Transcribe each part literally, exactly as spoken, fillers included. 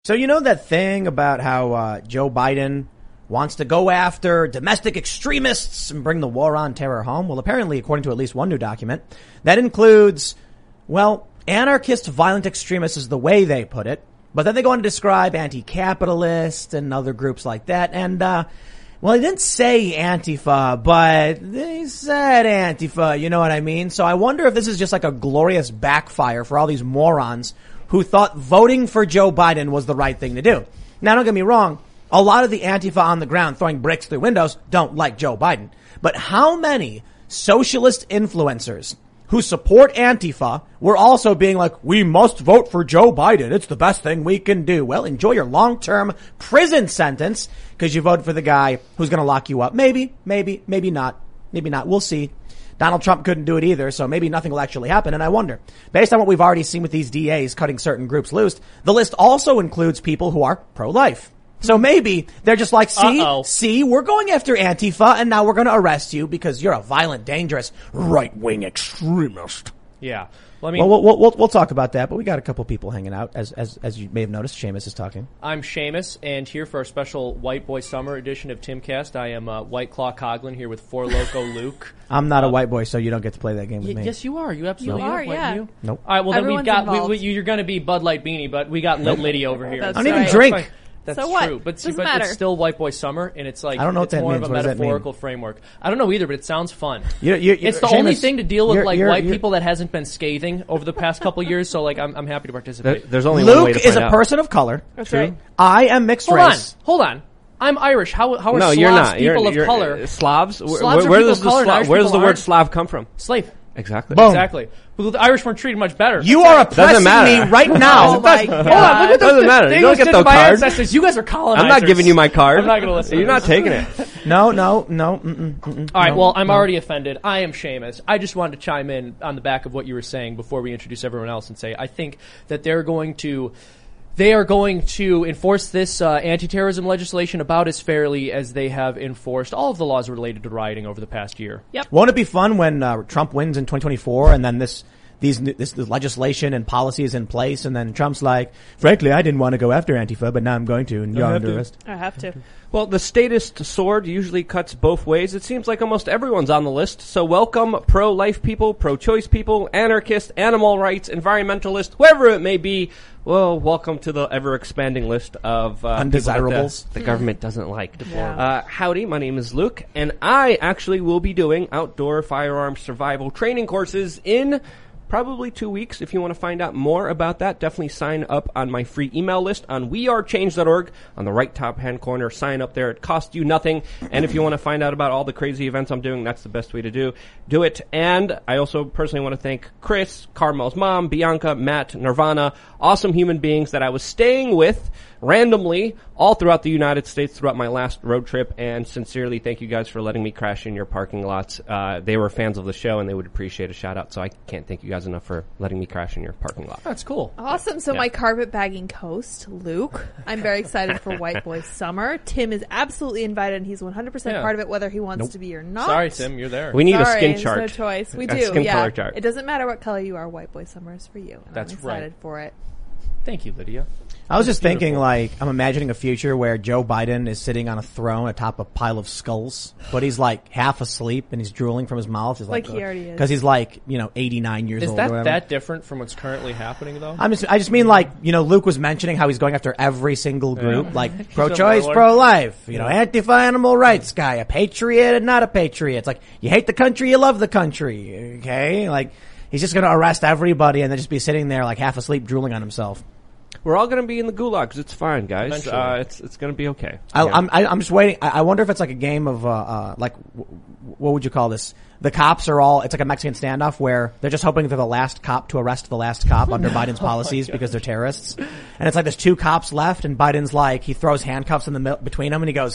So you know that thing about how uh, Joe Biden wants to go after domestic extremists and bring the war on terror home? Well, apparently, according to at least one new document, that includes, well, anarchist violent extremists is the way they put it. But then they go on to describe anti-capitalist and other groups like that. And, uh, well, they didn't say Antifa, but they said Antifa, you know what I mean? So I wonder if this is just like a glorious backfire for all these morons who thought voting for Joe Biden was the right thing to do. Now, don't get me wrong. A lot of the Antifa on the ground throwing bricks through windows don't like Joe Biden. But how many socialist influencers who support Antifa were also being like, we must vote for Joe Biden. It's the best thing we can do. Well, enjoy your long-term prison sentence because you voted for the guy who's going to lock you up. Maybe, maybe, maybe not. Maybe not. We'll see. Donald Trump couldn't do it either, so maybe nothing will actually happen. And I wonder, based on what we've already seen with these D As cutting certain groups loose, the list also includes people who are pro-life. So maybe they're just like, see, Uh-oh. see, we're going after Antifa and now we're going to arrest you because you're a violent, dangerous, right-wing extremist. Yeah. Well, I mean, Well, we'll, we'll, we'll talk about that, but we got a couple people hanging out. As, as, as you may have noticed, Seamus is talking. I'm Seamus, and here for our special White Boy Summer edition of Timcast, I am uh, White Claw Coughlin here with Four Loco Luke. I'm not a Um, white boy, so you don't get to play that game with Y- me. yes, you are. You absolutely You are, White, yeah. You? Nope. All right, well, then Everyone's we've got, we, we, involved. you're going to be Bud Light Beanie, but we got Lit Liddy over here. That's I don't even right. drink. That's fine. That's So what? true, but, Doesn't but matter. it's still White Boy Summer, and it's like I don't know what it's that more means. of a What does that mean? metaphorical framework. I don't know either, but it sounds fun. You- you- you- it's the only Seamus, thing to deal with you're- like you're- white you're- people that hasn't been scathing over the past couple years. So like, I'm I'm happy to There, participate. there's only one way Luke to is find a out. person of color. That's True. right. I am mixed Hold race. on, hold on. I'm Irish. How how are No, Slavs you're not. people You're, of you're, color? uh, Slavs? Where, Slavs where, are where people does of the color, and Slav, Irish where does people the word aren't. Slav come from? Slave. Exactly. Boom. Exactly. But the Irish weren't treated much better. You are oppressing matter. me right now. Oh my Hold on, look God. at this. Doesn't matter. They You don't just get did the to my card. ancestors. You guys are colonizers. I'm not giving you my card. I'm not going to listen. You're to not this. taking it. No, no, no. Mm-mm, mm-mm, All right, no, well, I'm no. already offended. I am Seamus. I just wanted to chime in on the back of what you were saying before we introduce everyone else and say I think that they're going to they are going to enforce this uh, anti-terrorism legislation about as fairly as they have enforced all of the laws related to rioting over the past year. Yep. Won't it be fun when uh, Trump wins in twenty twenty-four and then this these new- this, this legislation and policy is in place and then Trump's like, frankly, I didn't want to go after Antifa, but now I'm going to, and you're under arrest. I have to. Well, the statist sword usually cuts both ways. It seems like almost everyone's on the list. So welcome pro-life people, pro-choice people, anarchists, animal rights, environmentalists, whoever it may be. Well, welcome to the ever-expanding list of uh, Undesirables. people that the, the government doesn't like. Yeah. Uh, howdy, my name is Luke, and I actually will be doing outdoor firearm survival training courses in probably two weeks. If you want to find out more about that, definitely sign up on my free email list on we are change dot org. On the right top hand corner, sign up there. It costs you nothing. And if you want to find out about all the crazy events I'm doing, that's the best way to do do it. And I also personally want to thank Chris, Carmel's mom, Bianca, Matt, Nirvana, awesome human beings that I was staying with randomly all throughout the United States throughout my last road trip. And sincerely, thank you guys for letting me crash in your parking lots. Uh, they were fans of the show and they would appreciate a shout out. So I can't thank you guys enough for letting me crash in your parking lot. That's cool. Awesome. So Yeah. my carpetbagging host, Luke. I'm very excited for White Boy Summer. Tim is absolutely invited and he's one hundred percent Yeah. part of it, whether he wants Nope. to be or not. Sorry, Tim, you're there. We need Sorry, a skin there's chart. no choice. We A do. skin yeah. color chart. It doesn't matter what color you are. White Boy Summer is for you. And That's I'm right. excited for it. Thank you, Lydia. I was just thinking, beautiful. like, I'm imagining a future where Joe Biden is sitting on a throne atop a pile of skulls, but he's like half asleep and he's drooling from his mouth. He's Like he already is. Because he's like, you know, eighty-nine years Is old. that or whatever. that different from what's currently happening, though? I'm just, I just mean like, you know, Luke was mentioning how he's going after every single group, Yeah. like pro-choice, warlord. pro-life, you know, anti-fa animal rights guy, a patriot and not a patriot. It's like, you hate the country, you love the country, okay? Like, he's just gonna arrest everybody and then just be sitting there like half asleep drooling on himself. We're all going to be in the gulags. It's fine, guys. Eventually. Uh, it's it's going to be okay. I, Yeah. I'm, I, I'm just waiting. I, I wonder if it's like a game of, uh, uh, like, w- what would you call this? The cops are all, it's like a Mexican standoff where they're just hoping they're the last cop to arrest the last cop under Biden's policies because they're terrorists. And it's like there's two cops left and Biden's like, he throws handcuffs in the mil- between them and he goes,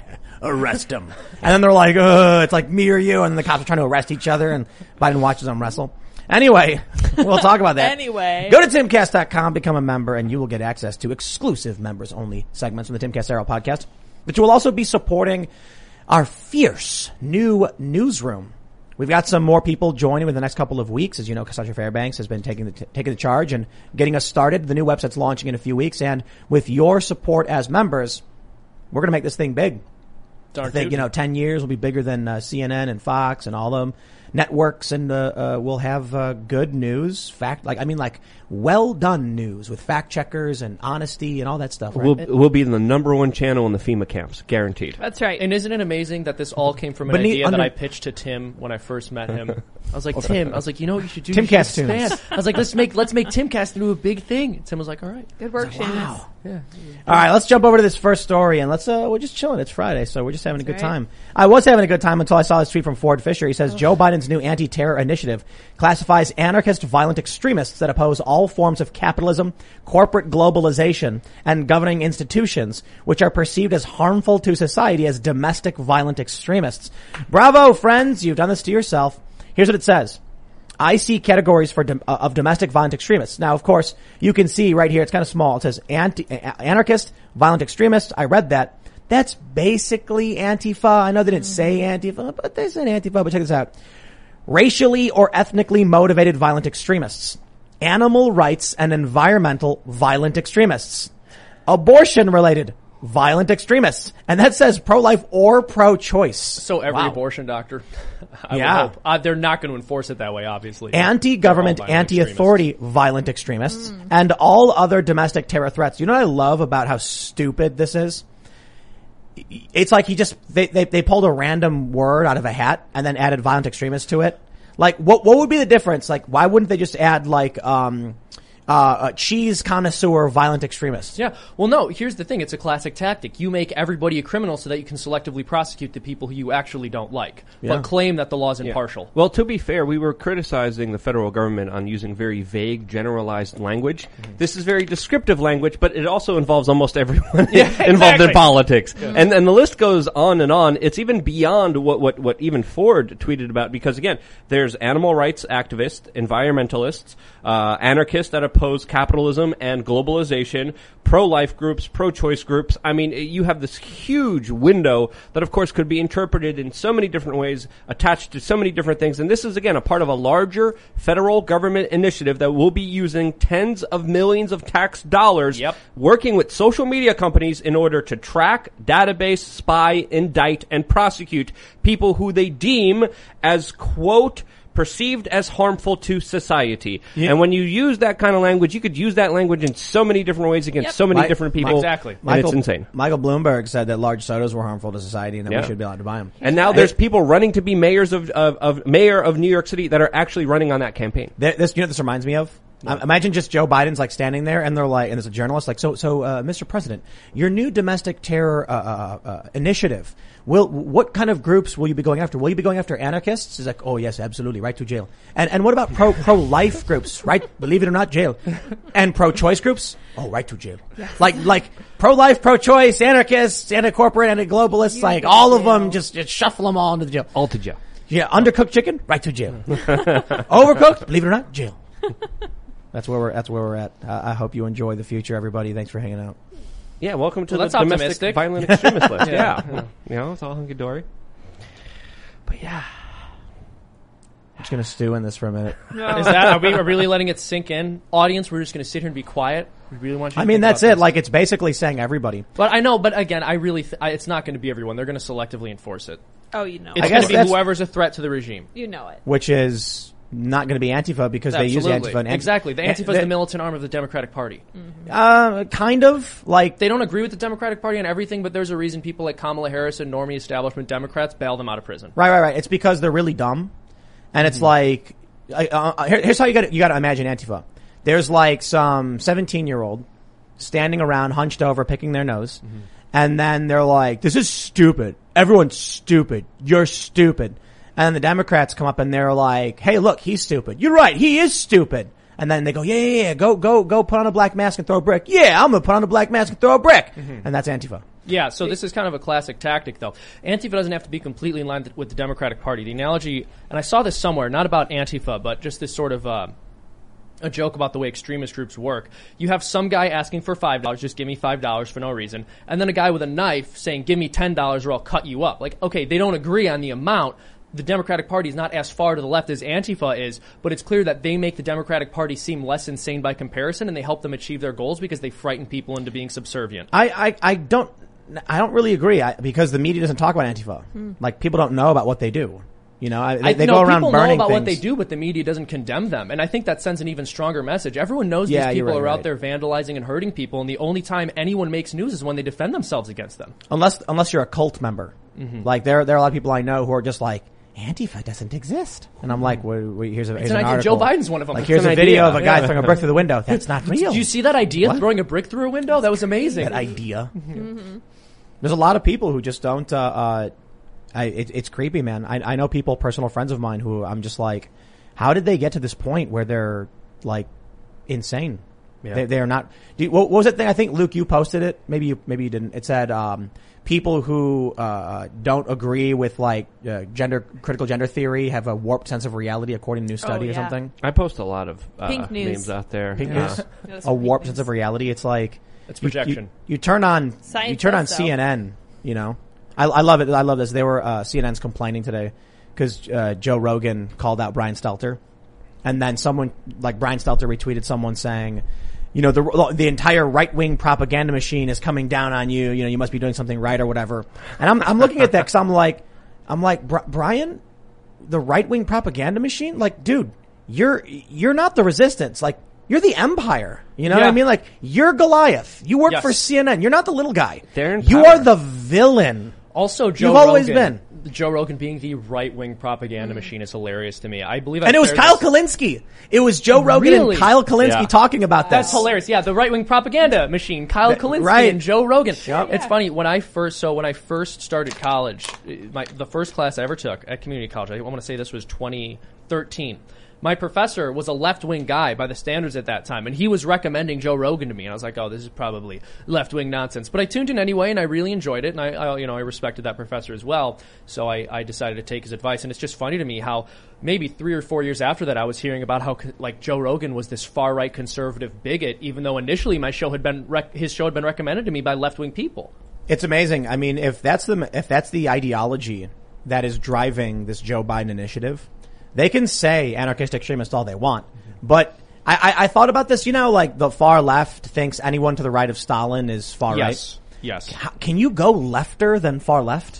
arrest him. And then they're like, uh, it's like me or you. And then the cops are trying to arrest each other and Biden watches them wrestle. Anyway, we'll talk about that. Anyway. Go to timcast dot com, become a member, and you will get access to exclusive members-only segments from the Timcast Arrow podcast. But you will also be supporting our fierce new newsroom We've got some more people joining within the next couple of weeks. As you know, Cassandra Fairbanks has been taking the, t- taking the charge and getting us started. The new website's launching in a few weeks. And with your support as members, we're going to make this thing big. Darn I think, tootin'. you know, ten years will be bigger than uh, C N N and Fox and all them networks, and uh, uh, we'll have uh, good news, fact, like I mean, like well done news with fact checkers and honesty and all that stuff. Right? We'll, we'll be the number one channel in the FEMA camps, guaranteed. That's right. And isn't it amazing that this all came from an But ne- idea under- that I pitched to Tim when I first met him? I was like, Tim, I was like, you know what you should do? Timcast You should tunes. expand. I was like, let's make let's make Timcast into a big thing. And Tim was like, all right. Good work, Seamus. Wow. Yeah. All right, let's jump over to this first story, and let's, uh, we're just chilling. It's Friday, so we're just having a good That's right. time. I was having a good time until I saw this tweet from Ford Fisher. He says, Joe Biden's new anti-terror initiative classifies anarchist violent extremists that oppose all forms of capitalism, corporate globalization, and governing institutions, which are perceived as harmful to society, as domestic violent extremists. Bravo, friends. You've done this to yourself. Here's what it says. I see categories for dom- uh, of domestic violent extremists. Now, of course, you can see right here, it's kind of small. It says anti- a- anarchist, violent extremist. I read that. That's basically Antifa. I know they didn't say Antifa, but they said Antifa. But check this out. Racially or ethnically motivated violent extremists. Animal rights and environmental violent extremists. Abortion-related violent extremists. And that says pro-life or pro-choice. So every Wow. abortion doctor, I Yeah. would hope. Uh, they're not going to enforce it that way, obviously. Anti-government, They're all violent anti-authority violent extremists, and all other domestic terror threats. You know what I love about how stupid this is? It's like he just, they, they, they pulled a random word out of a hat and then added violent extremists to it. Like, what, what would be the difference? Like, why wouldn't they just add like, um, uh, a cheese connoisseur violent extremists? Yeah. Well, no, here's the thing. It's a classic tactic. You make everybody a criminal so that you can selectively prosecute the people who you actually don't like, Yeah. but claim that the law's impartial. Well, to be fair, we were criticizing the federal government on using very vague, generalized language. Mm-hmm. This is very descriptive language, but it also involves almost everyone Yeah, involved exactly. in politics. And and the list goes on and on. It's even beyond what, what, what even Ford tweeted about, because again, there's animal rights activists, environmentalists, uh, anarchists that oppose capitalism and globalization, pro-life groups, pro-choice groups. I mean, you have this huge window that, of course, could be interpreted in so many different ways, attached to so many different things. And this is, again, a part of a larger federal government initiative that will be using tens of millions of tax dollars, Yep. working with social media companies in order to track, database, spy, indict, and prosecute people who they deem as, quote, perceived as harmful to society. Yeah. And when you use that kind of language, you could use that language in so many different ways against Yep. so many Mi- different people. Exactly. And Michael, it's insane. Michael Bloomberg said that large sodas were harmful to society and that Yeah. we should be allowed to buy them. And now there's people running to be mayors of, of, of mayor of New York City that are actually running on that campaign. There, this, you know what this reminds me of? Um, imagine just Joe Biden's like standing there and they're like, and there's a journalist like, so, so, uh, Mister President, your new domestic terror, uh, uh, uh, initiative, will, what kind of groups will you be going after? Will you be going after anarchists? He's like, oh yes, absolutely, right to jail. And, and what about pro, pro-life groups, right? Believe it or not, jail. And pro-choice groups? Oh, right to jail. Like, like pro-life, pro-choice, anarchists, anti-corporate, anti-globalists, like all of them, just, just shuffle them all into jail. All to jail. Yeah, undercooked chicken, right to jail. Overcooked, believe it or not, jail. That's where we're. That's where we're at. Uh, I hope you enjoy the future, everybody. Thanks for hanging out. Yeah, welcome to Well, the that's domestic optimistic. violent extremist list. Yeah. Yeah. You know, it's all hunky-dory. But yeah. I'm just gonna stew in this for a minute. Is that, are we are really letting it sink in? Audience, we're just going to sit here and be quiet. We really want you to I mean, think that's about it. this. Like, it's basically saying everybody. But I know, but again, I really, th- I, it's not going to be everyone. They're going to selectively enforce it. Oh, you know. It's I going guess to be that's- whoever's a threat to the regime. You know it. Which is not going to be Antifa because they use Absolutely. Antifa. And Exactly. The Antifa is they- the militant arm of the Democratic Party. Uh, kind of like They don't agree with the Democratic Party on everything, but there's a reason people like Kamala Harris and normie establishment Democrats bail them out of prison. right, right, right. It's because they're really dumb, and it's like, uh, uh, here- here's how you got you got to imagine Antifa. There's like some seventeen year old standing around, hunched over, picking their nose, and then they're like, "This is stupid. Everyone's stupid. You're stupid." And the Democrats come up and they're like, "Hey, look, he's stupid. You're right. He is stupid." And then they go, "Yeah, yeah, yeah. Go, go, go. Put on a black mask and throw a brick." "Yeah, I'm gonna put on a black mask and throw a brick." And that's Antifa. Yeah, so this is kind of a classic tactic, though. Antifa doesn't have to be completely in line th- with the Democratic Party. The analogy, and I saw this somewhere, not about Antifa, but just this sort of uh, a joke about the way extremist groups work. You have some guy asking for five dollars, just give me five dollars for no reason, and then a guy with a knife saying, give me ten dollars or I'll cut you up. Like, okay, they don't agree on the amount, the Democratic Party is not as far to the left as Antifa is, but it's clear that they make the Democratic Party seem less insane by comparison, and they help them achieve their goals because they frighten people into being subservient. I, I, I don't, I don't really agree I, because the media doesn't talk about Antifa. Hmm. Like, people don't know about what they do. You know, I, they, I, they no, go around people burning know about things. what they do, but the media doesn't condemn them. And I think that sends an even stronger message. Everyone knows Yeah, these you're people right, are out right. there vandalizing and hurting people, and the only time anyone makes news is when they defend themselves against them. Unless, unless you're a cult member. Mm-hmm. Like, there, there are a lot of people I know who are just like, Antifa doesn't exist. And I'm like, wait, wait, here's a, here's It's an an idea. article. Joe Biden's one of them. Like, It's here's an a video idea. of a guy Yeah. throwing a brick through the window. That's not real. Did you see that idea? What? Throwing a brick through a window? That was amazing. That idea. Mm-hmm. There's a lot of people who just don't, uh, uh, I, it, it's creepy, man. I, I know people, personal friends of mine who I'm just like, how did they get to this point where they're like insane? Yeah. They, they are not, do you, what, what was that thing? I think Luke, you posted it. Maybe you, maybe you didn't. It said, um, people who, uh, don't agree with like, uh, gender, critical gender theory have a warped sense of reality according to a new study Oh, or yeah. something. I post a lot of uh, Pink news. memes out there. Pink Yeah. news. That's A warped pink sense of reality. It's like, It's you- projection. You, you turn on, Science you turn on says so. C N N, you know, I, I love it. I love this. They were, uh, C N N's complaining today because, uh, Joe Rogan called out Brian Stelter. And then someone, like Brian Stelter retweeted someone saying, you know, the, the entire right-wing propaganda machine is coming down on you. You know, you must be doing something right or whatever. And I'm, I'm looking at that because I'm like, I'm like, Brian, the right-wing propaganda machine? Like, dude, you're, you're not the resistance. Like, you're the empire. You know Yeah. what I mean? Like, you're Goliath. You work Yes. for C N N. You're not the little guy. They're in You power. are the villain. Also, Joe You've Rogan, always been. Joe Rogan being the right-wing propaganda machine is hilarious to me. I believe, And I it was shared Kyle this- Kalinske. It was Joe Rogan Really? and Kyle Kalinske Yeah. talking about That's this. hilarious. Yeah, the right-wing propaganda machine, Kyle That- Kalinske right. and Joe Rogan. Yep. It's funny when I first so when I first started college, my the first class I ever took at community college. I want to say this was twenty thirteen. My professor was a left-wing guy by the standards at that time, and he was recommending Joe Rogan to me, and I was like, "Oh, this is probably left-wing nonsense." But I tuned in anyway, and I really enjoyed it, and I, I you know, I respected that professor as well. So I, I decided to take his advice, and it's just funny to me how maybe three or four years after that, I was hearing about how like Joe Rogan was this far-right conservative bigot, even though initially my show had been rec- his show had been recommended to me by left-wing people. It's amazing. I mean, if that's the if that's the ideology that is driving this Joe Biden initiative, they can say anarchist extremist all they want. But I, I, I thought about this. You know, like the far left thinks anyone to the right of Stalin is far Yes, right. yes. How, can you go lefter than far left?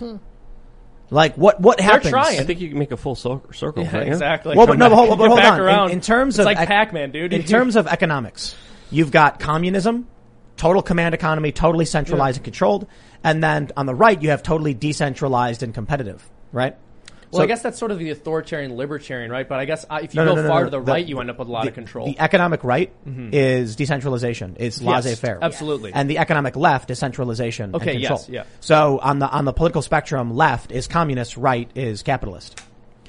Like what? What happens? trying. I think you can make a full cir- circle. Yeah, right? Yeah? exactly. Well, but Come no, back- but hold, but get hold back on. around. In, in terms it's of like ec- Pac-Man, dude. In terms of economics, you've got communism, total command economy, totally centralized and controlled, and then on the right you have totally decentralized and competitive. Right? Well, So- I guess that's sort of the authoritarian libertarian, right? But I guess uh, if you No, no, go no, no, far no. to the, The- right, you end up with a lot the, of control. The economic right is decentralization. It's Yes, laissez-faire. absolutely. And the economic left is centralization Okay, and yes, control. yeah. So on the on the political spectrum, left is communist, right is capitalist.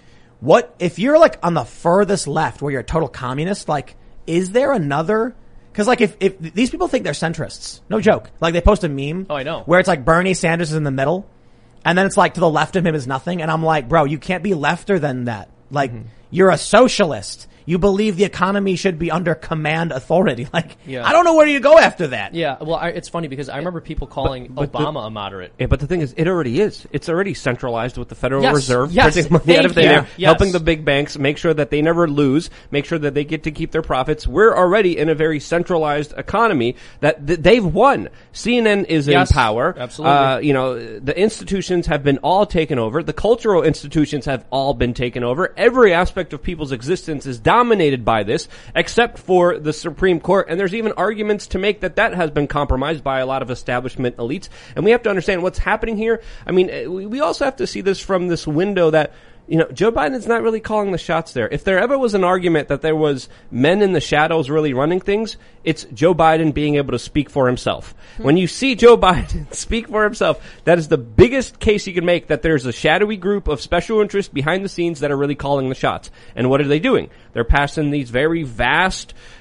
What if you're like on the furthest left where you're a total communist, like is there another Because like if, if these people think they're centrists, no joke. Like they post a meme. Oh, I know. Where it's like Bernie Sanders is in the middle, and then it's like to the left of him is nothing, and I'm like, bro, you can't be lefter than that. Like Mm-hmm. you're a socialist. You believe the economy should be under command authority. Like Yeah. I don't know where you go after that. Yeah, well, I, it's funny because I remember people calling but the- Obama a moderate. Yeah, but the thing is, it already is. It's already centralized with the Federal Yes, Reserve, yes, printing money thank out of thin you. air, Yes. helping the big banks make sure that they never lose, make sure that they get to keep their profits. We're already in a very centralized economy that th- they've won. C N N is Yes, in power. absolutely. Uh, you know, the institutions have been all taken over. The cultural institutions have all been taken over. Every aspect of people's existence is dominated by this, except for the Supreme Court. And there's even arguments to make that that has been compromised by a lot of establishment elites. And we have to understand what's happening here. I mean, uh, we we also have to see this from this window that, you know, Joe Biden's not really calling the shots there. If there ever was an argument that there was men in the shadows really running things, it's Joe Biden being able to speak for himself. When you see Joe Biden speak for himself, that is the biggest case you can make that there's a shadowy group of special interests behind the scenes that are really calling the shots. And what are they doing? They're passing these very vast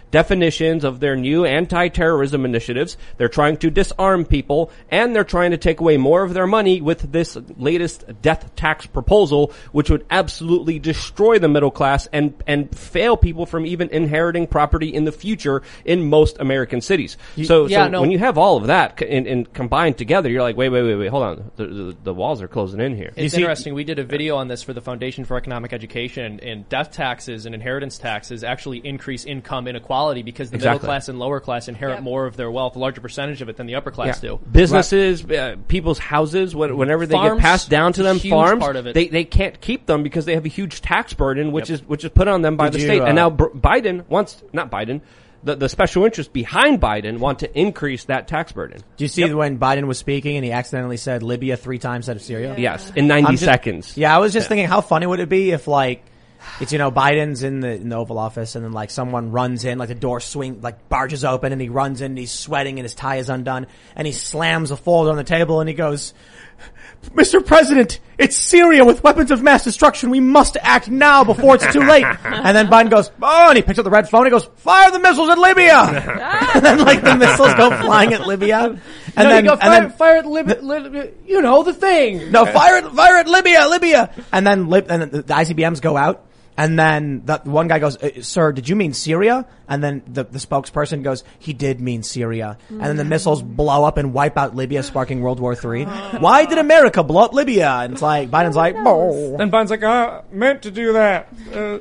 definitions of their new anti-terrorism initiatives. They're trying to disarm people, and they're trying to take away more of their money with this latest death tax proposal, which would absolutely destroy the middle class and, and fail people from even inheriting property in the future in most American cities. So, yeah, so no. when you have all of that and, and combined together, you're like, wait, wait, wait, wait, hold on. The, the, the walls are closing in here. It's see- interesting. We did a video on this for the Foundation for Economic Education, and death taxes and inheritance taxes actually increase income inequality because the Exactly. middle class and lower class inherit Yep. more of their wealth, a larger percentage of it than the upper class do. Businesses, uh, people's houses, what, whenever they Farms, get passed down to them, huge farms, part of it. they they can't keep them because they have a huge tax burden, which Yep. is which is put on them by Did the you, state. uh, and now Br- Biden wants, not Biden, the the special interests behind Biden want to increase that tax burden. Do you see when Biden was speaking and he accidentally said Libya three times instead of Syria? Yes, in ninety I'm just- seconds. Yeah, I was just thinking, how funny would it be if, like, it's, you know, Biden's in the, in the Oval Office and then, like, someone runs in, like, the door swing, like, barges open and he runs in and he's sweating and his tie is undone and he slams a folder on the table and he goes, Mister President, it's Syria with weapons of mass destruction. We must act now before it's too late. And then Biden goes, oh, and he picks up the red phone and he goes, fire the missiles at Libya. And then, like, the missiles go flying at Libya. And no, then, you go and fire, then, fire at Lib- Lib- you know, the thing. no, fire it, fire it, Libya, Libya. And then, Lib- and the, the I C B Ms go out. And then the one guy goes, uh, sir, did you mean Syria? And then the, the spokesperson goes, he did mean Syria. And then the missiles blow up and wipe out Libya, sparking World War Three. Why did America blow up Libya? And it's like, Biden's like, oh, And Biden's like, I meant to do that. Uh,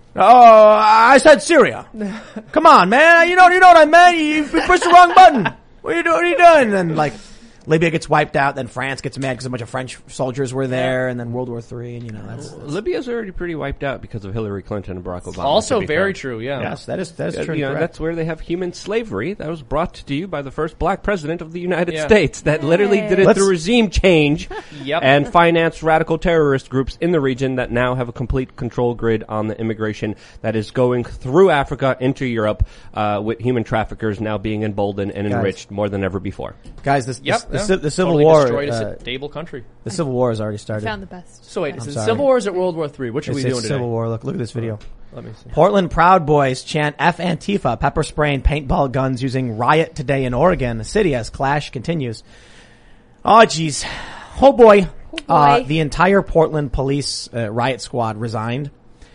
oh, I said Syria. Come on, man. You know, you know what I meant. You, you pushed the wrong button. What are you doing? What are you doing? And then, like, Libya gets wiped out, then France gets mad because a bunch of French soldiers were there, and then World War Three, and you know, that's, Libya's already pretty wiped out because of Hillary Clinton and Barack Obama. Also to be very fair. true, yeah. yes, that is, that is Uh, true. you know, correct. that's where they have human slavery. That was brought to you by the first black president of the United Yeah. States that literally did it Let's- through regime change Yep. and financed radical terrorist groups in the region that now have a complete control grid on the immigration that is going through Africa into Europe, uh, with human traffickers now being emboldened and Guys. enriched more than ever before. Guys, this, Yep. this, the, yeah. ci- the Civil Totally War, destroyed a uh, stable country. the Civil War has already started. Found the best. So wait, is I'm it sorry. Civil War or is it World War Three? Which are It's, we it's doing today? Civil War. Look, look at this video. Let me see. Portland Proud Boys chant F Antifa, pepper spraying paintball guns using riot today in Oregon. The city as clash continues. Oh, jeez. Oh, boy. Oh, boy. Uh, the entire Portland police uh, riot squad resigned.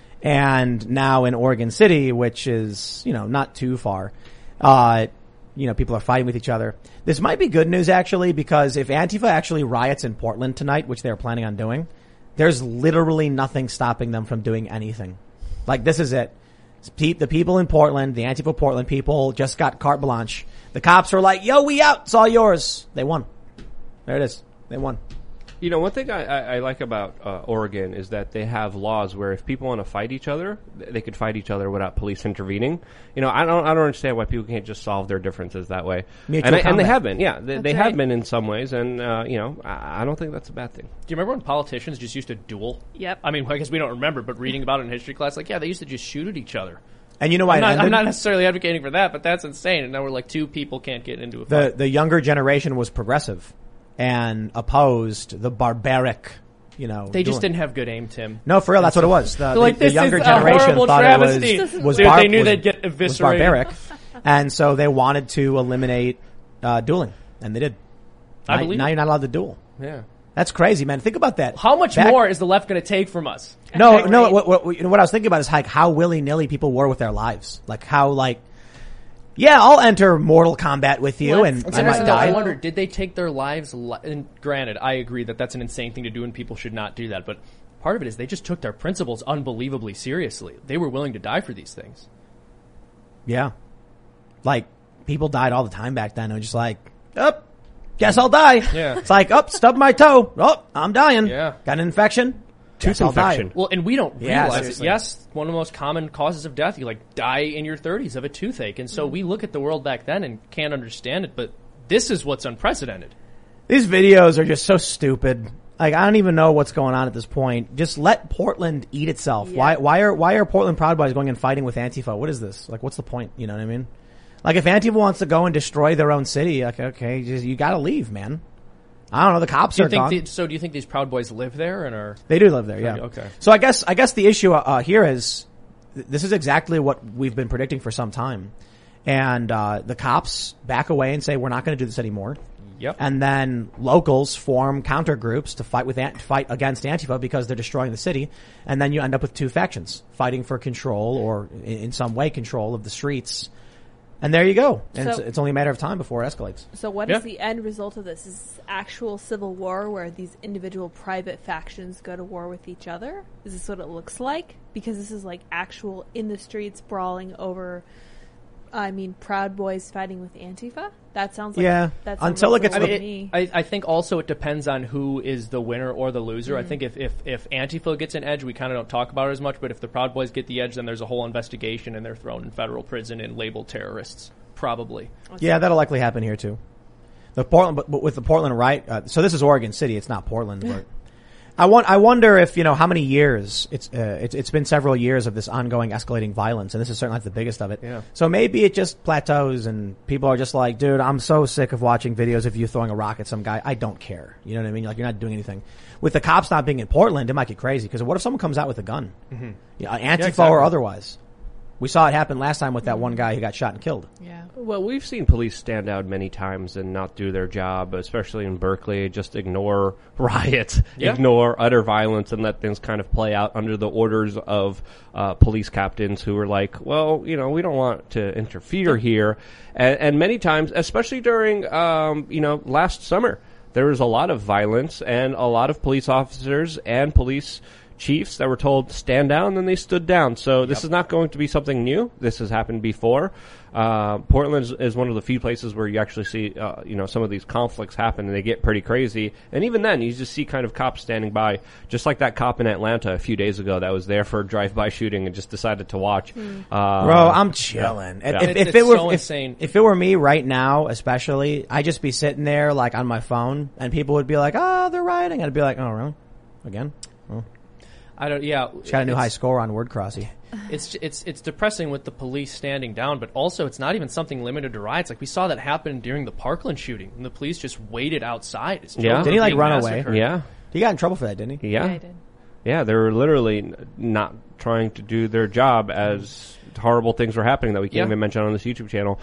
And now in Oregon City, which is, you know, not too far, uh, you know, people are fighting with each other. This might be good news, actually, because if Antifa actually riots in Portland tonight, which they're planning on doing, there's literally nothing stopping them from doing anything. Like, this is it. Pe- The people in Portland, the Antifa Portland people, just got carte blanche. The cops are like, yo, we out. It's all yours. They won. There it is. They won. You know, one thing I, I, I like about uh, Oregon is that they have laws where if people want to fight each other, th- they could fight each other without police intervening. You know, I don't, I don't understand why people can't just solve their differences that way. Mutual And, I, and they combat. have been, yeah, they, That's they right. have been in some ways, and uh, you know, I, I don't think that's a bad thing. Do you remember when politicians just used to duel? Yep. I mean, I guess we don't remember, but reading about it in history class, like, yeah, they used to just shoot at each other. And you know why I'm it not, ended? I'm not necessarily advocating for that, but that's insane. And now we're like two people can't get into a the fight. the younger generation was progressive and opposed the barbaric, you know. They just doing- didn't have good aim, Tim. No, for real, that's what it was. The, They're the, like, the this younger is a generation horrible thought travesty. it was, was, They- bar- they knew was- they'd get was eviscerated. barbaric, and so they wanted to eliminate uh, dueling, and they did. I now, believe now it. you're not allowed to duel. Yeah. That's crazy, man. Think about that. How much Back- more is the left going to take from us? No, Agreed. no. What, what, you know, what I was thinking about is like how willy nilly people were with their lives. Like how, like, yeah, I'll enter Mortal Kombat with you, Let's and It's I might interesting though, I die. wonder, did they take their lives? Li- and granted, I agree that that's an insane thing to do, and people should not do that. But part of it is they just took their principles unbelievably seriously. They were willing to die for these things. Yeah, like people died all the time back then. It was just like, up, guess I'll die. Yeah. It's like, up, stub my toe. Oh, I'm dying. Yeah. Got an infection. Tooth Guess I'll die. infection. Well, and we don't Yeah, realize it. seriously. Yes, one of the most common causes of death. You like die in your thirties of a toothache, and so we look at the world back then and can't understand it. But this is what's unprecedented. These videos are just so stupid. Like, I don't even know what's going on at this point. Just let Portland eat itself. Yeah. Why, why are, why are Portland Proud Boys going and fighting with Antifa? What is this? Like, what's the point? You know what I mean? Like, if Antifa wants to go and destroy their own city, like, okay, just, you gotta leave, man. I don't know. The cops Do you are think gone. the, so? Do you think these Proud Boys live there and are? They do live there, yeah. Okay. So I guess, I guess the issue, uh, here is th- this is exactly what we've been predicting for some time. And, uh, the cops back away and say, we're not going to do this anymore. Yep. And then locals form counter groups to fight with, an- fight against Antifa because they're destroying the city. And then you end up with two factions fighting for control or in, in some way control of the streets. And there you go. And So- it's, it's only a matter of time before it escalates. So what is Yeah. the end result of this? Is this actual civil war where these individual private factions go to war with each other? Is this what it looks like? Because this is like actual in the streets brawling over, I mean, Proud Boys fighting with Antifa? That sounds like Yeah. that sounds Until like it gets a to war the- to me. I, I think also it depends on who is the winner or the loser. Mm. I think if, if, if Antifa gets an edge, we kind of don't talk about it as much, but if the Proud Boys get the edge, then there's a whole investigation and they're thrown in federal prison and labeled terrorists. Probably. Yeah, that'll likely happen here too. The Portland, but, but with the Portland right, uh, so this is Oregon City. It's not Portland, but I want, I wonder if, you know, how many years it's, uh, it's, it's been several years of this ongoing escalating violence, and this is certainly not the biggest of it. Yeah. So maybe it just plateaus and people are just like, dude, I'm so sick of watching videos of you throwing a rock at some guy. I don't care. You know what I mean? Like, you're not doing anything. With the cops not being in Portland, it might get crazy, because what if someone comes out with a gun? Mm-hmm. Yeah, Antifa Yeah, exactly. or otherwise. We saw it happen last time with that one guy who got shot and killed. Yeah. Well, we've seen police stand out many times and not do their job, especially in Berkeley. Just ignore riots, Yeah. ignore utter violence, and let things kind of play out under the orders of uh, police captains who are like, well, you know, we don't want to interfere here. And, and many times, especially during, um, you know, last summer, there was a lot of violence and a lot of police officers and police chiefs that were told stand down, and they stood down. So this is not going to be something new. This has happened before. Uh, Portland is, is one of the few places where you actually see, uh, you know, some of these conflicts happen, and they get pretty crazy. And even then, you just see kind of cops standing by, just like that cop in Atlanta a few days ago that was there for a drive-by shooting and just decided to watch. Mm. Uh, Bro, I'm chilling. Yeah. If, It- if it's it were so if, insane. if it were me right now, especially, I'd just be sitting there like on my phone, and people would be like, "Oh, they're rioting." I'd be like, "Oh, really? Again?" Oh. I don't, yeah. She got a new it's- high score on Word Crossy. It's it's it's depressing with the police standing down, but also it's not even something limited to riots. Like we saw that happen during the Parkland shooting, and the police just waited outside. As Yeah. children Didn't he, were like, being run away? massacred. yeah. He got in trouble for that, didn't he? Yeah. I did. Yeah, they were literally n- not trying to do their job as horrible things were happening that we can't Yeah. even mention on this YouTube channel.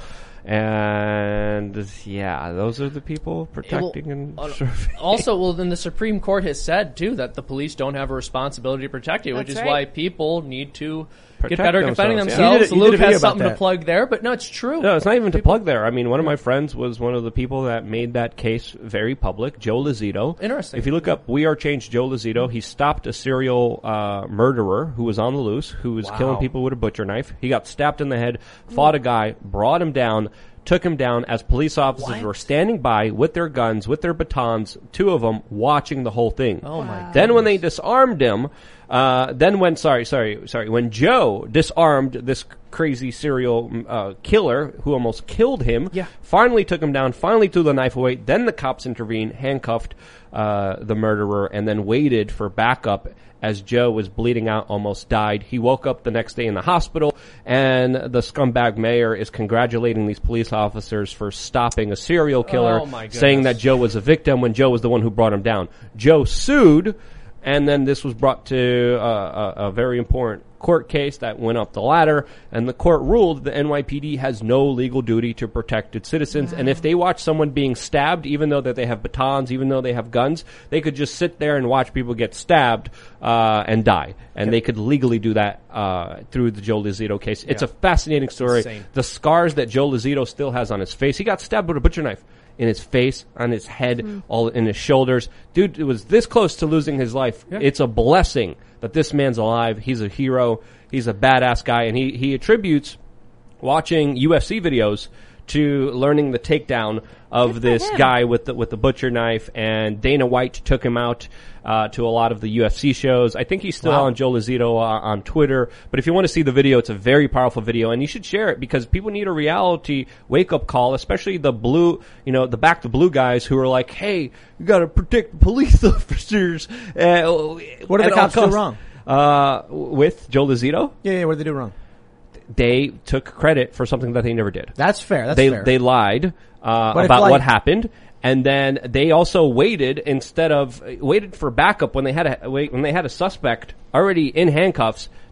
And yeah, those are the people protecting and uh, serving. Also, well, then the Supreme Court has said too that the police don't have a responsibility to protect you, which That's is right. why people need to Protect get better at defending themselves, yeah. You themselves. did a- you did a Luke video has about something to that. plug there, but no, it's true. No, it's not even to plug there. I mean, one of my friends was one of the people that made that case very public, Joe Lozito. Interesting. If you look up We Are Change Joe Lozito, he stopped a serial uh, murderer who was on the loose, who was Wow. killing people with a butcher knife. He got stabbed in the head, fought a guy, brought him down, took him down as police officers What? were standing by with their guns, with their batons, two of them watching the whole thing. Oh my! Wow. Then when they disarmed him, uh, then when, sorry, sorry, sorry, when Joe disarmed this crazy serial uh, killer who almost killed him, Yeah. finally took him down, finally threw the knife away, then the cops intervened, handcuffed uh, the murderer, and then waited for backup as Joe was bleeding out, almost died. He woke up the next day in the hospital, and the scumbag mayor is congratulating these police officers for stopping a serial killer, Oh, my goodness. saying that Joe was a victim when Joe was the one who brought him down. Joe sued, and then this was brought to uh, a, a very important court case that went up the ladder, and the court ruled the N Y P D has no legal duty to protect its citizens. And if they watch someone being stabbed, even though that they have batons, even though they have guns, they could just sit there and watch people get stabbed uh, and die. And they could legally do that uh, through the Joe Lozito case. It's a fascinating story. Insane. The scars that Joe Lozito still has on his face. He got stabbed with a butcher knife. In his face, on his head, all in his shoulders. Dude, it was this close to losing his life. Yeah. It's a blessing that this man's alive. He's a hero. He's a badass guy. And he, he attributes watching U F C videos to learning the takedown of Good for this him. guy with the, with the butcher knife. And Dana White took him out uh, to a lot of the U F C shows. I think he's still Wow. on Joe Lozito uh, on Twitter. But if you want to see the video, it's a very powerful video, and you should share it because people need a reality wake-up call, especially the blue, you know, the back to blue guys who are like, hey, you got to protect police officers. Uh, What did at the all cops do costs. wrong? Uh, with Joe Lozito, Yeah, yeah. What did they do wrong? they took credit for something that they never did. That's fair. That's they fair. they lied uh, But if, about like- what happened, and then they also waited instead of waited for backup when they had a wait when they had a suspect already in handcuffs. They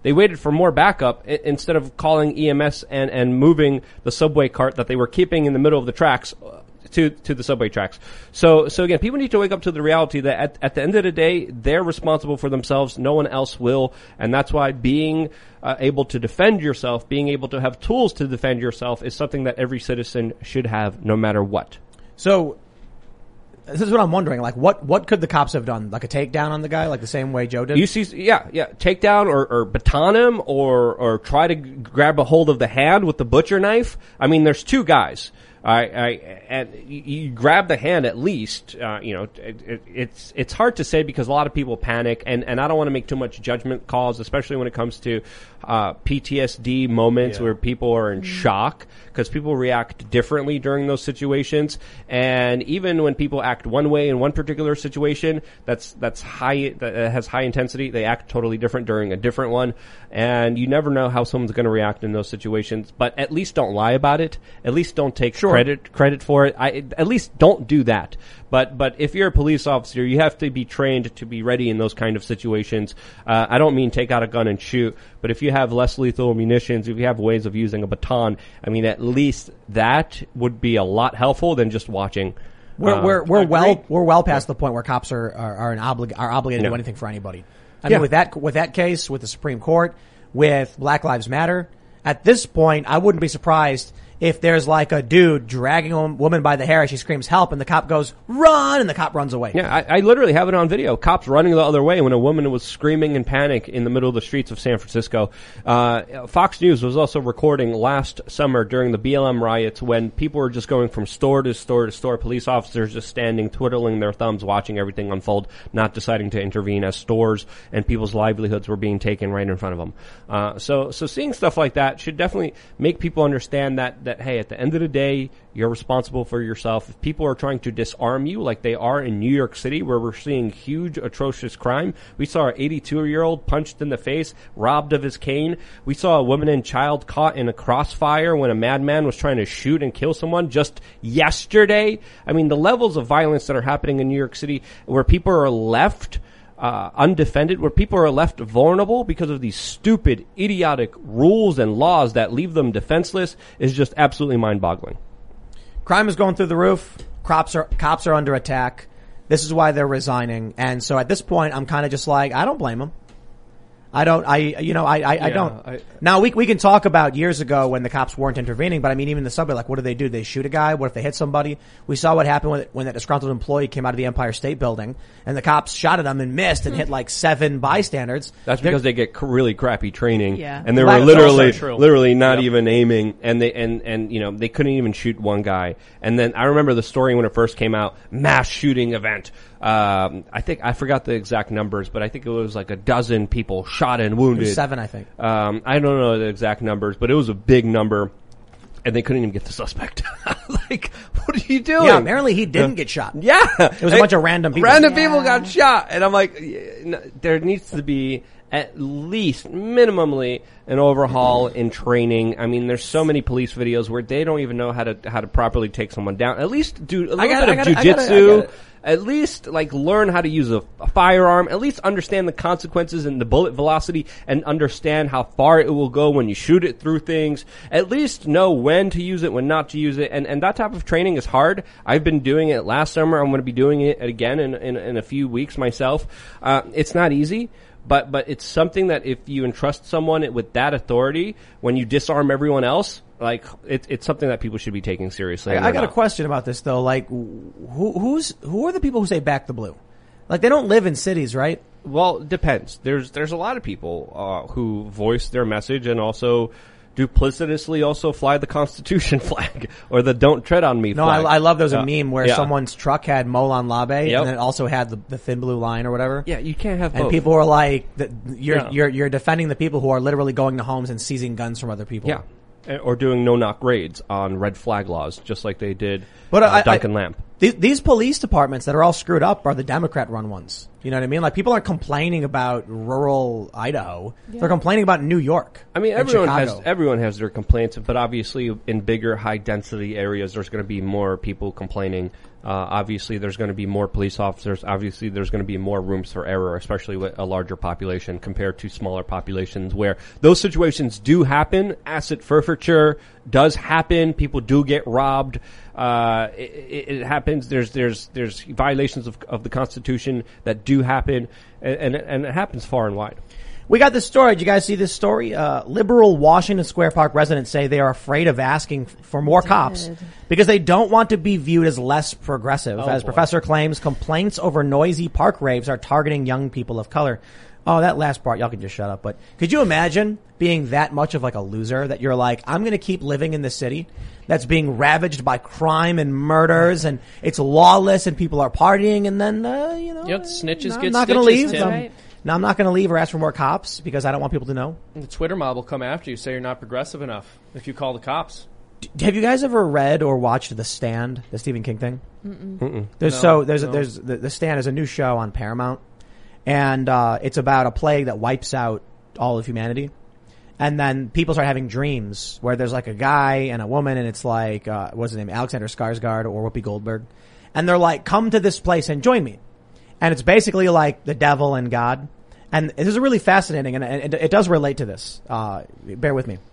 They waited for more backup I- instead of calling E M S and, and moving the subway cart that they were keeping in the middle of the tracks to to the subway tracks. So so again, people need to wake up to the reality that at, at the end of the day, they're responsible for themselves. No one else will. And that's why being uh, able to defend yourself, being able to have tools to defend yourself is something that every citizen should have no matter what. So this is what I'm wondering. Like, what, what could the cops have done? Like a takedown on the guy, like the same way Joe did? You see, yeah, yeah, take down or, or baton him or, or try to g- grab a hold of the hand with the butcher knife. I mean, there's two guys. I, I, and you, you grab the hand at least, uh, you know, it, it, it's, it's hard to say because a lot of people panic and, and I don't want to make too much judgment calls, especially when it comes to, uh, P T S D moments yeah. where people are in shock because people react differently during those situations. And even when people act one way in one particular situation, that's, that's high, that has high intensity, they act totally different during a different one. And you never know how someone's going to react in those situations, but at least don't lie about it. At least don't take sure. credit, credit for it. I, at least don't do that. But, but if you're a police officer, you have to be trained to be ready in those kind of situations. Uh, I don't mean take out a gun and shoot, but if you have less lethal munitions, if you have ways of using a baton, I mean, at least that would be a lot helpful than just watching. We're, uh, we're, we're well, we're well past the point where cops are, are, are, an oblig- are obligated No. to do anything for anybody. I Yeah. mean, with that, with that case, with the Supreme Court, with Black Lives Matter, at this point, I wouldn't be surprised if there's like a dude dragging a woman by the hair as she screams help and the cop goes, run, and the cop runs away. Yeah, I, I literally have it on video. Cops running the other way when a woman was screaming in panic in the middle of the streets of San Francisco. Uh, Fox News was also recording last summer during the B L M riots when people were just going from store to store to store, police officers just standing, twiddling their thumbs, watching everything unfold, not deciding to intervene as stores and people's livelihoods were being taken right in front of them. Uh, so, so seeing stuff like that should definitely make people understand that that, hey, at the end of the day, you're responsible for yourself. If people are trying to disarm you like they are in New York City where we're seeing huge, atrocious crime. We saw an eighty-two-year-old punched in the face, robbed of his cane. We saw a woman and child caught in a crossfire when a madman was trying to shoot and kill someone just yesterday. I mean, the levels of violence that are happening in New York City where people are left Uh, undefended, where people are left vulnerable because of these stupid, idiotic rules and laws that leave them defenseless is just absolutely mind-boggling. Crime is going through the roof. Cops are, cops are under attack. This is why they're resigning. And so at this point, I'm kind of just like, I don't blame them. I don't, I, you know, I, I, Yeah, I don't. I- now we, we can talk about years ago when the cops weren't intervening, but I mean, even the subway, like, what do they do? They shoot a guy? What if they hit somebody? We saw what happened when, when that disgruntled employee came out of the Empire State Building and the cops shot at him and missed and hit like seven bystanders. That's They're- because they get cr- really crappy training, Yeah. and they That's were literally, also true. literally not Yep. even aiming, and they and and you know they couldn't even shoot one guy. And then I remember the story when it first came out, mass shooting event. Um, I think I forgot the exact numbers, but I think it was like a dozen people shot and wounded. seven, I think. Um, I don't know the exact numbers, but it was a big number, and they couldn't even get the suspect. Like, what are you doing? Yeah, apparently he didn't get shot. Yeah, It was a bunch of random people. Random Yeah. people got shot, and I'm like, y- n- there needs to be at least, minimally, an overhaul in training. I mean, there's so many police videos where they don't even know how to how to properly take someone down. At least do a little gotta- bit I of gotta- I gotta- I jujitsu. gotta- At least, like, learn how to use a, a firearm. At least understand the consequences and the bullet velocity, and understand how far it will go when you shoot it through things. At least know when to use it, when not to use it, and and that type of training is hard. I've been doing it last summer. I'm going to be doing it again in in, in a few weeks myself. Uh, it's not easy. But but it's something that if you entrust someone with that authority, when you disarm everyone else, like it, it's something that people should be taking seriously. and I, I they're got a not. question about this though. Like, who, who's, who are the people who say back the blue? Like, they don't live in cities, right? Well, it depends. There's there's a lot of people uh, who voice their message and also duplicitously also fly the Constitution flag or the "Don't Tread on Me" No, flag. I, I love those a Uh, meme where yeah. someone's truck had Molan Labe Yep. and then it also had the, the thin blue line or whatever. Yeah, you can't have And both. people were like, that you're, Yeah. you're, you're defending the people who are literally going to homes and seizing guns from other people. Yeah. Uh, Or doing no-knock raids on red flag laws, just like they did But uh, I- I- Duncan Lamp. These, these police departments that are all screwed up are the Democrat-run ones. You know what I mean? Like, people aren't complaining about rural Idaho. Yeah. They're complaining about New York. I mean, and everyone has Chicago. everyone has their complaints, but obviously in bigger, high-density areas, there's going to be more people complaining. Uh, obviously, there's going to be more police officers. Obviously, there's going to be more rooms for error, especially with a larger population compared to smaller populations where those situations do happen. Asset forfeiture does happen. People do get robbed. Uh, it, it, it happens. There's there's there's violations of of the Constitution that do happen, and and, and it happens far and wide. We got this story. Did you guys see this story? Uh, liberal Washington Square Park residents say they are afraid of asking for more cops because they don't want to be viewed as less progressive. Oh, as boy. Professor claims, complaints over noisy park raves are targeting young people of color. Oh, that last part, y'all can just shut up. But could you imagine being that much of like a loser that you're like, I'm going to keep living in this city that's being ravaged by crime and murders and it's lawless and people are partying and then, uh, you know, Yep, snitches no, get I'm not going to stitches, leave. Tim. Um, Right. Now I'm not going to leave or ask for more cops because I don't want people to know. The Twitter mob will come after you, say you're not progressive enough if you call the cops. D- Have you guys ever read or watched The Stand, the Stephen King thing? Mm-mm. Mm-mm. There's No, so there's no. there's the, the Stand is a new show on Paramount, and uh, it's about a plague that wipes out all of humanity, and then people start having dreams where there's like a guy and a woman, and it's like uh, what's his name, Alexander Skarsgård or Whoopi Goldberg, and they're like, come to this place and join me, and it's basically like the devil and God, and this is really fascinating, and it, it does relate to this. Uh, bear with me.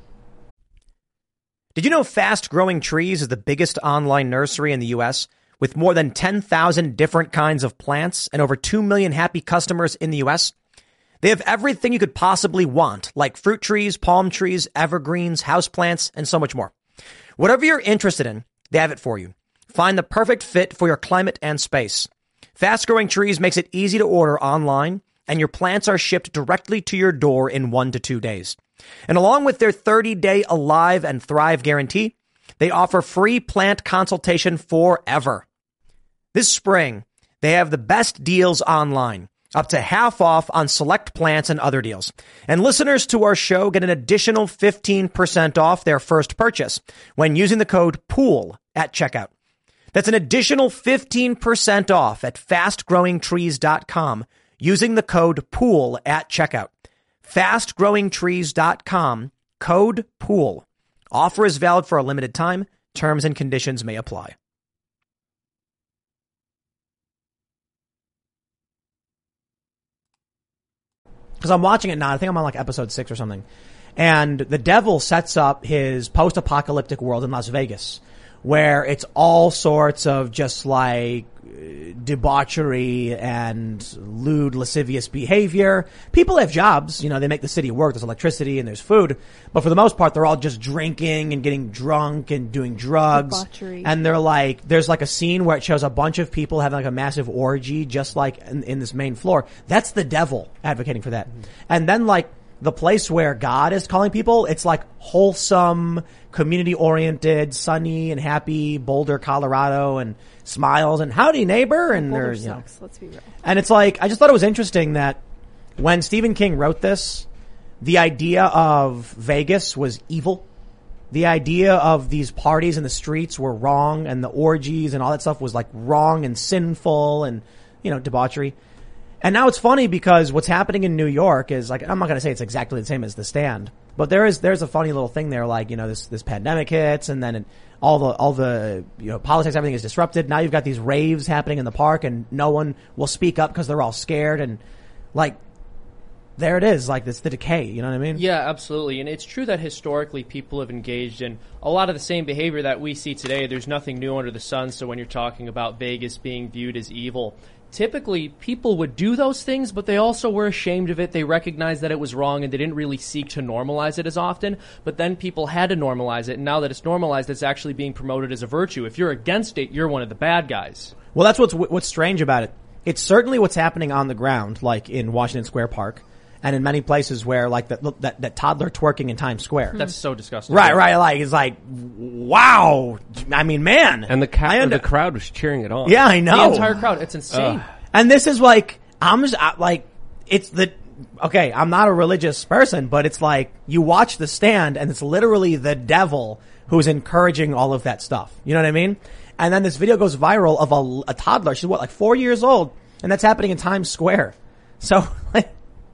Did you know Fast Growing Trees is the biggest online nursery in the U S with more than ten thousand different kinds of plants and over two million happy customers in the U S? They have everything you could possibly want, like fruit trees, palm trees, evergreens, houseplants, and so much more. Whatever you're interested in, they have it for you. Find the perfect fit for your climate and space. Fast Growing Trees makes it easy to order online, and your plants are shipped directly to your door in one to two days. And along with their thirty-day Alive and Thrive guarantee, they offer free plant consultation forever. This spring, they have the best deals online, up to half off on select plants and other deals. And listeners to our show get an additional fifteen percent off their first purchase when using the code POOL at checkout. That's an additional fifteen percent off at fast growing trees dot com using the code POOL at checkout. fast growing trees dot com, code POOL. Offer is valid for a limited time. Terms and conditions may apply. Because I'm watching it now. I think I'm on like episode six or something. And the devil sets up his post-apocalyptic world in Las Vegas, where it's all sorts of just like debauchery and lewd, lascivious behavior. People have jobs, you know, they make the city work. There's electricity and there's food. But for the most part, they're all just drinking and getting drunk and doing drugs. Debauchery. And they're like, there's like a scene where it shows a bunch of people having like a massive orgy, just like in, in this main floor. That's the devil advocating for that. Mm-hmm. And then like, the place where God is calling people, it's like wholesome, community-oriented, sunny and happy Boulder, Colorado, and smiles and howdy neighbor, and Boulder there's, you know, sucks, let's be real. and it's like, I just thought it was interesting that when Stephen King wrote this, the idea of Vegas was evil. The idea of these parties in the streets were wrong, and the orgies and all that stuff was like wrong and sinful and, you know, debauchery. And now it's funny because what's happening in New York is like, I'm not going to say it's exactly the same as The Stand, but there is, there's a funny little thing there, like, you know, this, this pandemic hits and then it, all the, all the, you know, politics, everything is disrupted. Now you've got these raves happening in the park and no one will speak up because they're all scared, and like, there it is, like, it's the decay, you know what I mean? Yeah, absolutely. And it's true that historically people have engaged in a lot of the same behavior that we see today. There's nothing new under the sun. So when you're talking about Vegas being viewed as evil, typically people would do those things, but they also were ashamed of it. They recognized that it was wrong and they didn't really seek to normalize it as often. But then people had to normalize it. And now that it's normalized, it's actually being promoted as a virtue. If you're against it, you're one of the bad guys. Well, that's what's, what's strange about it. It's certainly what's happening on the ground, like in Washington Square Park. And in many places where, like, that, that, that toddler twerking in Times Square. That's so disgusting. Right, right, like, it's like, wow. I mean, man. And the, ca- I under- the crowd was cheering it on. Yeah, I know. The entire crowd. It's insane. Ugh. And this is like, I'm just, I, like, it's the, okay, I'm not a religious person, but it's like, you watch The Stand and it's literally the devil who's encouraging all of that stuff. You know what I mean? And then this video goes viral of a, a toddler. She's what, like four years old? And that's happening in Times Square. So, like,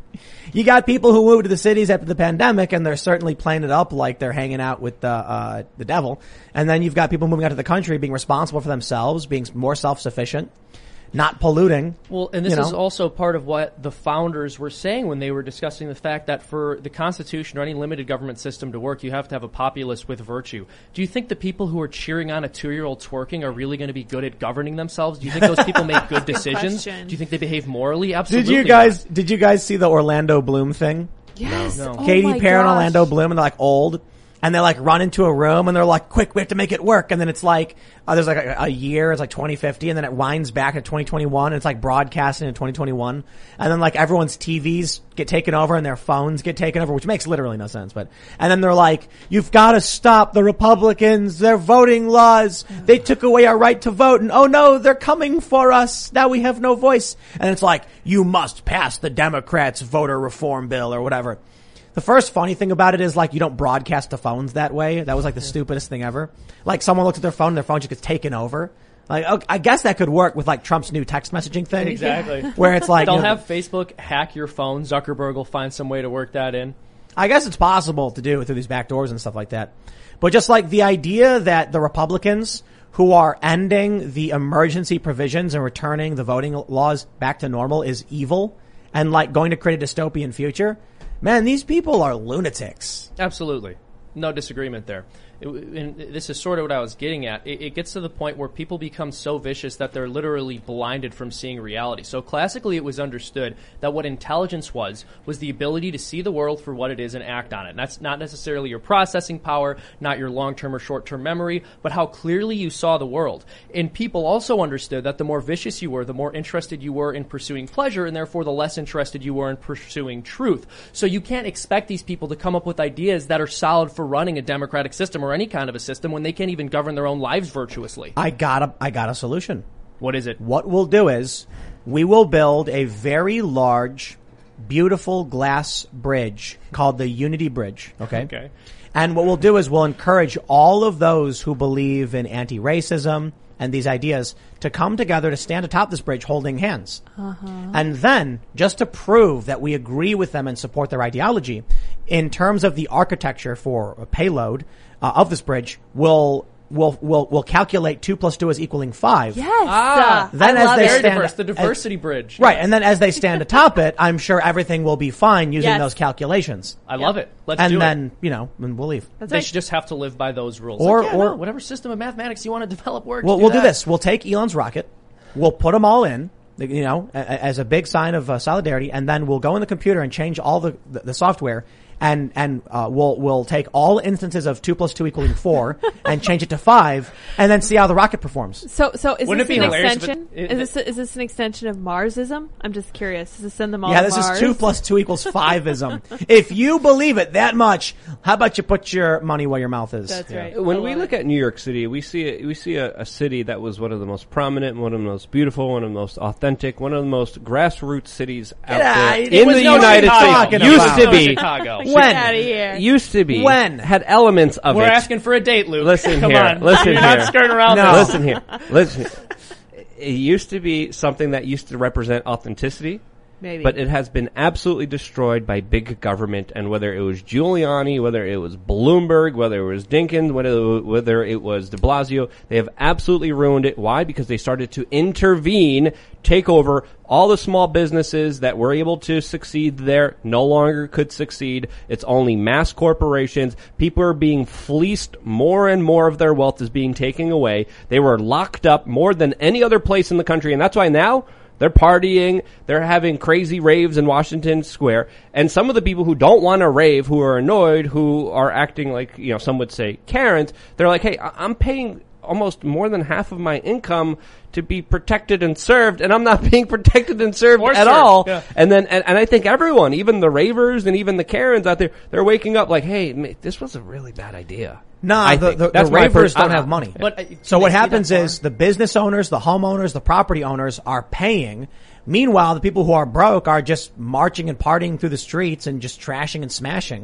you got people who moved to the cities after the pandemic, and they're certainly playing it up like they're hanging out with the, uh, the devil. And then you've got people moving out to the country being responsible for themselves, being more self-sufficient, not polluting. Well, and this you know? is also part of what the founders were saying when they were discussing the fact that for the Constitution or any limited government system to work, you have to have a populace with virtue. Do you think the people who are cheering on a two-year-old twerking are really going to be good at governing themselves? Do you think those people make good decisions? question. Do you think they behave morally? Absolutely. Did you guys, not. did you guys see the Orlando Bloom thing? Yes. No. Oh Katy my Perry and gosh. Orlando Bloom, and they're like old, and they like run into a room, and they're like, quick, we have to make it work. And then it's like, uh, there's like a, a year, it's like twenty fifty, and then it winds back to twenty twenty-one, and it's like broadcasting in twenty twenty-one. And then like everyone's T Vs get taken over and their phones get taken over, which makes literally no sense. But, and then they're like, you've got to stop the Republicans, their voting laws, they took away our right to vote, and oh no, they're coming for us, now we have no voice. And it's like, you must pass the Democrats' voter reform bill or whatever. The first funny thing about it is like you don't broadcast to phones that way. That was like the stupidest thing ever. Like someone looks at their phone and their phone just gets taken over. Like, okay, I guess that could work with like Trump's new text messaging thing. Exactly. Where it's like, They'll you know, have Facebook hack your phone. Zuckerberg will find some way to work that in. I guess it's possible to do through these back doors and stuff like that. But just like the idea that the Republicans who are ending the emergency provisions and returning the voting laws back to normal is evil and like going to create a dystopian future. Man, these people are lunatics. Absolutely. No disagreement there. It, and this is sort of what I was getting at. It, it gets to the point where people become so vicious that they're literally blinded from seeing reality. So classically, it was understood that what intelligence was, was the ability to see the world for what it is and act on it. And that's not necessarily your processing power, not your long-term or short-term memory, but how clearly you saw the world. And people also understood that the more vicious you were, the more interested you were in pursuing pleasure, and therefore the less interested you were in pursuing truth. So you can't expect these people to come up with ideas that are solid for running a democratic system or any kind of a system when they can't even govern their own lives virtuously. I got a, I got a solution. What is it? What we'll do is we will build a very large, beautiful glass bridge called the Unity Bridge. Okay. Okay. And what we'll do is we'll encourage all of those who believe in anti-racism and these ideas to come together to stand atop this bridge holding hands. Uh-huh. And then, just to prove that we agree with them and support their ideology, in terms of the architecture for a payload uh, of this bridge, we'll We'll, we'll, we'll calculate two plus two as equaling five. Yes. Ah, uh, then I as love they it. Very stand, diverse. The diversity as, bridge. Right. And then as they stand atop it, I'm sure everything will be fine using Yes. those calculations. I love it. Let's and do then, it. you know, and we'll leave. That's They right. should just have to live by those rules. Or- Like, yeah, or- no, whatever system of mathematics you want to develop works. Well, do we'll do that. this. We'll take Elon's rocket. We'll put them all in, you know, a- a- as a big sign of uh, solidarity, and then we'll go in the computer and change all the, the, the software. And, and, uh, we'll, we'll take all instances of two plus two equaling four and change it to five and then see how the rocket performs. So, so is Wouldn't this it be an hilarious if extension? it- it- is this is this an extension of Marsism? I'm just curious. Does it send them all? Yeah, to this Mars? is two plus two equals five-ism. If you believe it that much, how about you put your money where your mouth is? That's right. When I we love look it. at New York City, we see a, we see a, a city that was one of the most prominent, one of the most beautiful, one of the most authentic, one of the most grassroots cities out Yeah, there it in was the no United Chicago. States. Talking Used about. to No be, Chicago. Get When? out of here. used to be, When? had elements of We're it. asking for a date, Luke. Listen Come here. on. Listen You're here. not skirting around No. this. Listen here. Listen here. It used to be something that used to represent authenticity. Maybe. But it has been absolutely destroyed by big government, and whether it was Giuliani, whether it was Bloomberg, whether it was Dinkins, whether, whether it was de Blasio, they have absolutely ruined it. Why? Because they started to intervene, take over. All the small businesses that were able to succeed there no longer could succeed. It's only mass corporations. People are being fleeced. More and more of their wealth is being taken away. They were locked up more than any other place in the country, and that's why now they're partying, they're having crazy raves in Washington Square, and some of the people who don't want to rave, who are annoyed, who are acting like, you know, some would say Karens, they're like, hey, I- I'm paying almost more than half of my income to be protected and served, and I'm not being protected and served Or at served, all. yeah. And then, and, and I think everyone, even the ravers and even the Karens out there, they're waking up like, hey, ma- this was a really bad idea. Nah, I the, think. the, the That's my ravers per- don't I- have money. But, uh, so can what they see happens that far? is the business owners, the homeowners, the property owners are paying. Meanwhile, the people who are broke are just marching and partying through the streets and just trashing and smashing.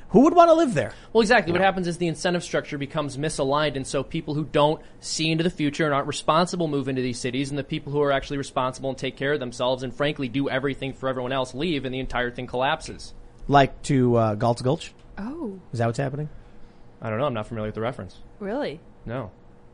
who would want to live there? Well, exactly. What happens is the incentive structure becomes misaligned, and so people who don't see into the future and aren't responsible move into these cities, and the people who are actually responsible and take care of themselves and, frankly, do everything for everyone else leave, and the entire thing collapses. Like to uh, Galt's Gulch? Oh, Is that what's happening? I don't know. I'm not familiar with the reference. really? No.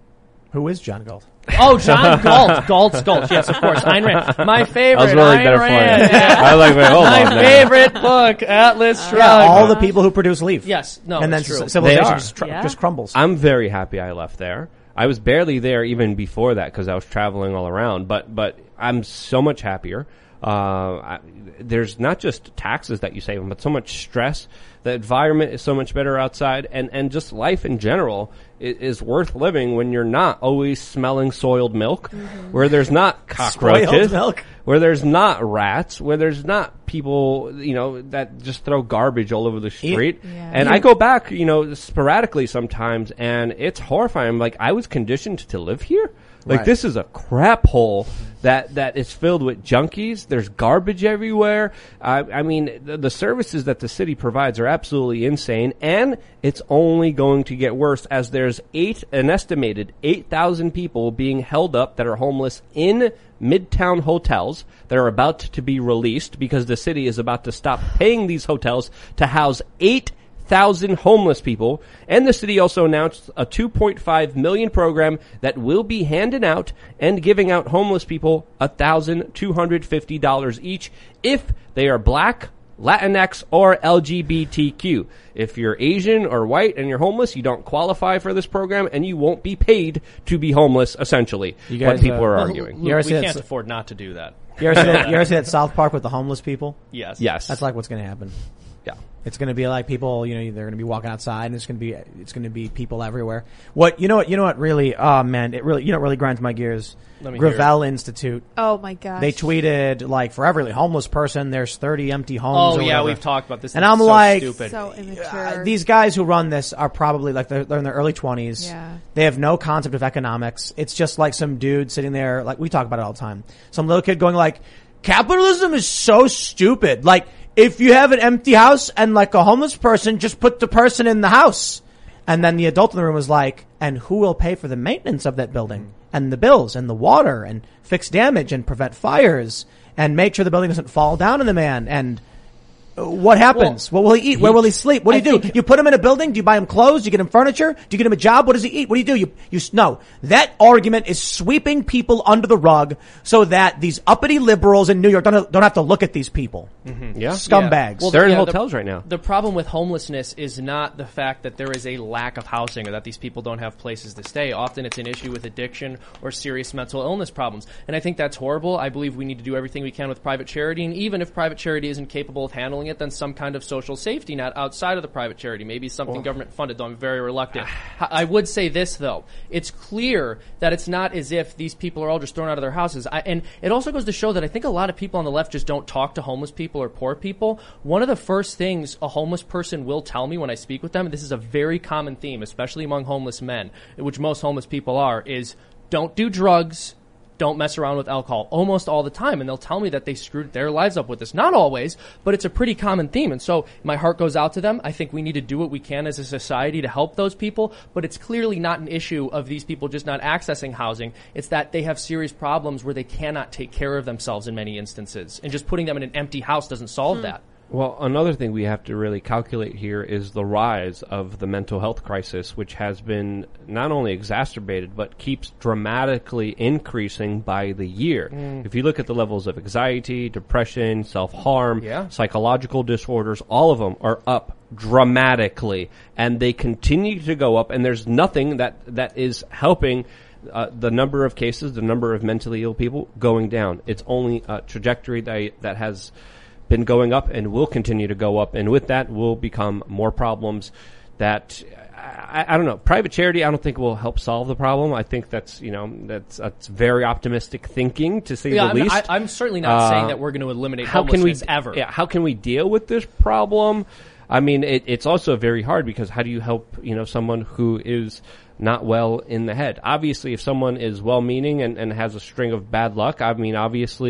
Who is John Galt? Oh, John Galt. Galt's Gulch. Yes, of course. Ayn Rand. My favorite. I was really Ayn better Rand. for you. I like my hold My on there. favorite book, Atlas Shrugged. Yeah, all the people who produce leave. Yes. No, and then it's true. c- civilization They are. just, tr- Yeah. just crumbles. I'm very happy I left there. I was barely there even before that because I was traveling all around. But but I'm so much happier. Uh, I, there's not just taxes that you save, but so much stress. The environment is so much better outside, and, and just life in general is, is worth living when you're not always smelling soiled milk, Mm-hmm. where there's not cockroaches, Spoiled milk. where there's not rats, where there's not people, you know, that just throw garbage all over the street. Yeah. And I go back, you know, sporadically sometimes, and it's horrifying. Like, I was conditioned to live here. Like, Right. this is a crap hole that, that is filled with junkies. There's garbage everywhere. I, I mean, the, the services that the city provides are absolutely insane, and it's only going to get worse as there's eight, an estimated eight thousand people being held up that are homeless in midtown hotels that are about to be released because the city is about to stop paying these hotels to house eight thousand homeless people, and the city also announced a two point five million program that will be handing out and giving out homeless people one thousand two hundred fifty dollars each if they are black, Latinx, or L G B T Q. If you're Asian or white and you're homeless, you don't qualify for this program, and you won't be paid to be homeless, essentially, You guys, what people uh, are Well, arguing. Luke, You ever we see that can't s- afford not to do that. You ever see that, you ever see that South Park with the homeless people? Yes. Yes. That's like what's going to happen. yeah. It's going to be like people, you know, they're going to be walking outside, and it's going to be, it's going to be people everywhere. What, you know what, you know what really, oh man, it really, you know what really grinds my gears? Let me hear it. Gravel Institute. Oh my gosh. They tweeted, like, for every homeless person, there's thirty empty homes. Oh, or yeah, whatever. we've talked about this. And This I'm is so like- stupid. so immature. Uh, these guys who run this are probably like they're, they're in their early twenties. Yeah. They have no concept of economics. It's just like some dude sitting there, like we talk about it all the time. Some little kid going like, capitalism is so stupid. Like, if you have an empty house and like a homeless person, just put the person in the house. And then the adult in the room was like, and who will pay for the maintenance of that building and the bills and the water and fix damage and prevent fires and make sure the building doesn't fall down on the man? And uh, what happens? Well, what will he eat? Where will he sleep? What do I you do? think- You put him in a building? Do you buy him clothes? Do you get him furniture? Do you get him a job? What does he eat? What do you do? You, you, s- no. That argument is sweeping people under the rug so that these uppity liberals in New York don't, don't have to look at these people. Yeah. Scumbags. Well, They're in yeah, the- hotels right now. The problem with homelessness is not the fact that there is a lack of housing or that these people don't have places to stay. Often it's an issue with addiction or serious mental illness problems. And I think that's horrible. I believe we need to do everything we can with private charity. And even if private charity isn't capable of handling it, then some kind of social safety net outside of the private charity. Maybe something government funded, though I'm very reluctant. H- I would say this, though. It's clear that it's not as if these people are all just thrown out of their houses. I, and it also goes to show that I think a lot of people on the left just don't talk to homeless people or poor people. One of the first things a homeless person will tell me when I speak with them, and this is a very common theme, especially among homeless men, which most homeless people are, is don't do drugs, don't mess around with alcohol, almost all the time. And they'll tell me that they screwed their lives up with this. Not always, but it's a pretty common theme. And so my heart goes out to them. I think we need to do what we can as a society to help those people, but it's clearly not an issue of these people just not accessing housing. It's that they have serious problems where they cannot take care of themselves in many instances. And just putting them in an empty house doesn't solve that. Well, another thing we have to really calculate here is the rise of the mental health crisis, which has been not only exacerbated, but keeps dramatically increasing by the year. Mm. If you look at the levels of anxiety, depression, self-harm, Yeah. psychological disorders, all of them are up dramatically, and they continue to go up, and there's nothing that, that is helping Uh, the number of cases, the number of mentally ill people going down. It's only a trajectory that, that has been going up and will continue to go up. And with that will become more problems that, I, I don't know, private charity I don't think will help solve the problem. I think that's, you know, that's, that's very optimistic thinking to say Yeah, the I mean, least. I, I'm certainly not Uh, saying that we're going to eliminate how can we homelessness ever. Yeah, how can we deal with this problem? I mean, it, it's also very hard because how do you help, you know, someone who is not well in the head? Obviously, if someone is well-meaning and, and has a string of bad luck, I mean, obviously,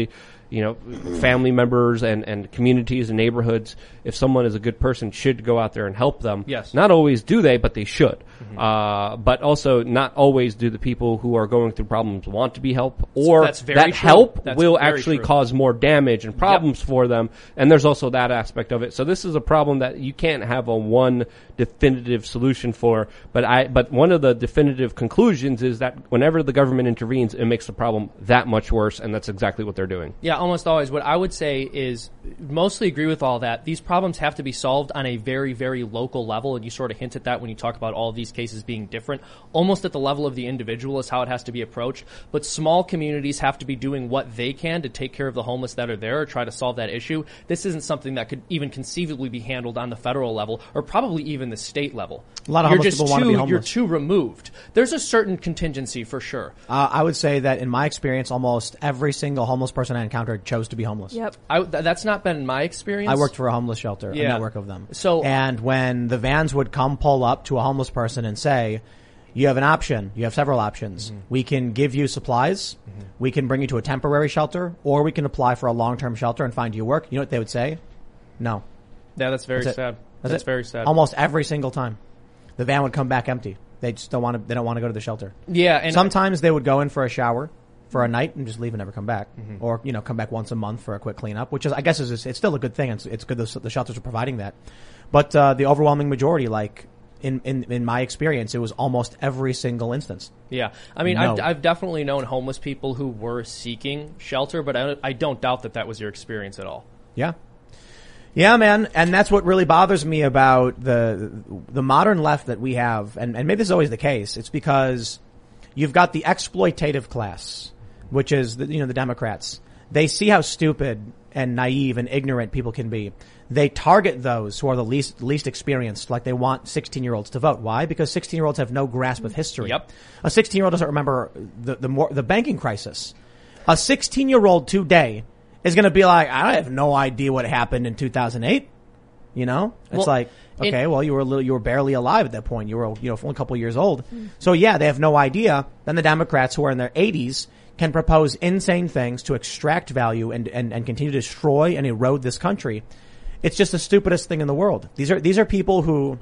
you know, family members and, and communities and neighborhoods, if someone is a good person, should go out there and help them. Yes. Not always do they, but they should. Mm-hmm. Uh, but also not always do the people who are going through problems want to be helped, or That's very that true. help That's will very actually true. cause more damage and problems Yep. for them. And there's also that aspect of it. So this is a problem that you can't have a one definitive solution for. But I, but one of the definitive conclusions is that whenever the government intervenes, it makes the problem that much worse. And that's exactly what they're doing. Yeah, almost always. What I would say is mostly agree with all that. These problems have to be solved on a very, very local level, and you sort of hint at that when you talk about all of these cases being different. Almost at the level of the individual is how it has to be approached. But small communities have to be doing what they can to take care of the homeless that are there or try to solve that issue. This isn't something that could even conceivably be handled on the federal level or probably even the state level. A lot of you're homeless just people want to too, be homeless. You're too removed. There's a certain contingency for sure. Uh, I would say that in my experience, almost every single homeless person I encountered chose to be homeless. Yep. I, th- that's not been my experience. I worked for a homeless shelter, Yeah. a network of them. So- and when the vans would come pull up to a homeless person and say, you have an option, you have several options. Mm-hmm. We can give you supplies, mm-hmm. we can bring you to a temporary shelter, or we can apply for a long-term shelter and find you work. You know what they would say? No. Yeah, that's very That's it. sad. That's, That's it. very sad. Almost every single time. The van would come back empty. They just don't want to, they don't want to go to the shelter. Yeah, and Sometimes they would go in for a shower for a night and just leave and never come back. Mm-hmm. Or, you know, come back once a month for a quick cleanup, which is, I guess is, it's still a good thing. It's, it's good the, the shelters are providing that. But, uh, the overwhelming majority, like, in, in, in my experience, it was almost every single instance. Yeah, I mean, No. I've, I've definitely known homeless people who were seeking shelter, but I, I don't doubt that that was your experience at all. Yeah. Yeah, man. And that's what really bothers me about the, the modern left that we have. And, and maybe this is always the case. It's because you've got the exploitative class, which is the, you know, the Democrats. They see how stupid and naive and ignorant people can be. They target those who are the least, least experienced, like they want sixteen year olds to vote. Why? Because sixteen year olds have no grasp of history. Yep. A sixteen year old doesn't remember the, the more, the banking crisis. A sixteen year old today is going to be like, I have no idea what happened in two thousand eight. You know, it's Well, like, okay, it- well, you were a little, you were barely alive at that point. You were, you know, only a couple years old. So yeah, they have no idea. Then the Democrats who are in their eighties can propose insane things to extract value and, and, and continue to destroy and erode this country. It's just the stupidest thing in the world. These are, these are people who,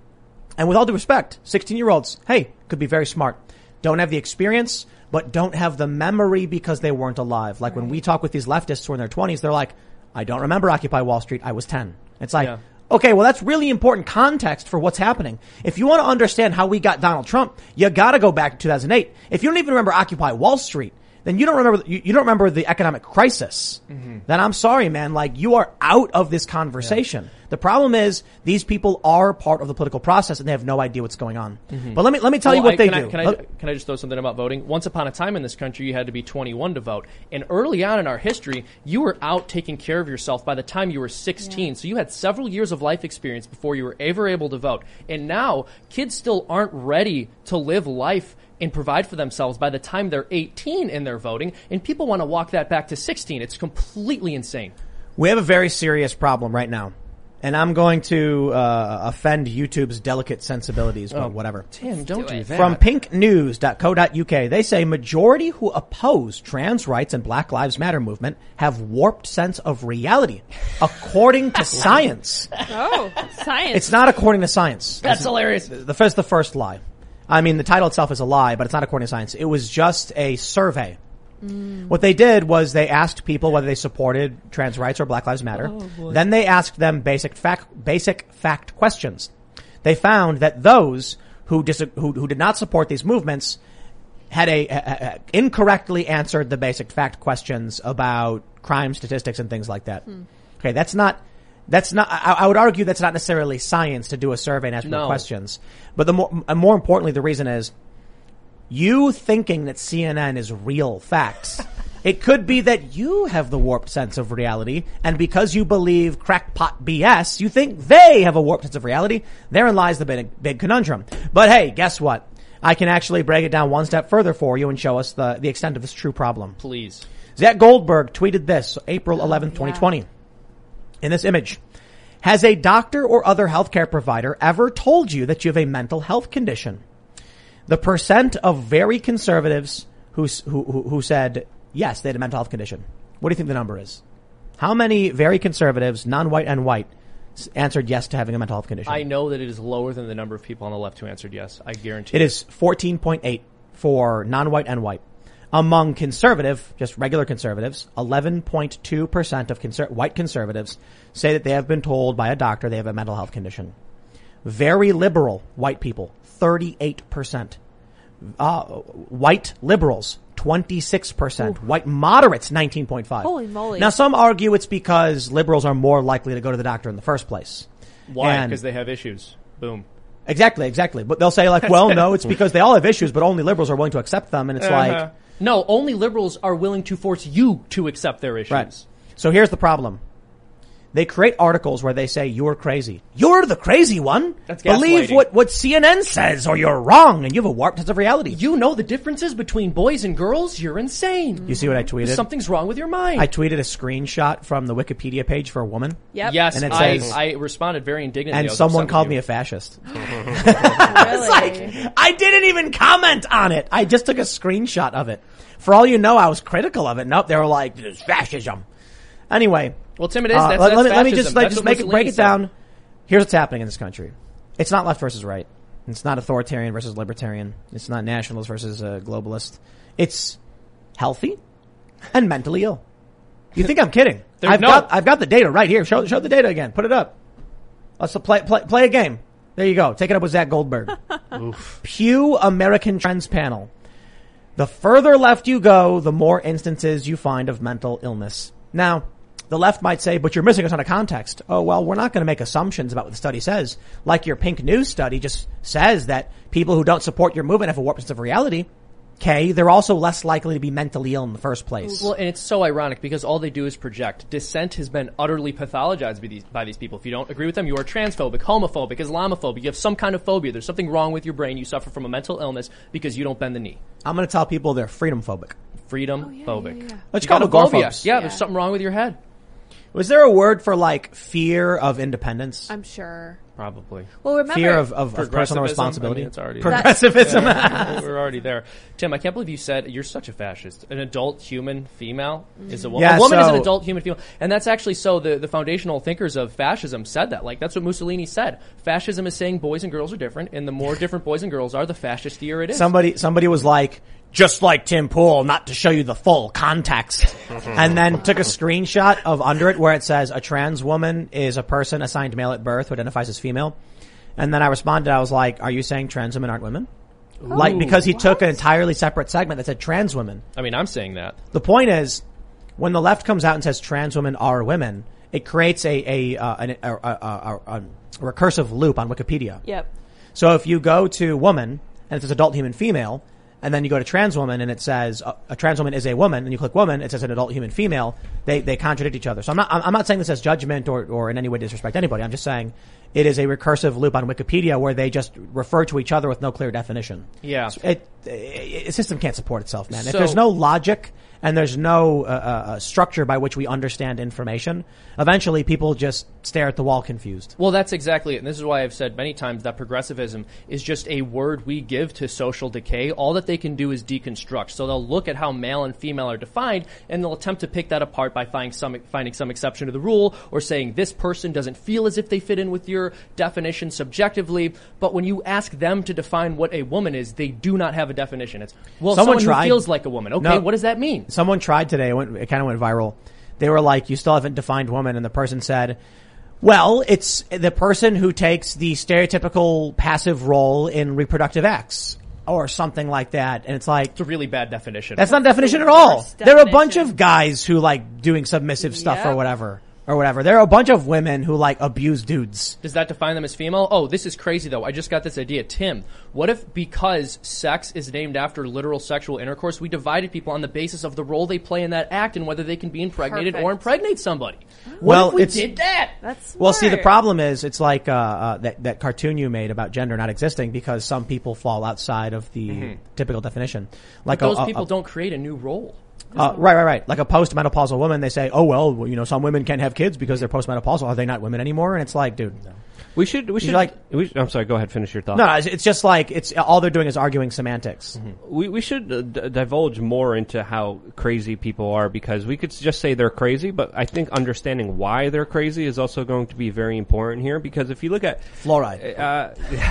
and with all due respect, sixteen year olds, hey, could be very smart. Don't have the experience, but don't have the memory because they weren't alive. Like when we talk with these leftists who are in their twenties, they're like, I don't remember Occupy Wall Street. I was ten. It's like, Yeah. okay, well, that's really important context for what's happening. If you want to understand how we got Donald Trump, you got to go back to two thousand eight. If you don't even remember Occupy Wall Street, then you don't remember, you, you don't remember the economic crisis. Mm-hmm. Then I'm sorry, man. Like, you are out of this conversation. Yeah. The problem is these people are part of the political process and they have no idea what's going on. Mm-hmm. But let me, let me tell Well, you what I, they can do. I, can, I, can I just throw something about voting? Once upon a time in this country, you had to be twenty-one to vote. And early on in our history, you were out taking care of yourself by the time you were sixteen. Yeah. So you had several years of life experience before you were ever able to vote. And now, kids still aren't ready to live life and provide for themselves by the time they're eighteen and they're voting. And people want to walk that back to sixteen. It's completely insane. We have a very serious problem right now. And I'm going to uh, offend YouTube's delicate sensibilities, but Oh, whatever. Tim, don't do, do it. that. From pink news dot co dot U K, they say majority who oppose trans rights and Black Lives Matter movement have warped sense of reality, according to science. Oh, science. It's not according to science. That's hilarious. The first, the first lie. I mean, the title itself is a lie, but it's not according to science. It was just a survey. Mm. What they did was they asked people whether they supported trans rights or Black Lives Matter. Oh, then they asked them basic fact, basic fact questions. They found that those who dis- who, who did not support these movements had a, a, a incorrectly answered the basic fact questions about crime statistics and things like that. Hmm. Okay, that's not. That's not, I, I would argue that's not necessarily science to do a survey and ask No. people questions. But the more, and more importantly, the reason is you thinking that C N N is real facts. It could be that you have the warped sense of reality, and because you believe crackpot B S, you think they have a warped sense of reality. Therein lies the big, big conundrum. But hey, guess what? I can actually break it down one step further for you and show us the, the extent of this true problem. Please. Zach Goldberg tweeted this April eleventh, twenty twenty. In this image, has a doctor or other healthcare provider ever told you that you have a mental health condition? The percent of very conservatives who, who, who said, yes, they had a mental health condition. What do you think the number is? How many very conservatives, non-white and white, s- answered yes to having a mental health condition? I know that it is lower than the number of people on the left who answered yes. I guarantee It is fourteen point eight for non-white and white. Among conservative, just regular conservatives, eleven point two percent of conser- white conservatives say that they have been told by a doctor they have a mental health condition. Very liberal white people, thirty-eight percent. Uh, white liberals, twenty-six percent. Ooh. White moderates, nineteen point five. Holy moly. Now, some argue it's because liberals are more likely to go to the doctor in the first place. Why? And- Because they have issues. Boom. Exactly, exactly. But they'll say like, well, no, it's because they all have issues, but only liberals are willing to accept them. And it's Uh-huh. like, No, only liberals are willing to force you to accept their issues. right. So here's the problem. They create articles where they say, you're crazy. You're the crazy one. That's Believe gaslighting. what, what C N N says or you're wrong and you have a warped sense of reality. You know the differences between boys and girls? You're insane. You see what I tweeted? Something's wrong with your mind. I tweeted a screenshot from the Wikipedia page for a woman. Yep. Yes, And it I, says- I responded very indignantly. And I was someone upset called with me you. a fascist. Really? Like, I didn't even comment on it. I just took a screenshot of it. For all you know, I was critical of it. Nope, they were like, this is fascism. Anyway. Well, Tim, it is. Uh, That's, let, that's let me, let me fascism. just, like, That's just what make it, break Mussolini it said. down. Here's what's happening in this country. It's not left versus right. It's not authoritarian versus libertarian. It's not nationalist versus uh, globalist. It's healthy and mentally ill. You think I'm kidding? There's I've no- got, I've got the data right here. Show, show the data again. Put it up. Let's play, play, play a game. There you go. Take it up with Zach Goldberg. Pew American Trends Panel. The further left you go, the more instances you find of mental illness. Now, the left might say, but you're missing a ton of context. Oh, well, we're not going to make assumptions about what the study says. Like your Pink News study just says that people who don't support your movement have a warped sense of reality. Okay, they're also less likely to be mentally ill in the first place. Well, and it's so ironic because all they do is project. Dissent has been utterly pathologized by these, by these people. If you don't agree with them, you are transphobic, homophobic, Islamophobic. You have some kind of phobia. There's something wrong with your brain. You suffer from a mental illness because you don't bend the knee. I'm going to tell people they're freedom phobic. Freedom Oh, yeah, phobic. yeah, yeah. Let's You call got them a phobia. agoraphobes. Yeah, Yeah. there's something wrong with your head. Was there a word for like fear of independence? I'm sure. Probably. Well, remember. Fear of, of, of personal Progressivism? responsibility. I mean, it's already Progressivism. We're already there. Tim, I can't believe you said you're such a fascist. An adult human female is a woman. Yeah, a woman is an so- adult human female. And that's actually so the, the foundational thinkers of fascism said that. Like, that's what Mussolini said. Fascism is saying boys and girls are different, and the more different boys and girls are, the fascistier it is. Somebody, somebody was like, just like Tim Pool, not to show you the full context. And then took a screenshot of under it where it says a trans woman is a person assigned male at birth who identifies as female. And then I responded, I was like, are you saying trans women aren't women? Like, because he took an entirely separate segment that said trans women. I mean, I'm saying that. The point is, when the left comes out and says trans women are women, it creates a, a, uh, an, a, a, a, a, a recursive loop on Wikipedia. Yep. So if you go to woman and it says adult human female, and then you go to trans woman and it says uh, a trans woman is a woman, and you click woman, it says an adult human female. They they contradict each other. So I'm not I'm not saying this as judgment or or in any way disrespect anybody. I'm just saying it is a recursive loop on Wikipedia where they just refer to each other with no clear definition. Yeah. It, it, the system can't support itself, man. If So- there's no logic and there's no uh, uh, structure by which we understand information, eventually people just stare at the wall confused. Well, that's exactly it. And this is why I've said many times that progressivism is just a word we give to social decay. All that they can do is deconstruct. So they'll look at how male and female are defined, and they'll attempt to pick that apart by finding some, finding some exception to the rule, or saying this person doesn't feel as if they fit in with your definition subjectively. But when you ask them to define what a woman is, they do not have a definition. It's, well, Someone someone tried- who feels like a woman. Okay, No. what does that mean? Someone tried today. It, went, it kind of went viral. They were like, you still haven't defined woman. And the person said, well, it's the person who takes the stereotypical passive role in reproductive acts or something like that. And it's like, It's a really bad definition. that's not a definition at the all. worst There are a bunch definition. of guys who like doing submissive stuff or Yep. whatever. Or whatever. There are a bunch of women who like abuse dudes. Does that define them as female? Oh, this is crazy though. I just got this idea. Tim, what if because sex is named after literal sexual intercourse, we divided people on the basis of the role they play in that act and whether they can be impregnated or Perfect. impregnate somebody? What Well, if we it's- did that? That's Well, see, the smart. problem is it's like uh, uh, that that cartoon you made about gender not existing because some people fall outside of the typical definition. Like Those a, a- people a- don't create a new role. Uh, right, right, right. Like a postmenopausal woman, they say, oh, well, you know, some women can't have kids because they're postmenopausal. Are they not women anymore? And it's like, dude, We should. We should. like- we, I'm sorry. Go ahead. Finish your thought. No, it's, it's just like it's all they're doing is arguing semantics. We we should uh, d- divulge more into how crazy people are, because we could just say they're crazy, but I think understanding why they're crazy is also going to be very important here. Because if you look at Fluoride. uh,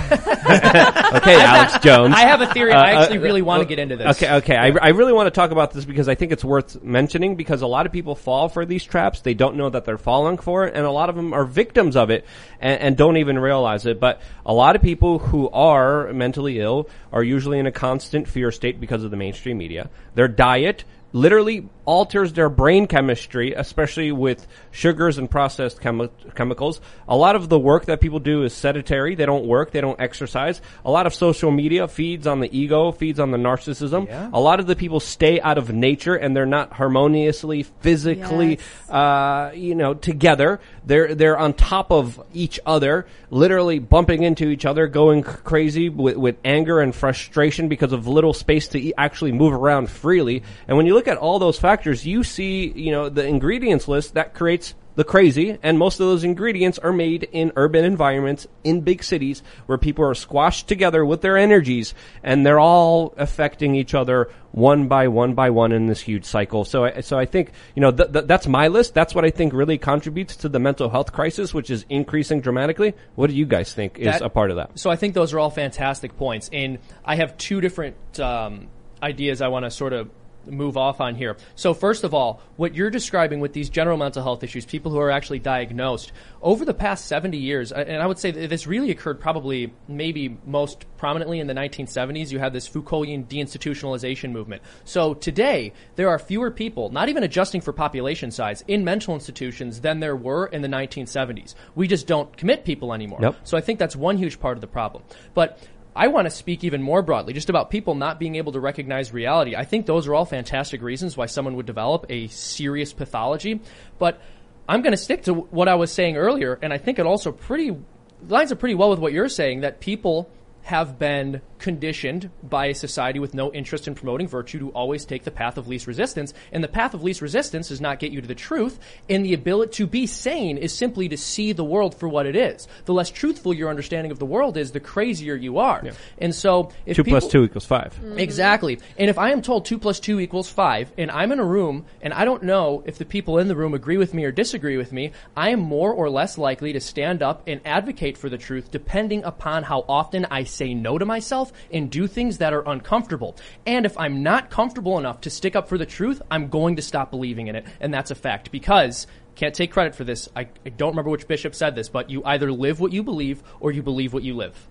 okay, Alex Jones. I have a theory. Uh, I actually uh, really want to uh, get into this. Okay, okay. I, I really want to talk about this because I think it's worth mentioning, because a lot of people fall for these traps. They don't know that they're falling for it, and a lot of them are victims of it and, and don't even realize it. But a lot of people who are mentally ill are usually in a constant fear state because of the mainstream media. Their diet literally alters their brain chemistry, especially with sugars and processed chemi- chemicals. A lot of the work that people do is sedentary. They don't work. They don't exercise. A lot of social media feeds on the ego, feeds on the narcissism. Yeah. A lot of the people stay out of nature and they're not harmoniously, physically, Yes. uh, you know, together. They're, they're on top of each other, literally bumping into each other, going c- crazy with, with anger and frustration because of little space to e- actually move around freely. And when you look at all those factors, you see, you know, the ingredients list that creates the crazy, and most of those ingredients are made in urban environments in big cities where people are squashed together with their energies, and they're all affecting each other one by one by one in this huge cycle. So, I, so I think, you know, th- th- that's my list. That's what I think really contributes to the mental health crisis, which is increasing dramatically. What do you guys think is That- a part of that? So I think those are all fantastic points, and I have two different um, ideas I want to sort of move off on here. So first of all, what you're describing with these general mental health issues, people who are actually diagnosed, over the past seventy years, and I would say that this really occurred probably maybe most prominently in the nineteen seventies, you had this Foucaultian deinstitutionalization movement. So today, there are fewer people, not even adjusting for population size, in mental institutions than there were in the nineteen seventies. We just don't commit people anymore. Yep. So I think that's one huge part of the problem. But I want to speak even more broadly, just about people not being able to recognize reality. I think those are all fantastic reasons why someone would develop a serious pathology. But I'm going to stick to what I was saying earlier, and I think it also pretty lines up pretty well with what you're saying, that people have been conditioned by a society with no interest in promoting virtue to always take the path of least resistance. And the path of least resistance does not get you to the truth. And the ability to be sane is simply to see the world for what it is. The less truthful your understanding of the world is, the crazier you are. Yeah. And so if Two people, plus two equals five. Exactly. And if I am told two plus two equals five, and I'm in a room, and I don't know if the people in the room agree with me or disagree with me, I am more or less likely to stand up and advocate for the truth depending upon how often I say no to myself and do things that are uncomfortable. And if I'm not comfortable enough to stick up for the truth, I'm going to stop believing in it. And that's a fact, because can't take credit for this. I, I don't remember which bishop said this, but you either live what you believe or you believe what you live.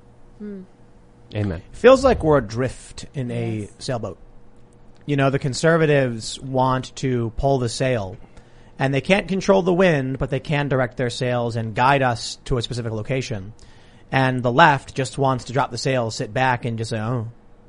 Amen. Feels like we're adrift in a sailboat. You know, the conservatives want to pull the sail, and they can't control the wind, but they can direct their sails and guide us to a specific location. And the left just wants to drop the sails, sit back, and just say, oh.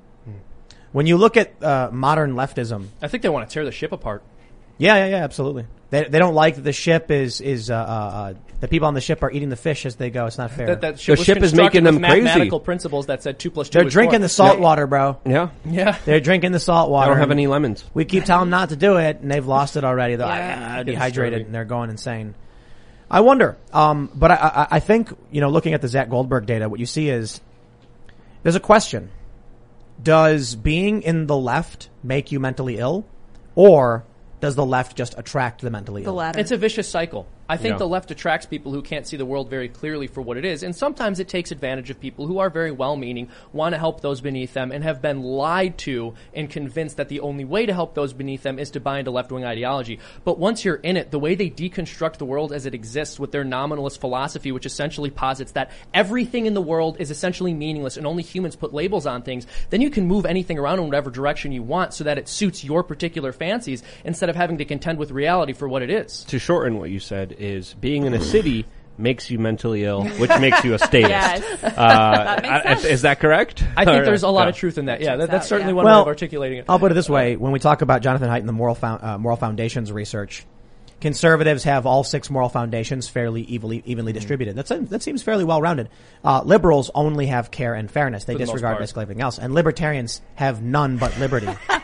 When you look at uh, modern leftism, I think they want to tear the ship apart. yeah, yeah, yeah, absolutely. They they don't like that the ship is is uh, uh, uh, the people on the ship are eating the fish as they go. It's not fair. That, that ship The was ship is constructed making with them crazy. mathematical principles that said two plus two They're is drinking four. the salt water, bro. Yeah. Yeah. They're drinking the salt I water. don't have and any lemons. We keep telling them not to do it, and they've lost it already. They're Yeah. like, ah, Getting dehydrated, scurvy. and they're going insane. I wonder, um, but I, I, I think, you know, looking at the Zach Goldberg data, what you see is there's a question. Does being in the left make you mentally ill, or does the left just attract the mentally The ill? latter. It's a vicious cycle. I think Yeah. the left attracts people who can't see the world very clearly for what it is, and sometimes it takes advantage of people who are very well-meaning, want to help those beneath them, and have been lied to and convinced that the only way to help those beneath them is to buy into left-wing ideology. But once you're in it, the way they deconstruct the world as it exists with their nominalist philosophy, which essentially posits that everything in the world is essentially meaningless and only humans put labels on things, then you can move anything around in whatever direction you want so that it suits your particular fancies instead of having to contend with reality for what it is. To shorten what you said is being in a city makes you mentally ill, which makes you a statist. Yes. Uh, That makes I- sense. Is that correct? I think Or- there's a lot yeah. of truth in that. Yeah, that, Checks that's out, certainly yeah. one Well, way of articulating it. I'll put it this way. When we talk about Jonathan Haidt and the moral, found, uh, moral foundations research, conservatives have all six moral foundations fairly evenly, evenly distributed. That's, that seems fairly well-rounded. Uh, liberals only have care and fairness. They For the most disregard part. basically everything else. And libertarians have none but liberty.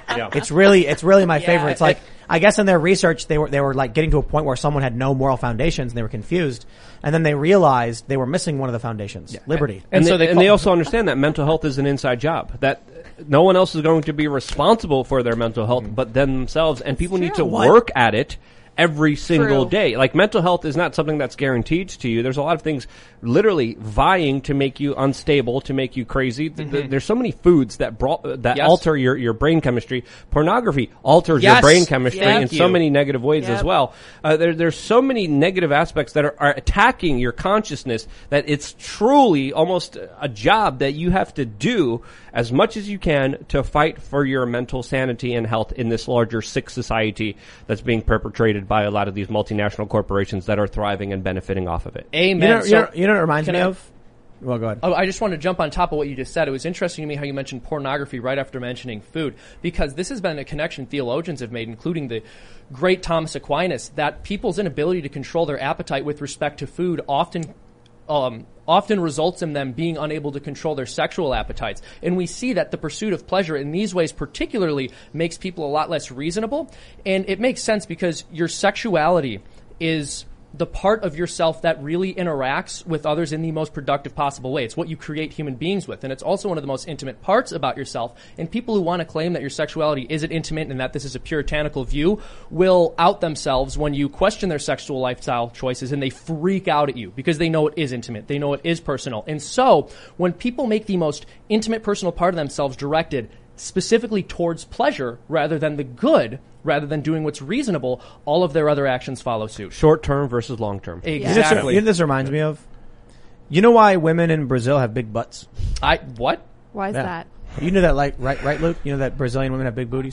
Yeah. It's really, it's really my Yeah, favorite. It's like, I guess in their research, they were, they were like getting to a point where someone had no moral foundations and they were confused. And then they realized they were missing one of the foundations, liberty. And, And they, so they and call- they also understand that mental health is an inside job. That no one else is going to be responsible for their mental health but them themselves. And people need to What? work at it every single True. day. Like, mental health is not something that's guaranteed to you. There's a lot of things literally vying to make you unstable, to make you crazy. Th- th- There's so many foods that bro- that Yes. alter your, your brain chemistry. Pornography alters Yes. your brain chemistry Thank in so you. many negative ways Yep. as well. Uh, there, there's so many negative aspects that are, are attacking your consciousness that it's truly almost a job that you have to do as much as you can to fight for your mental sanity and health in this larger sick society that's being perpetrated by a lot of these multinational corporations that are thriving and benefiting off of it. Amen. You know, So- you know, you know what it reminds Can me I- of? Well, go ahead. Oh, I just want to jump on top of what you just said. It was interesting to me how you mentioned pornography right after mentioning food, because this has been a connection theologians have made, including the great Thomas Aquinas, that people's inability to control their appetite with respect to food often um, often results in them being unable to control their sexual appetites. And we see that the pursuit of pleasure in these ways particularly makes people a lot less reasonable. And it makes sense because your sexuality is the part of yourself that really interacts with others in the most productive possible way. It's what you create human beings with. And it's also one of the most intimate parts about yourself. And people who want to claim that your sexuality isn't intimate and that this is a puritanical view will out themselves when you question their sexual lifestyle choices, and they freak out at you because they know it is intimate. They know it is personal. And so when people make the most intimate personal part of themselves directed specifically towards pleasure rather than the good, rather than doing what's reasonable, all of their other actions follow suit. Short term versus long term. You know, this- Exactly. you know what this reminds me of? You know why women in Brazil have big butts? I what? Why is Yeah. that? You knew that, like, right, right, Luke? You know that Brazilian women have big booties?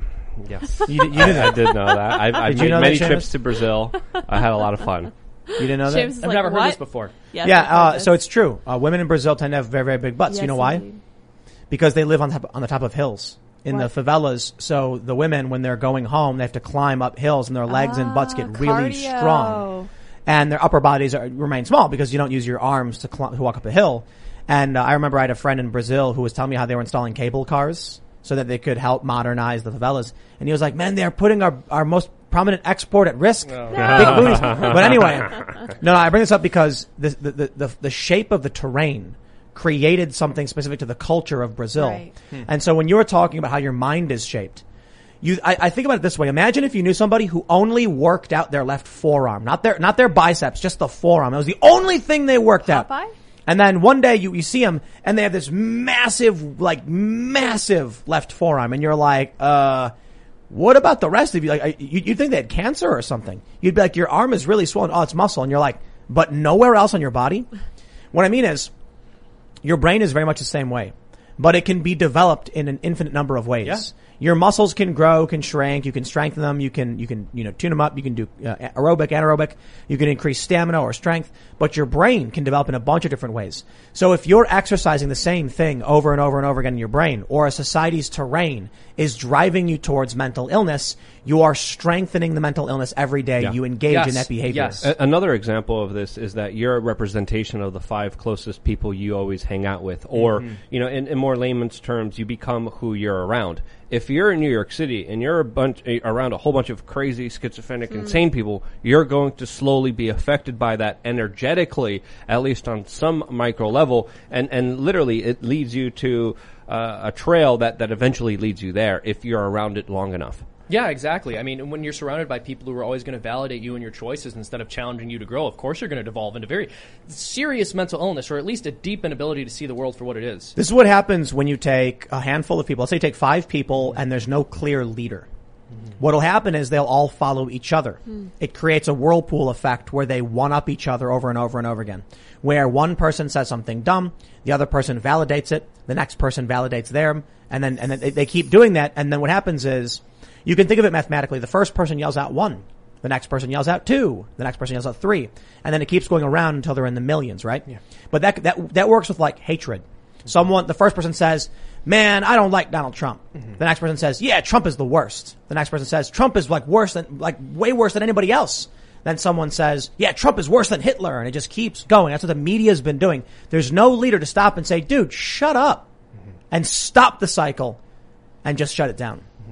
Yes. You, did- you knew I that? did know that. I've, I've Did you made know that, many Seamus? trips to Brazil. I had a lot of fun. You didn't know that? James is I've like, never heard what? this before. Yes, Yeah, I've heard uh, this. so it's true. Uh, women in Brazil tend to have very, very big butts. Yes, you know why? indeed. Because they live on top, on the top of hills in What? the favelas. So the women, when they're going home, they have to climb up hills, and their legs and butts get Ah, really cardio. strong, and their upper bodies are, remain small because you don't use your arms to, cl- to walk up a hill. And uh, I remember I had a friend in Brazil who was telling me how they were installing cable cars so that they could help modernize the favelas. And he was like, "Man, they're putting our our most prominent export at risk." No. Big booties. But anyway, no, no, I bring this up because the, the, the, the, the shape of the terrain created something specific to the culture of Brazil. Right. And so when you're talking about how your mind is shaped, you, I, I think about it this way. Imagine if you knew somebody who only worked out their left forearm, not their, not their biceps, just the forearm. That was the only thing they worked out. Popeye? And then one day you, you see them and they have this massive, like massive left forearm, and you're like, uh, what about the rest of you? Like, I- you, you'd think they had cancer or something. You'd be like, your arm is really swollen. Oh, it's muscle. And you're like, but nowhere else on your body? What I mean is, your brain is very much the same way, but it can be developed in an infinite number of ways. Yeah. Your muscles can grow, can shrink, you can strengthen them, you can, you can, you know, tune them up, you can do uh, aerobic, anaerobic, you can increase stamina or strength, but your brain can develop in a bunch of different ways. So if you're exercising the same thing over and over and over again in your brain, or a society's terrain is driving you towards mental illness, you are strengthening the mental illness every day. Yeah. You engage Yes. in that behavior. Yes. A- Another example of this is that you're a representation of the five closest people you always hang out with. Or, you know, in, in more layman's terms, you become who you're around. If you're in New York City and you're a bunch, a, around a whole bunch of crazy, schizophrenic, insane people, you're going to slowly be affected by that energetically, at least on some micro level. And, and literally, it leads you to uh, a trail that, that eventually leads you there if you're around it long enough. Yeah, exactly. I mean, when you're surrounded by people who are always going to validate you and your choices instead of challenging you to grow, of course you're going to devolve into very serious mental illness, or at least a deep inability to see the world for what it is. This is what happens when you take a handful of people. Let's say you take five people and there's no clear leader. What'll happen is they'll all follow each other. It creates a whirlpool effect where they one-up each other over and over and over again. Where one person says something dumb, the other person validates it, the next person validates them, and then and then they, they keep doing that. And then what happens is, you can think of it mathematically. The first person yells out one. The next person yells out two. The next person yells out three. And then it keeps going around until they're in the millions, right? Yeah. But that, that, that works with like hatred. Someone, the first person says, man, I don't like Donald Trump. Mm-hmm. The next person says, yeah, Trump is the worst. The next person says, Trump is like worse than, like way worse than anybody else. Then someone says, yeah, Trump is worse than Hitler. And it just keeps going. That's what the media's been doing. There's no leader to stop and say, dude, shut up. Mm-hmm. And stop the cycle and just shut it down.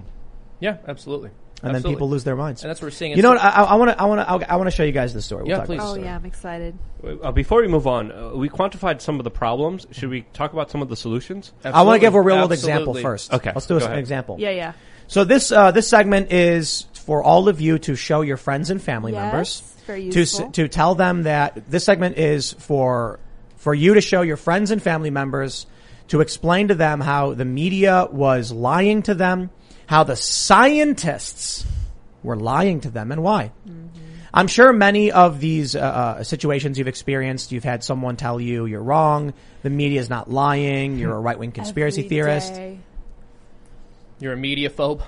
Yeah, absolutely. And Absolutely. then people lose their minds. And that's what we're seeing. You know what? I want to. I want to. I want to show you guys the story. We'll Yeah, talk please. about Oh the story. yeah, I'm excited. Uh, before we move on, uh, we quantified some of the problems. Should we talk about some of the solutions? I want to give a real world Absolutely. example first. Okay, Let's do a, go an ahead. example. Yeah, yeah. So this uh, this segment is for all of you to show your friends and family Yes, members. very To s- useful. to tell them that this segment is for for you to show your friends and family members, to explain to them how the media was lying to them, how the scientists were lying to them, and why. Mm-hmm. I'm sure many of these uh, uh, situations you've experienced, you've had someone tell you you're wrong, the media is not lying, you're a right-wing conspiracy Every theorist. day. You're a media phobe.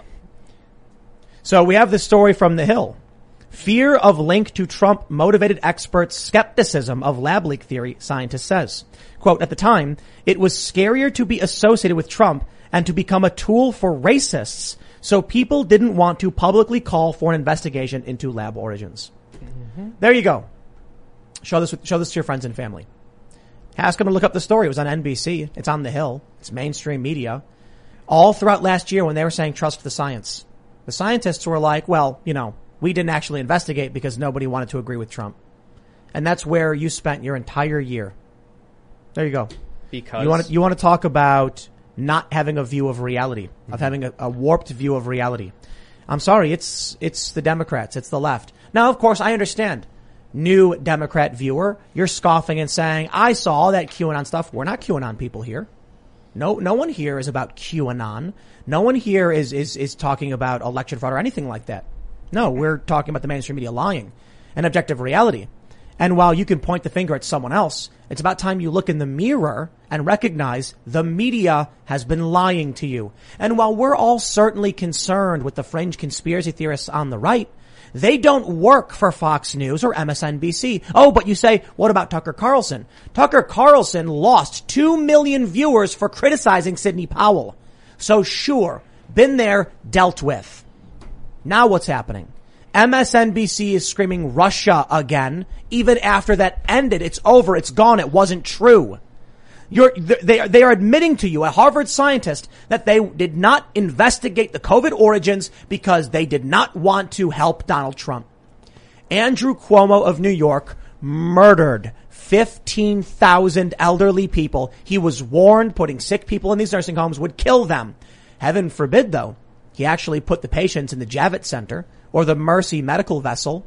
So we have this story from The Hill. Fear of link to Trump motivated experts' skepticism of lab leak theory, scientist says. Quote, at the time, it was scarier to be associated with Trump and to become a tool for racists, so people didn't want to publicly call for an investigation into lab origins. Mm-hmm. There you go. Show this, show this to your friends and family. Ask them to look up the story. It was on N B C. It's on The Hill. It's mainstream media. All throughout last year when they were saying trust the science, the scientists were like, well, you know, we didn't actually investigate because nobody wanted to agree with Trump. And that's where you spent your entire year. There you go. Because You want to, you want to talk about not having a view of reality, mm-hmm. of having a, a warped view of reality. I'm sorry, it's it's the Democrats, it's the left. Now, of course, I understand. New Democrat viewer, you're scoffing and saying, I saw all that QAnon stuff. We're not QAnon people here. No, no one here is about QAnon. No one here is, is, is talking about election fraud or anything like that. No, we're talking about the mainstream media lying and objective reality. And while you can point the finger at someone else, it's about time you look in the mirror and recognize the media has been lying to you. And while we're all certainly concerned with the fringe conspiracy theorists on the right, they don't work for Fox News or M S N B C. Oh, but you say, what about Tucker Carlson? Tucker Carlson lost two million viewers for criticizing Sidney Powell. So sure, been there, dealt with. Now what's happening? M S N B C is screaming Russia again. Even after that ended, it's over, it's gone, it wasn't true. You're, they are, they are admitting to you, a Harvard scientist, that they did not investigate the COVID origins because they did not want to help Donald Trump. Andrew Cuomo of New York murdered fifteen thousand elderly people. He was warned putting sick people in these nursing homes would kill them. Heaven forbid, though, he actually put the patients in the Javits Center or the Mercy medical vessel.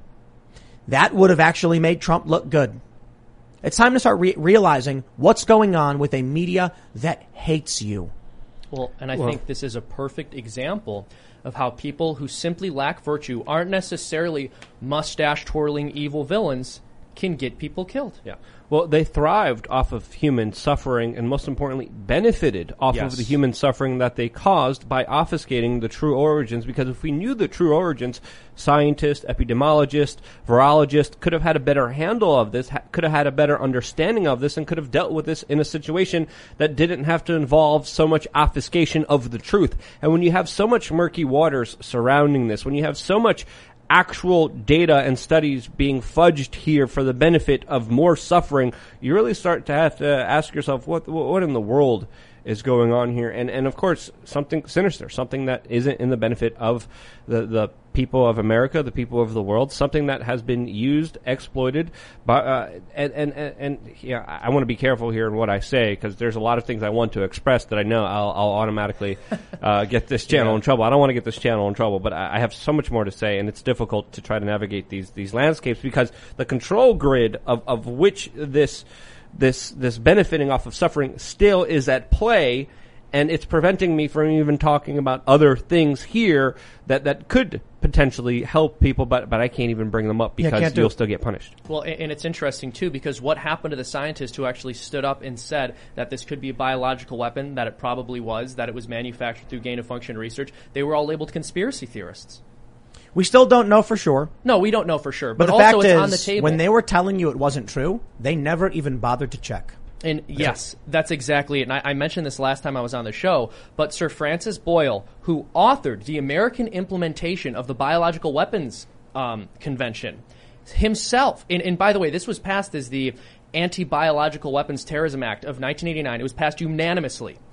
That would have actually made Trump look good. It's time to start re- realizing what's going on with a media that hates you. Well, and I Well- think this is a perfect example of how people who simply lack virtue aren't necessarily mustache-twirling evil villains can get people killed. Yeah. Well, they thrived off of human suffering and most importantly benefited off Yes. of the human suffering that they caused by obfuscating the true origins, because if we knew the true origins, scientists, epidemiologists, virologists could have had a better handle of this, ha- could have had a better understanding of this, and could have dealt with this in a situation that didn't have to involve so much obfuscation of the truth. And when you have so much murky waters surrounding this, when you have so much actual data and studies being fudged here for the benefit of more suffering, you really start to have to ask yourself, what what in the world is going on here? And and of course, something sinister, something that isn't in the benefit of the, the people of America, the people of the world, something that has been used, exploited by, uh, and, and, and, and yeah, I want to be careful here in what I say, because there's a lot of things I want to express that I know I'll, I'll automatically uh, get this channel Yeah. in trouble. I don't want to get this channel in trouble, but I, I have so much more to say, and it's difficult to try to navigate these, these landscapes, because the control grid of, of which this, this, this benefiting off of suffering still is at play, and it's preventing me from even talking about other things here that, that could potentially help people, but, but I can't even bring them up Yeah, because can't do you'll it. still get punished. Well, and, and it's interesting, too, because what happened to the scientist who actually stood up and said that this could be a biological weapon, that it probably was, that it was manufactured through gain-of-function research? They were all labeled conspiracy theorists. We still don't know for sure. No, we don't know for sure. But, But, the also fact it's is, on the table. when they were telling you it wasn't true, they never even bothered to check. And yes, that's exactly it. And I, I mentioned this last time I was on the show, but Sir Francis Boyle, who authored the American implementation of the Biological Weapons um, Convention, himself, and, and by the way, this was passed as the Anti-Biological Weapons Terrorism Act of nineteen eighty-nine. It was passed unanimously.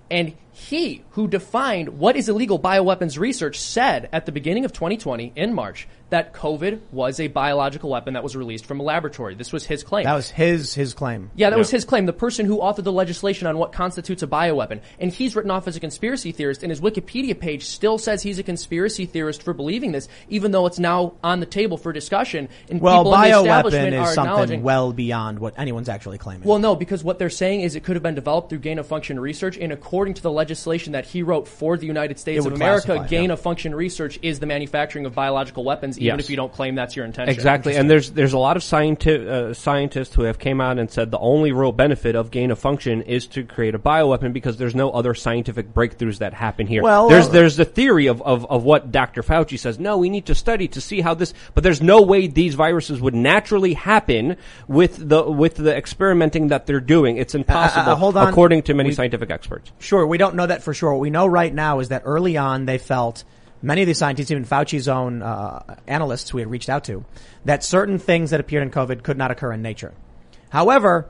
And he, who defined what is illegal bioweapons research, said at the beginning of twenty twenty, in March, that COVID was a biological weapon that was released from a laboratory. This was his claim. That was his his claim. Yeah, that Yeah. was his claim. The person who authored the legislation on what constitutes a bioweapon. And he's written off as a conspiracy theorist, and his Wikipedia page still says he's a conspiracy theorist for believing this, even though it's now on the table for discussion. And Well, people in the bioweapon establishment is are something acknowledging. well beyond what anyone's actually claiming. Well, no, because what they're saying is it could have been developed through gain-of-function research, and according to the legislation that he wrote for the United States It of would America, classify, yeah. gain-of-function research is the manufacturing of biological weapons, even Yes. if you don't claim that's your intention. Exactly, and there's there's a lot of scienti- uh, scientists who have came out and said the only real benefit of gain of function is to create a bioweapon because there's no other scientific breakthroughs that happen here. Well, there's uh, there's the theory of, of, of what Doctor Fauci says. No, we need to study to see how this, but there's no way these viruses would naturally happen with the with the experimenting that they're doing. It's impossible, Uh, uh, hold on. according to many We- scientific experts. Sure, we don't know that for sure. What we know right now is that early on they felt, many of these scientists, even Fauci's own uh, analysts who he had reached out to, that certain things that appeared in COVID could not occur in nature. However,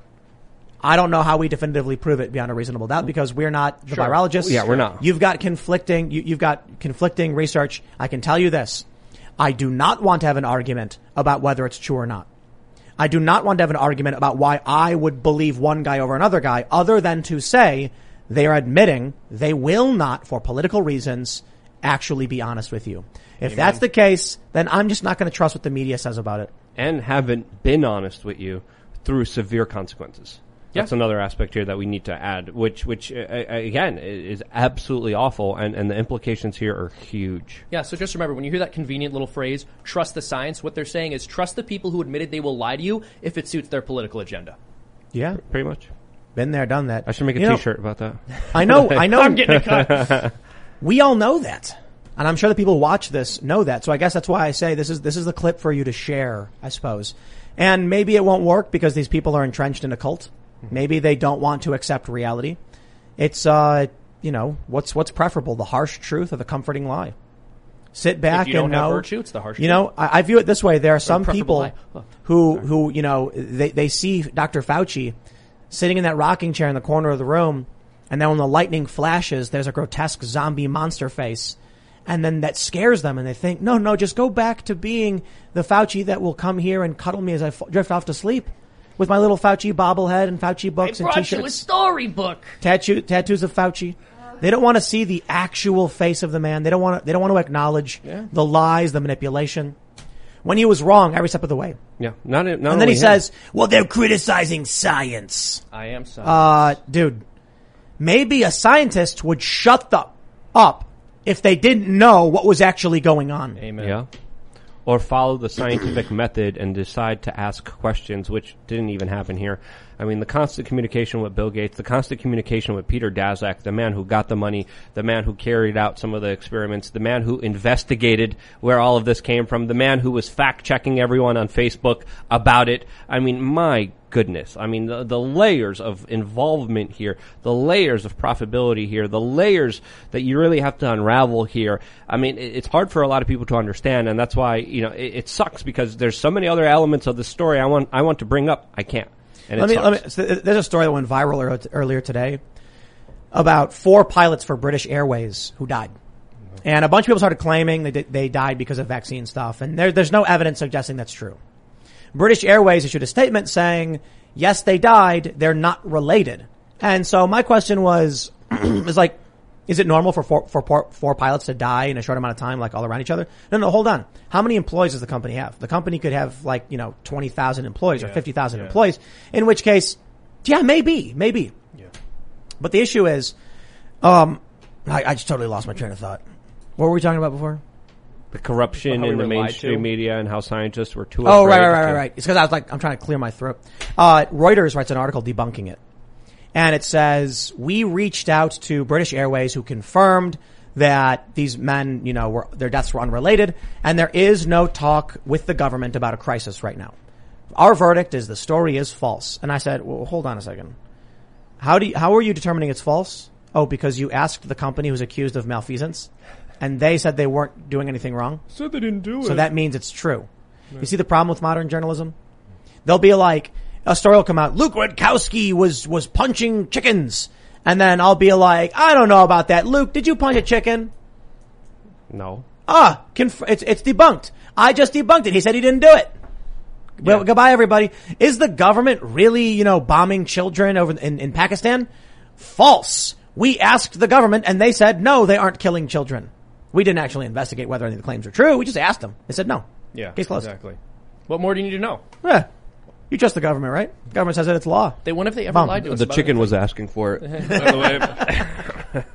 I don't know how we definitively prove it beyond a reasonable doubt because we're not the Sure. virologists. Yeah, we're not. You've got conflicting, you, you've got conflicting research. I can tell you this. I do not want to have an argument about whether it's true or not. I do not want to have an argument about why I would believe one guy over another guy other than to say they are admitting they will not, for political reasons, actually be honest with you. If Amen. that's the case, then I'm just not going to trust what the media says about it. And haven't been honest with you through severe consequences. That's Yeah. another aspect here that we need to add, which, which uh, again, i- is absolutely awful, and, and the implications here are huge. Yeah, so just remember, when you hear that convenient little phrase, trust the science, what they're saying is trust the people who admitted they will lie to you if it suits their political agenda. Yeah. Pretty much. Been there, done that. I should make a You know, T-shirt about that. I know, I know. I'm getting a cut. We all know that. And I'm sure the people who watch this know that. So I guess that's why I say this is, this is the clip for you to share, I suppose. And maybe it won't work because these people are entrenched in a cult. Maybe they don't want to accept reality. It's, uh, you know, what's, what's preferable, the harsh truth or the comforting lie? Sit back If you don't and have know. virtue, it's the harsh You know, I, I view it this way. There are some preferable people lie. Oh, who, who, you know, they, they see Doctor Fauci sitting in that rocking chair in the corner of the room, and then when the lightning flashes, there's a grotesque zombie monster face. And then that scares them, and they think, no, no, just go back to being the Fauci that will come here and cuddle me as I f- drift off to sleep with my little Fauci bobblehead and Fauci books and t-shirts. storybook. Tattoo, tattoos of Fauci. They don't want to see the actual face of the man. They don't want to, they don't want to acknowledge Yeah. the lies, the manipulation. When he was wrong every step of the way. Yeah, not, not And then only he him. says, well, they're criticizing science. I am sorry. Uh, dude, maybe a scientist would shut the up if they didn't know what was actually going on. Amen. Yeah. Or follow the scientific method and decide to ask questions, which didn't even happen here. I mean, the constant communication with Bill Gates, the constant communication with Peter Daszak, the man who got the money, the man who carried out some of the experiments, the man who investigated where all of this came from, the man who was fact-checking everyone on Facebook about it. I mean, my goodness. I mean, the, the layers of involvement here, the layers of profitability here, the layers that you really have to unravel here. I mean, it, it's hard for a lot of people to understand, and that's why, you know, it, it sucks because there's so many other elements of the story I want I want to bring up. I can't. And Let it me, let me, sucks. so there's a story that went viral ear- earlier today about four pilots for British Airways who died. And a bunch of people started claiming they, did, they died because of vaccine stuff. And there, there's no evidence suggesting that's true. British Airways issued a statement saying, yes, they died. They're not related. And so my question was, is like, is it normal for four, for four, four pilots to die in a short amount of time, like all around each other? No, no, hold on. How many employees does the company have? The company could have like, you know, twenty thousand employees or Yeah, fifty thousand yeah. employees, in which case, yeah, maybe, maybe. Yeah. But the issue is, um, I, I just totally lost my train of thought. What were we talking about before? The corruption How we in the were lied mainstream to. media and how scientists were too Oh, afraid right, right, right, to- right. It's because I was like, I'm trying to clear my throat. Uh, Reuters writes an article debunking it. And it says, we reached out to British Airways who confirmed that these men, you know, were, their deaths were unrelated. And there is no talk with the government about a crisis right now. Our verdict is the story is false. And I said, well, hold on a second. How do you, how are you determining it's false? Oh, because you asked the company who's accused of malfeasance and they said they weren't doing anything wrong. So they didn't do So that means it's true. You see the problem with modern journalism? They'll be like, a story will come out, Luke Rudkowski was, was punching chickens. And then I'll be like, I don't know about that. Luke, did you punch a chicken? No. Ah, conf- it's, it's debunked. I just debunked it. He said he didn't do it. Well, Yeah. goodbye, everybody. Is the government really, you know, bombing children over in, in Pakistan? False. We asked the government and they said, no, they aren't killing children. We didn't actually investigate whether any of the claims are true. We just asked them. They said no. Yeah, Case closed. exactly. What more do you need to know? Yeah. You trust the government, right? The government says that it's law. They when if they ever Bomb. lied to us The about chicken anything? was asking for it. By the way.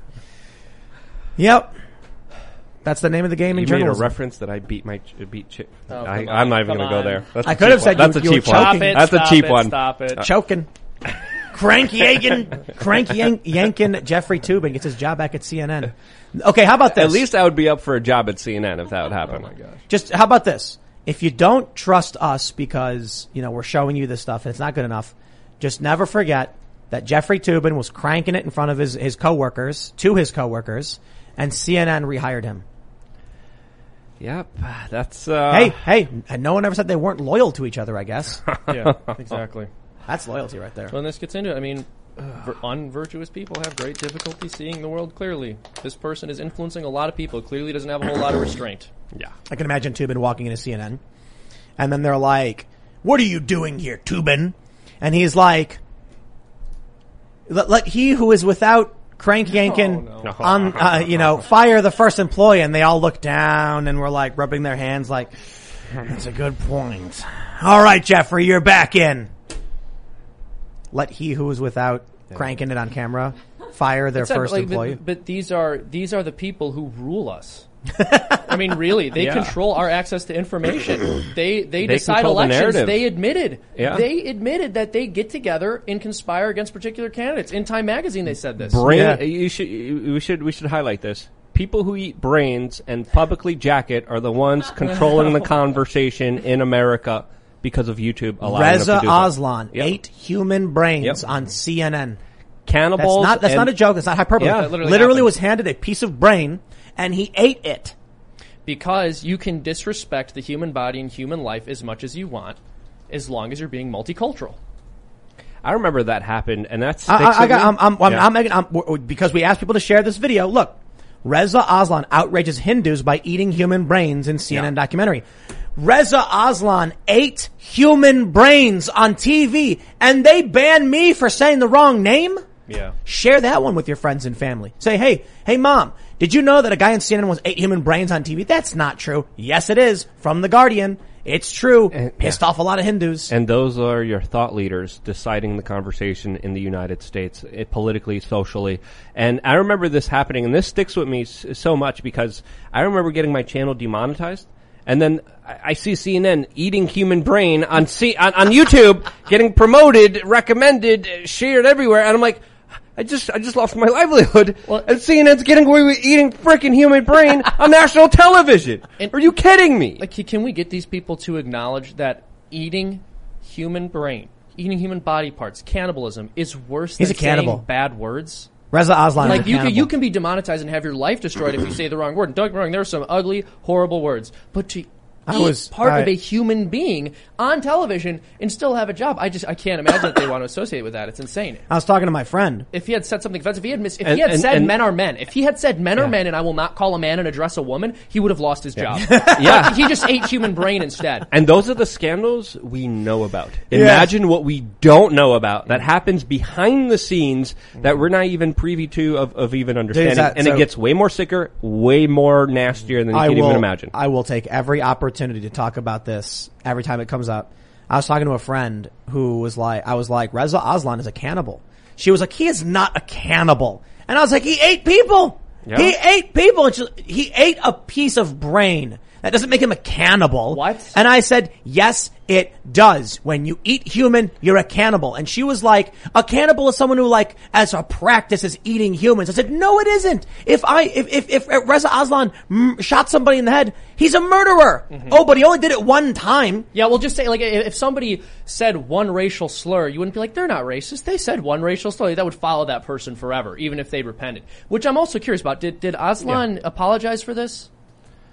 Yep. That's the name of the game in You made a journalism. reference that I beat my ch- beat chick. Oh, I, come I'm on, not even come going to go on. there. That's I a could cheap have said one. That's you- a you were cheap one. Stop choking. it, That's a stop cheap it, one. Stop it. Choking. Crank yanking, crank yank, yanking Jeffrey Toobin gets his job back at C N N. Okay, how about this? At least I would be up for a job at C N N if that would happen. Oh my gosh. Just, how about this? If you don't trust us because, you know, we're showing you this stuff and it's not good enough, just never forget that Jeffrey Toobin was cranking it in front of his, his coworkers, to his coworkers, and C N N rehired him. Yep, that's. Uh, Hey, hey, and no one ever said they weren't loyal to each other, I guess. Yeah, exactly. That's loyalty right there. When this gets into it, I mean, vir- unvirtuous people have great difficulty seeing the world clearly. This person is influencing a lot of people. Clearly doesn't have a whole lot of restraint. Yeah. I can imagine Toobin walking into C N N, and then they're like, what are you doing here, Toobin? And he's like, let, let he who is without crank yanking Oh, no. on, uh, you know, fire the first employee. And they all look down and we're like rubbing their hands like, that's a good point. All right, Jeffrey, you're back in. Let he who is without cranking it on camera fire their Except, first like, employee. But, but these are these are the people who rule us. I mean, really, they Yeah. control our access to information. They they, They decide control the elections. narrative. They admitted. Yeah. They admitted that they get together and conspire against particular candidates. In Time Magazine, they said this. Brain. Yeah. You should. you- We should. We should highlight this. People who eat brains and publicly jack it are the ones controlling the conversation in America because of YouTube allowing them Reza to do so. Aslan Yep. ate human brains Yep. on C N N. That's Cannibals. not, that's and- not a joke. That's not hyperbole. Yeah. That literally literally happened. was handed a piece of brain and he ate it. Because you can disrespect the human body and human life as much as you want, as long as you're being multicultural. I remember that happened, and that's. I, I, I got, I'm, I'm, I'm, I'm making, I'm, w- because we asked people to share this video. Look, Reza Aslan outrages Hindus by eating human brains in C N N Yeah. documentary. Reza Aslan ate human brains on T V and they banned me for saying the wrong name? Yeah. Share that one with your friends and family. Say, hey, hey mom, did you know that a guy in C N N was ate human brains on T V? That's not true. Yes, it is. From The Guardian. It's true. And- Pissed yeah. off a lot of Hindus. And those are your thought leaders deciding the conversation in the United States, it, politically, socially. And I remember this happening, and this sticks with me s- so much because I remember getting my channel demonetized, and then I, I see C N N eating human brain on, C- on, on YouTube, getting promoted, recommended, uh, shared everywhere, and I'm like, I just, I just lost my livelihood. Well- and C N N's getting away with eating freaking human brain on national television. And- Are you kidding me? Like, can we get these people to acknowledge that eating human brain, eating human body parts, cannibalism is worse He's than a cannibal. saying bad words? Reza Aslan Like is a you can, cannibal. you can be demonetized and have your life destroyed if you say the wrong word. Don't get me wrong, there are some ugly, horrible words, but to I eat was- part I- of a human being on television and still have a job, I just I can't imagine that they want to associate with that. It's insane. I was talking to my friend. If he had said something offensive, if he had mis- if And- he had and- said and- men are men, if he had said men Yeah. are men and I will not call a man and address a woman, he would have lost his job. Yeah. But he just ate human brain instead. And those are the scandals we know about. Imagine what we don't know about that happens behind the scenes that we're not even privy to of, of even understanding. that- and so- it gets way more sicker, way more nastier than you I can will, even imagine. I will take every opportunity to talk about this every time it comes up. I was talking to a friend who was like, I was like, Reza Aslan is a cannibal. She was like, he is not a cannibal. And I was like, he ate people. Yeah. He ate people. And she, he ate a piece of brain. That doesn't make him a cannibal. What? And I said, yes, it does. When you eat human, you're a cannibal. And she was like, a cannibal is someone who like, as a practice is eating humans. I said, no, it isn't. If I, if, if, if Reza Aslan m- shot somebody in the head, he's a murderer. Mm-hmm. Oh, but he only did it one time. Yeah, we'll just say, like, if if somebody said one racial slur, you wouldn't be like, they're not racist. They said one racial slur. That would follow that person forever, even if they repented. Which I'm also curious about. Did did Aslan apologize for this?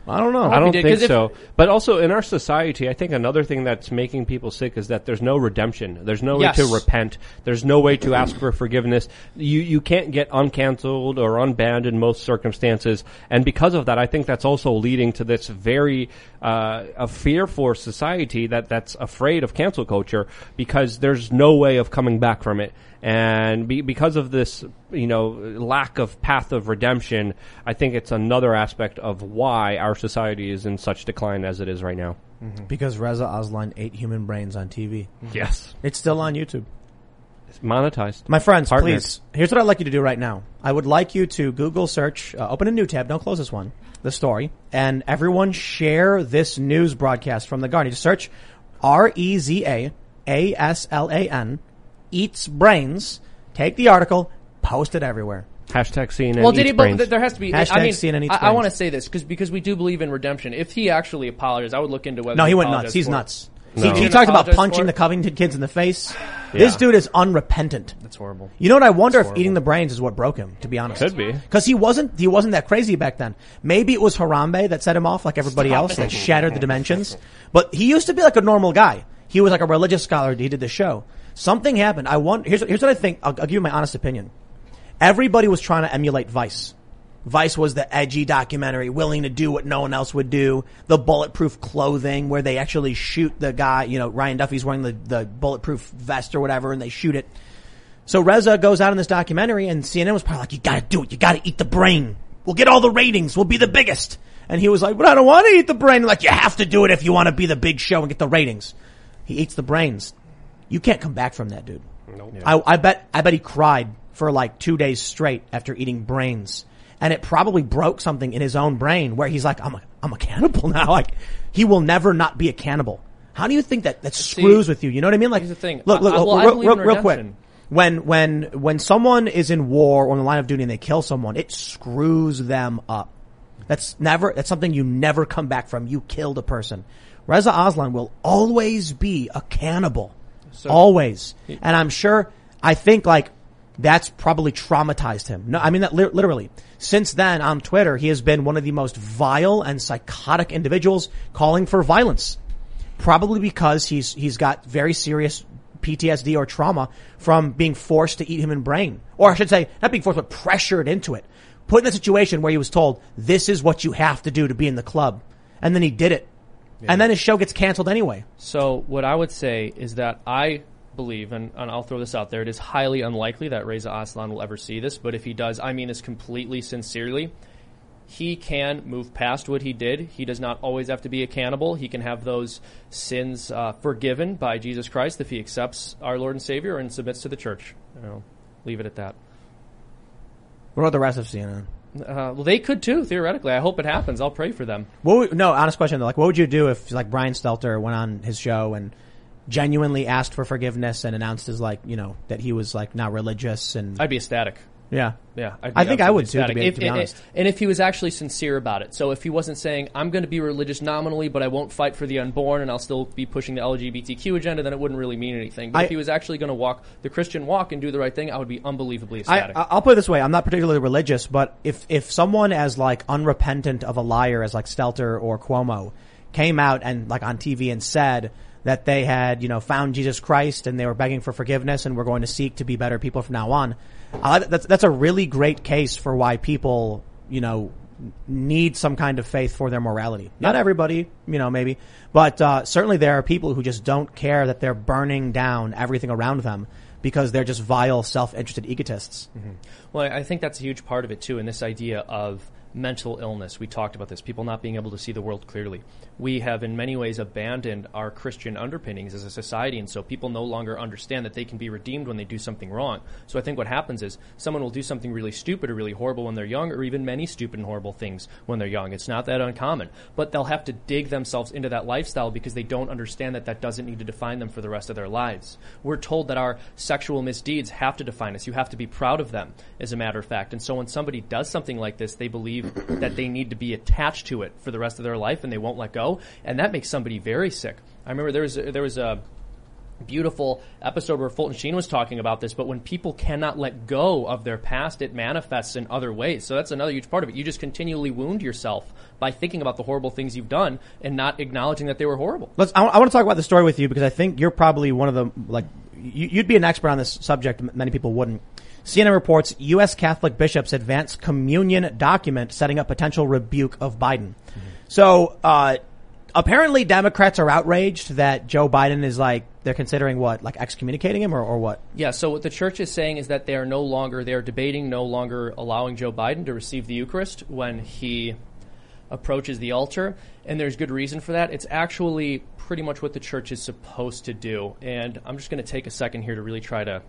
I don't know. I don't did, think 'cause if- so. But also in our society, I think another thing that's making people sick is that there's no redemption. There's no Yes. way to repent. There's no way to ask for forgiveness. You you can't get uncanceled or unbanned in most circumstances. And because of that, I think that's also leading to this very uh, a fear for society that that's afraid of cancel culture because there's no way of coming back from it. And be, because of this, you know, lack of path of redemption, I think it's another aspect of why our society is in such decline as it is right now. Mm-hmm. Because Reza Aslan ate human brains on T V. Yes. It's still on YouTube. It's monetized. My friends, Partnered. please, here's what I'd like you to do right now. I would like you to Google search, uh, open a new tab, don't close this one, the story, and everyone share this news broadcast from The Guardian. Just search R E Z A A S L A N, eats brains, take the article, post it everywhere. Hashtag C N N Well, did he? eats But brains. th- there has to be. Hashtag I mean, C N N eats I, I brains. want to say this because because we do believe in redemption. If he actually apologized, I would look into whether No, he went apologized nuts. He's for it. nuts. No. He, He he didn't talked about apologize punching for the it? Covington kids in the face. This Yeah. dude is unrepentant. That's horrible. You know what? I wonder if horrible. eating the brains is what broke him, to be honest. Could be. Because he wasn't, he wasn't that crazy back then. Maybe it was Harambe that set him off like everybody Stop else, it. that shattered the dimensions. But he used to be like a normal guy. He was like a religious scholar. He did the show. Something happened. I want, here's, here's what I think. I'll, I'll give you my honest opinion. Everybody was trying to emulate Vice. Vice was the edgy documentary, willing to do what no one else would do. The bulletproof clothing where they actually shoot the guy, you know, Ryan Duffy's wearing the, the bulletproof vest or whatever and they shoot it. So Reza goes out in this documentary and C N N was probably like, you gotta do it. You gotta eat the brain. We'll get all the ratings. We'll be the biggest. And he was like, but I don't want to eat the brain. Like, you have to do it if you want to be the big show and get the ratings. He eats the brains. You can't come back from that, dude. Nope. I, I bet, I bet he cried for like two days straight after eating brains. And it probably broke something in his own brain where he's like, I'm a, I'm a cannibal now. Like, he will never not be a cannibal. How do you think that, that screws with you? You know what I mean? Like, Here's the thing. look, look, I- I- well, I real, believe real, in real quick. redemption. When, when, when someone is in war or on the line of duty and they kill someone, it screws them up. That's never, that's something you never come back from. You killed a person. Reza Aslan will always be a cannibal. So- always. And I'm sure, I think like, that's probably traumatized him. No, I mean that li- literally. Since then, on Twitter, he has been one of the most vile and psychotic individuals calling for violence. Probably because he's, he's got very serious P T S D or trauma from being forced to eat human brain. Or I should say, not being forced, but pressured into it. Put in a situation where he was told, this is what you have to do to be in the club. And then he did it. Yeah. And then his show gets canceled anyway. So what I would say is that I believe, and, and I'll throw this out there, it is highly unlikely that Reza Aslan will ever see this, but if he does, I mean this completely sincerely. He can move past what he did. He does not always have to be a cannibal. He can have those sins uh, forgiven by Jesus Christ if he accepts our Lord and Savior and submits to the church. I'll leave it at that. What about the rest of C N N? Uh, well, they could too, theoretically. I hope it happens. I'll pray for them. What would, no, honest question though. Like, what would you do if, like, Brian Stelter went on his show and genuinely asked for forgiveness and announced his, like, you know, that he was, like, not religious and... I'd be ecstatic. Yeah. Yeah, I'd I be think I would too, to absolutely be, ecstatic. to be If- honest. And, and if he was actually sincere about it. So if he wasn't saying, I'm going to be religious nominally, but I won't fight for the unborn and I'll still be pushing the L G B T Q agenda, then it wouldn't really mean anything. But I- if he was actually going to walk the Christian walk and do the right thing, I would be unbelievably I, ecstatic. I'll put it this way. I'm not particularly religious, but if, if someone as, like, unrepentant of a liar as, like, Stelter or Cuomo came out and, like, on T V and said that they had, you know, found Jesus Christ and they were begging for forgiveness and were going to seek to be better people from now on, Uh, that's, that's a really great case for why people, you know, need some kind of faith for their morality. Not everybody, you know, maybe, but, uh, certainly there are people who just don't care that they're burning down everything around them because they're just vile, self-interested egotists. Mm-hmm. Well, I think that's a huge part of it too, in this idea of mental illness. We talked about this, people not being able to see the world clearly. We have in many ways abandoned our Christian underpinnings as a society, and so people no longer understand that they can be redeemed when they do something wrong. So I think what happens is someone will do something really stupid or really horrible when they're young, or even many stupid and horrible things when they're young. It's not that uncommon. But they'll have to dig themselves into that lifestyle because they don't understand that that doesn't need to define them for the rest of their lives. We're told that our sexual misdeeds have to define us. You have to be proud of them, as a matter of fact. And so when somebody does something like this, they believe that they need to be attached to it for the rest of their life and they won't let go. And that makes somebody very sick. I remember there was a, there was a beautiful episode where Fulton Sheen was talking about this, but when people cannot let go of their past, it manifests in other ways. So that's another huge part of it. You just continually wound yourself by thinking about the horrible things you've done and not acknowledging that they were horrible. Let's, I, I want to talk about the story with you because I think you're probably one of the, like, you, you'd be an expert on this subject. Many people wouldn't. C N N reports U S Catholic bishops advance communion document setting up potential rebuke of Biden. Mm-hmm. So, uh, apparently Democrats are outraged that Joe Biden is like, they're considering what, like excommunicating him or, or what? Yeah, so what the church is saying is that they are no longer, they are debating no longer allowing Joe Biden to receive the Eucharist when he approaches the altar. And there's good reason for that. It's actually pretty much what the church is supposed to do. And I'm just going to take a second here to really try to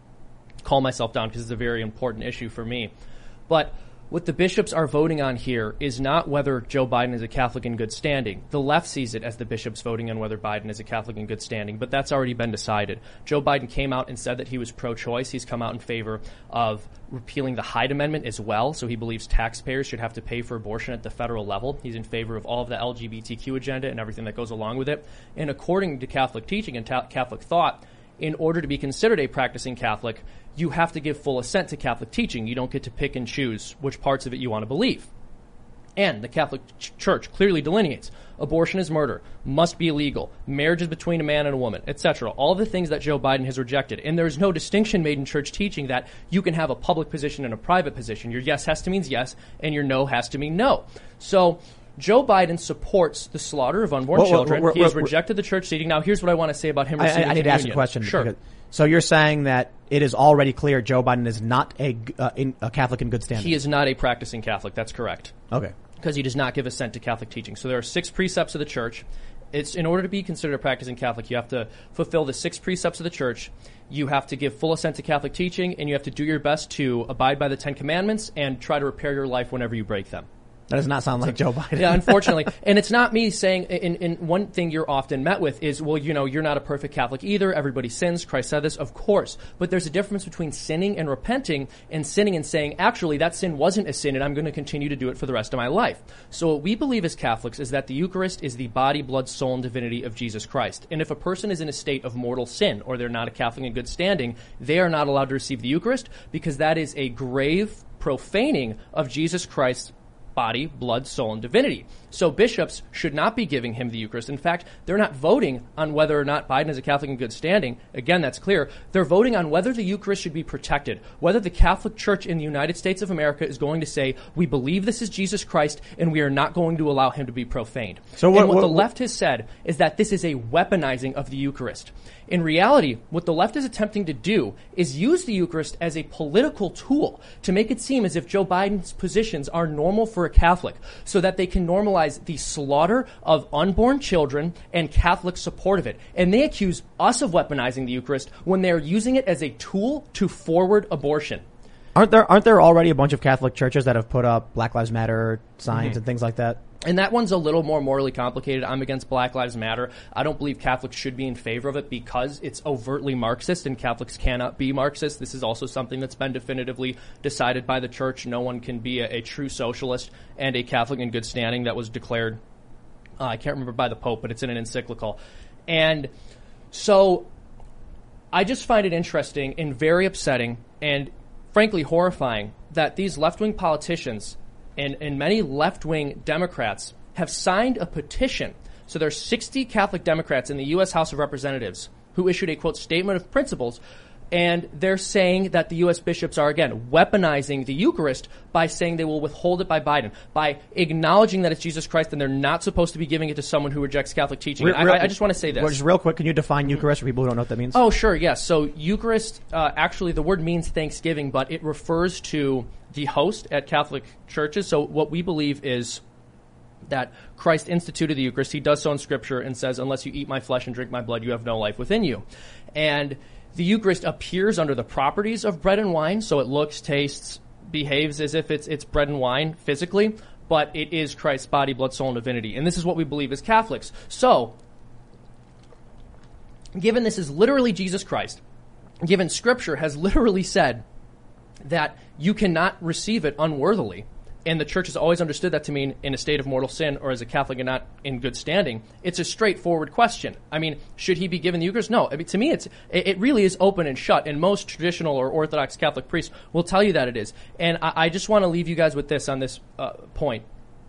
calm myself down because it's a very important issue for me. But what the bishops are voting on here is not whether Joe Biden is a Catholic in good standing. The left sees it as the bishops voting on whether Biden is a Catholic in good standing, but that's already been decided. Joe Biden came out and said that he was pro-choice. He's come out in favor of repealing the Hyde Amendment as well, so he believes taxpayers should have to pay for abortion at the federal level. He's in favor of all of the L G B T Q agenda and everything that goes along with it. And according to Catholic teaching and ta- Catholic thought, in order to be considered a practicing Catholic, you have to give full assent to Catholic teaching. You don't get to pick and choose which parts of it you want to believe. And the Catholic ch- Church clearly delineates abortion is murder, must be illegal, marriage is between a man and a woman, et cetera. All the things that Joe Biden has rejected. And there is no distinction made in church teaching that you can have a public position and a private position. Your yes has to mean yes, and your no has to mean no. So Joe Biden supports the slaughter of unborn Well, well, children. we're- he has we're- rejected the church seating. Now, here's what I want to say about him I, receiving I, I need to ask a communion. question. Sure. because- So you're saying that it is already clear Joe Biden is not a, uh, in, a Catholic in good standing? He is not a practicing Catholic. That's correct. Okay. Because he does not give assent to Catholic teaching. So there are six precepts of the church. It's in order to be considered a practicing Catholic, you have to fulfill the six precepts of the church. You have to give full assent to Catholic teaching, and you have to do your best to abide by the Ten Commandments and try to repair your life whenever you break them. That does not sound like Joe Biden. Yeah, unfortunately. And it's not me saying, in, in one thing you're often met with is, well, you know, you're not a perfect Catholic either. Everybody sins. Christ said this. Of course. But there's a difference between sinning and repenting and sinning and saying, actually, that sin wasn't a sin and I'm going to continue to do it for the rest of my life. So what we believe as Catholics is that the Eucharist is the body, blood, soul, and divinity of Jesus Christ. And if a person is in a state of mortal sin or they're not a Catholic in good standing, they are not allowed to receive the Eucharist because that is a grave profaning of Jesus Christ's body, blood, soul, and divinity. So bishops should not be giving him the Eucharist. In fact, they're not voting on whether or not Biden is a Catholic in good standing. Again, that's clear. They're voting on whether the Eucharist should be protected, whether the Catholic Church in the United States of America is going to say, we believe this is Jesus Christ and we are not going to allow him to be profaned. So what, and what, what the what, left has said is that this is a weaponizing of the Eucharist. In reality, what the left is attempting to do is use the Eucharist as a political tool to make it seem as if Joe Biden's positions are normal for a Catholic, so that they can normalize the slaughter of unborn children and Catholic support of it. And they accuse us of weaponizing the Eucharist when they're using it as a tool to forward abortion. Aren't there aren't there already a bunch of Catholic churches that have put up Black Lives Matter signs Mm-hmm. and things like that? And that one's a little more morally complicated. I'm against Black Lives Matter. I don't believe Catholics should be in favor of it because it's overtly Marxist and Catholics cannot be Marxist. This is also something that's been definitively decided by the church. No one can be a, a true socialist and a Catholic in good standing. That was declared, uh, I can't remember by the Pope, but it's in an encyclical. And so I just find it interesting and very upsetting and frankly horrifying that these left-wing politicians and, and many left-wing Democrats have signed a petition. So there's sixty Catholic Democrats in the U S House of Representatives who issued a, quote, statement of principles, and they're saying that the U S bishops are, again, weaponizing the Eucharist by saying they will withhold it by Biden, by acknowledging that it's Jesus Christ and they're not supposed to be giving it to someone who rejects Catholic teaching. Real, I, I just want to say this. Well, just real quick, can you define Eucharist for people who don't know what that means? Oh, sure, yes. So Eucharist, uh, actually the word means thanksgiving, but it refers to the host at Catholic churches. So what we believe is that Christ instituted the Eucharist. He does so in Scripture and says, unless you eat my flesh and drink my blood, you have no life within you. And the Eucharist appears under the properties of bread and wine, so it looks, tastes, behaves as if it's it's bread and wine physically, but it is Christ's body, blood, soul, and divinity. And this is what we believe as Catholics. So, given this is literally Jesus Christ, given Scripture has literally said that you cannot receive it unworthily, and the church has always understood that to mean in a state of mortal sin or as a Catholic and not in good standing, it's a straightforward question. I mean, should he be given the Eucharist? No. I mean, to me, it's it, it really is open and shut, and most traditional or Orthodox Catholic priests will tell you that it is. And I, I just want to leave you guys with this on this uh, point.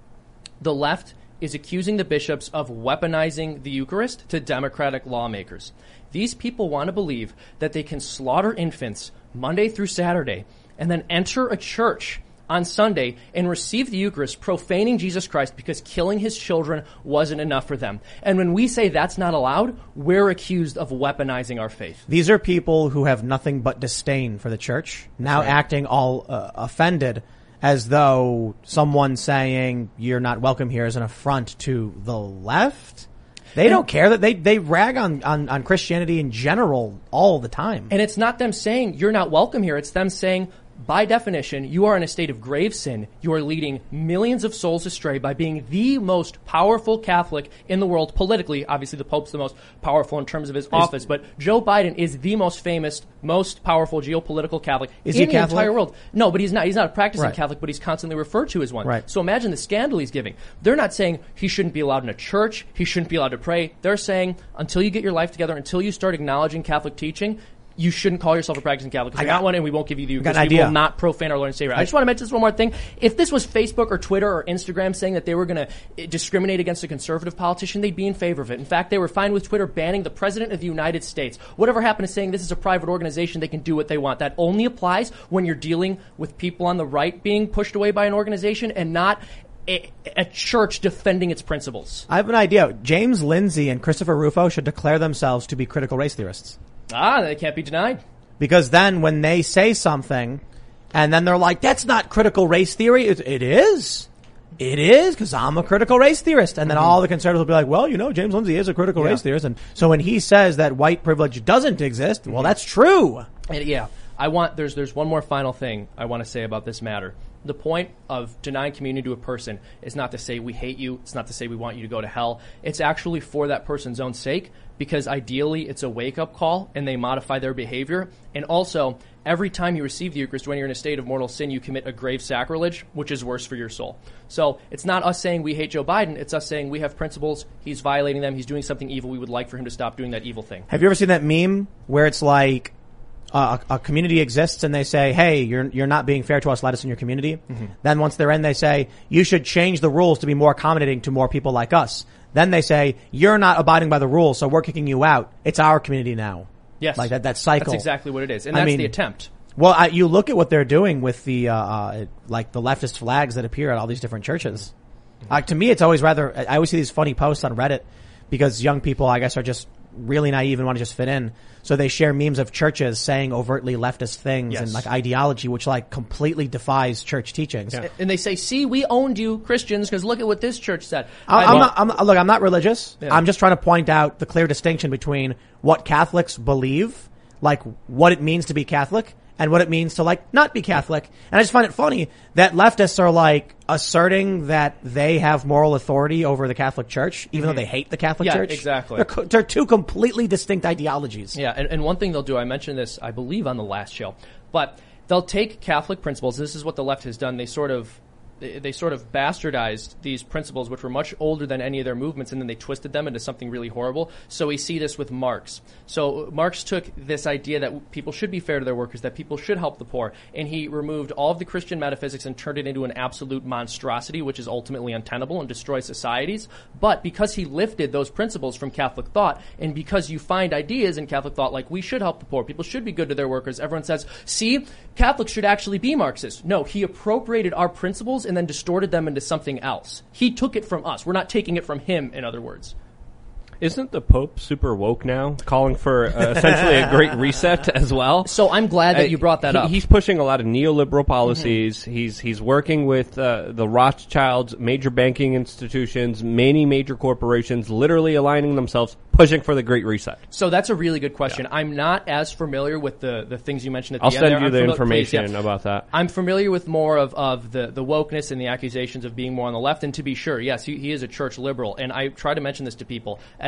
The left is accusing the bishops of weaponizing the Eucharist to democratic lawmakers. These people want to believe that they can slaughter infants Monday through Saturday and then enter a church on Sunday and receive the Eucharist, profaning Jesus Christ because killing his children wasn't enough for them. And when we say that's not allowed, we're accused of weaponizing our faith. These are people who have nothing but disdain for the church, now right. acting all uh, offended as though someone saying you're not welcome here is an affront to the left. They don't care that they, they rag on, on, on Christianity in general all the time. And it's not them saying you're not welcome here. It's them saying, by definition, you are in a state of grave sin. You are leading millions of souls astray by being the most powerful Catholic in the world politically. Obviously, the Pope's the most powerful in terms of his office, but Joe Biden is the most famous, most powerful geopolitical Catholic is in he the Catholic? entire world. No, but he's not. He's not a practicing Right. Catholic, but he's constantly referred to as one. Right. So imagine the scandal he's giving. They're not saying he shouldn't be allowed in a church. He shouldn't be allowed to pray. They're saying until you get your life together, until you start acknowledging Catholic teaching, you shouldn't call yourself a practicing Catholic because I you're got- not one and we won't give you the got Eucharist. an We idea. will not profane our Lord and Savior. I just want to mention this one more thing. If this was Facebook or Twitter or Instagram saying that they were going to discriminate against a conservative politician, they'd be in favor of it. In fact, they were fine with Twitter banning the President of the United States. Whatever happened to saying this is a private organization, they can do what they want. That only applies when you're dealing with people on the right being pushed away by an organization and not a, a church defending its principles. I have an idea. James Lindsay and Christopher Rufo should declare themselves to be critical race theorists. Ah, they can't be denied. Because then when they say something and then they're like, that's not critical race theory. It, it is. It is because I'm a critical race theorist. And then Mm-hmm. all the conservatives will be like, well, you know, James Lindsay is a critical Yeah. race theorist. And so when he says that white privilege doesn't exist, well, that's true. And yeah, I want, there's, there's one more final thing I want to say about this matter. The point of denying communion to a person is not to say we hate you. It's not to say we want you to go to hell. It's actually for that person's own sake, because ideally it's a wake-up call and they modify their behavior. And also, every time you receive the Eucharist, when you're in a state of mortal sin, you commit a grave sacrilege, which is worse for your soul. So it's not us saying we hate Joe Biden. It's us saying we have principles. He's violating them. He's doing something evil. We would like for him to stop doing that evil thing. Have you ever seen that meme where it's like uh, a, a community exists and they say, hey, you're you're not being fair to us, let us in your community. Mm-hmm. Then once they're in, they say, you should change the rules to be more accommodating to more people like us. Then they say, you're not abiding by the rules, so we're kicking you out. It's our community now. Yes. Like that, that cycle. That's exactly what it is. And I that's mean, the attempt. Well, I, you look at what they're doing with the, uh, uh, like the leftist flags that appear at all these different churches. Uh, to me, it's always rather, I always see these funny posts on Reddit because young people, I guess, are just really naive and want to just fit in. So they share memes of churches saying overtly leftist things Yes. and like ideology, which like completely defies church teachings. Yeah. And they say, see, we owned you, Christians, because look at what this church said. I, I I'm mean- not, I'm not, look, I'm not religious. Yeah. I'm just trying to point out the clear distinction between what Catholics believe, like what it means to be Catholic, and what it means to like not be Catholic. And I just find it funny that leftists are like asserting that they have moral authority over the Catholic Church, even though they hate the Catholic Yeah, Church. exactly. They're, co- they're two completely distinct ideologies. Yeah, and, and one thing they'll do, I mentioned this, I believe, on the last show, but they'll take Catholic principles. This is what the left has done. They sort of they, they sort of bastardized these principles, which were much older than any of their movements, and then they twisted them into something really horrible. So we see this with Marx. So Marx took this idea that people should be fair to their workers, that people should help the poor, and he removed all of the Christian metaphysics and turned it into an absolute monstrosity, which is ultimately untenable and destroys societies. But because he lifted those principles from Catholic thought, and because you find ideas in Catholic thought like we should help the poor, people should be good to their workers, everyone says, see, Catholics should actually be Marxist. No, he appropriated our principles and then distorted them into something else. He took it from us. We're not taking it from him, in other words. Isn't the Pope super woke now, calling for uh, essentially a great reset as well? So I'm glad that you brought that Uh, up. he- He's pushing a lot of neoliberal policies. Mm-hmm. He's he's working with uh, the Rothschilds, major banking institutions, many major corporations, literally aligning themselves, pushing for the Great Reset. So that's a really good question. Yeah. I'm not as familiar with the, the things you mentioned at the I'll end send there. you I'm the famili- information please, yeah. about that. I'm familiar with more of, of the, the wokeness and the accusations of being more on the left. And to be sure, yes, he, he is a church liberal. And I try to mention this to people. As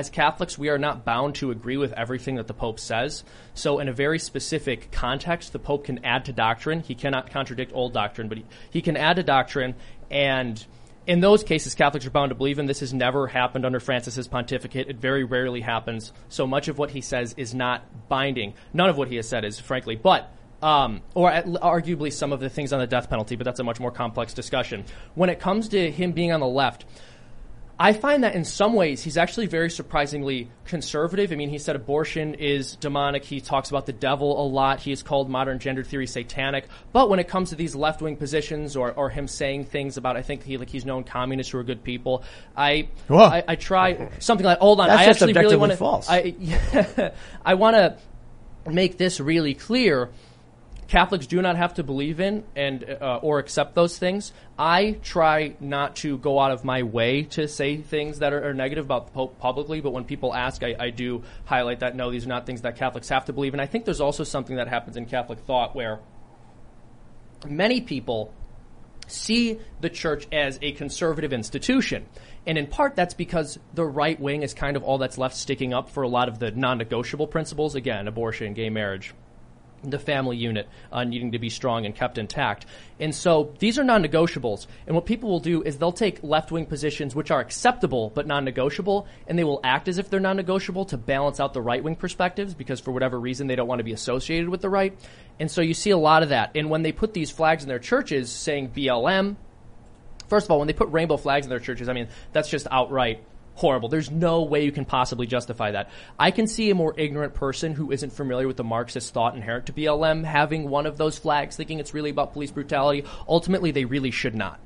as Catholics, we are not bound to agree with everything that the Pope says. So in a very specific context, the Pope can add to doctrine. He cannot contradict old doctrine, but he, he can add to doctrine. And in those cases, Catholics are bound to believe in. This has never happened under Francis's pontificate. It very rarely happens. So much of what he says is not binding. None of what he has said is, frankly. But Um, or at, arguably some of the things on the death penalty, but that's a much more complex discussion. When it comes to him being on the left, I find that in some ways he's actually very surprisingly conservative. I mean, he said abortion is demonic. He talks about the devil a lot. He has called modern gender theory satanic. But when it comes to these left-wing positions or, or him saying things about, I think he like he's known communists who are good people, I I, I try something like, hold on, That's I just actually really objectively want to, false. I, yeah, I want to make this really clear. Catholics do not have to believe in and uh, or accept those things. I try not to go out of my way to say things that are, are negative about the Pope publicly, but when people ask, I, I do highlight that, no, these are not things that Catholics have to believe in. I think there's also something that happens in Catholic thought where many people see the church as a conservative institution. And in part, that's because the right wing is kind of all that's left sticking up for a lot of the non-negotiable principles. Again, abortion, gay marriage, the family unit uh, needing to be strong and kept intact. And so these are non-negotiables. And what people will do is they'll take left-wing positions which are acceptable but non-negotiable, and they will act as if they're non-negotiable to balance out the right-wing perspectives because for whatever reason they don't want to be associated with the right. And so you see a lot of that. And when they put these flags in their churches saying B L M, first of all, when they put rainbow flags in their churches, I mean, that's just outright horrible. There's no way you can possibly justify that. I can see a more ignorant person who isn't familiar with the Marxist thought inherent to B L M having one of those flags, thinking it's really about police brutality. Ultimately, they really should not.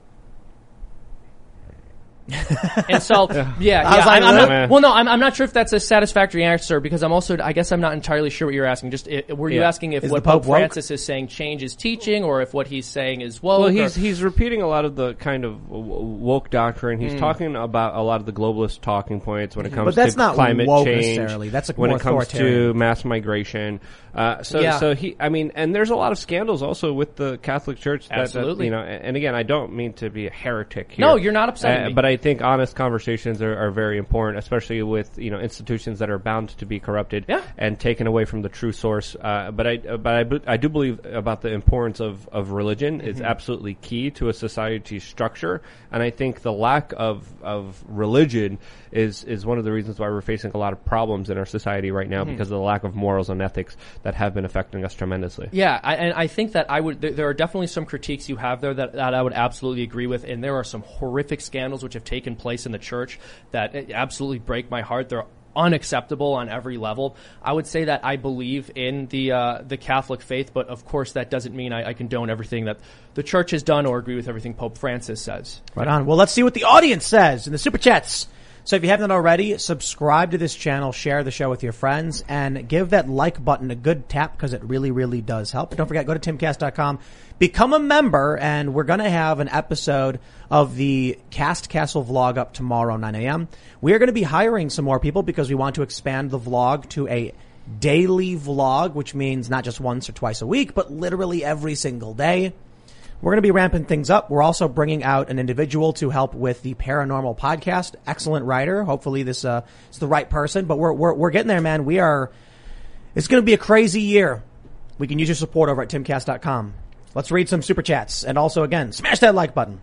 And so, yeah, yeah. I was like, I'm, I'm really? not, well, no, I'm, I'm not sure if that's a satisfactory answer because I'm also, I guess I'm not entirely sure what you're asking. Just, it, were you Yeah. asking if Is what the Pope Pope woke? Francis is saying changes teaching or if what he's saying is woke? Well, he's or, he's repeating a lot of the kind of w- woke doctrine. He's talking about a lot of the globalist talking points when it comes But that's to not climate woke change. necessarily. That's, like, when more it comes to authoritarian. mass migration. Uh, so Yeah. so he, I mean, and there's a lot of scandals also with the Catholic Church. That, that, Absolutely. you know, and, and again, I don't mean to be a heretic here. No, you're not upsetting uh, me. But I think honest conversations are, are very important, especially with you know institutions that are bound to be corrupted Yeah. and taken away from the true source. Uh, but I, but I, b- I do believe about the importance of, of religion is absolutely key to a society's structure, and I think the lack of of religion is is one of the reasons why we're facing a lot of problems in our society right now because of the lack of morals and ethics that have been affecting us tremendously. Yeah, I, and I think that I would. There, there are definitely some critiques you have there that, that I would absolutely agree with, and there are some horrific scandals which have taken place in the church that absolutely break my heart. They're unacceptable on every level. I would say that I believe in the uh, the Catholic faith, but of course that doesn't mean I, I condone everything that the church has done or agree with everything Pope Francis says. Right on. Well, let's see what the audience says in the Super Chats. So if you haven't already, subscribe to this channel, share the show with your friends, and give that like button a good tap because it really, really does help. Don't forget, go to timcast dot com, become a member, and we're going to have an episode of the Cast Castle vlog up tomorrow, nine a.m. We are going to be hiring some more people because we want to expand the vlog to a daily vlog, which means not just once or twice a week, but literally every single day. We're going to be ramping things up. We're also bringing out an individual to help with the paranormal podcast. Excellent writer. Hopefully this uh, is the right person, but we're, we're, we're getting there, man. We are, it's going to be a crazy year. We can use your support over at timcast dot com. Let's read some super chats. And also again, smash that like button.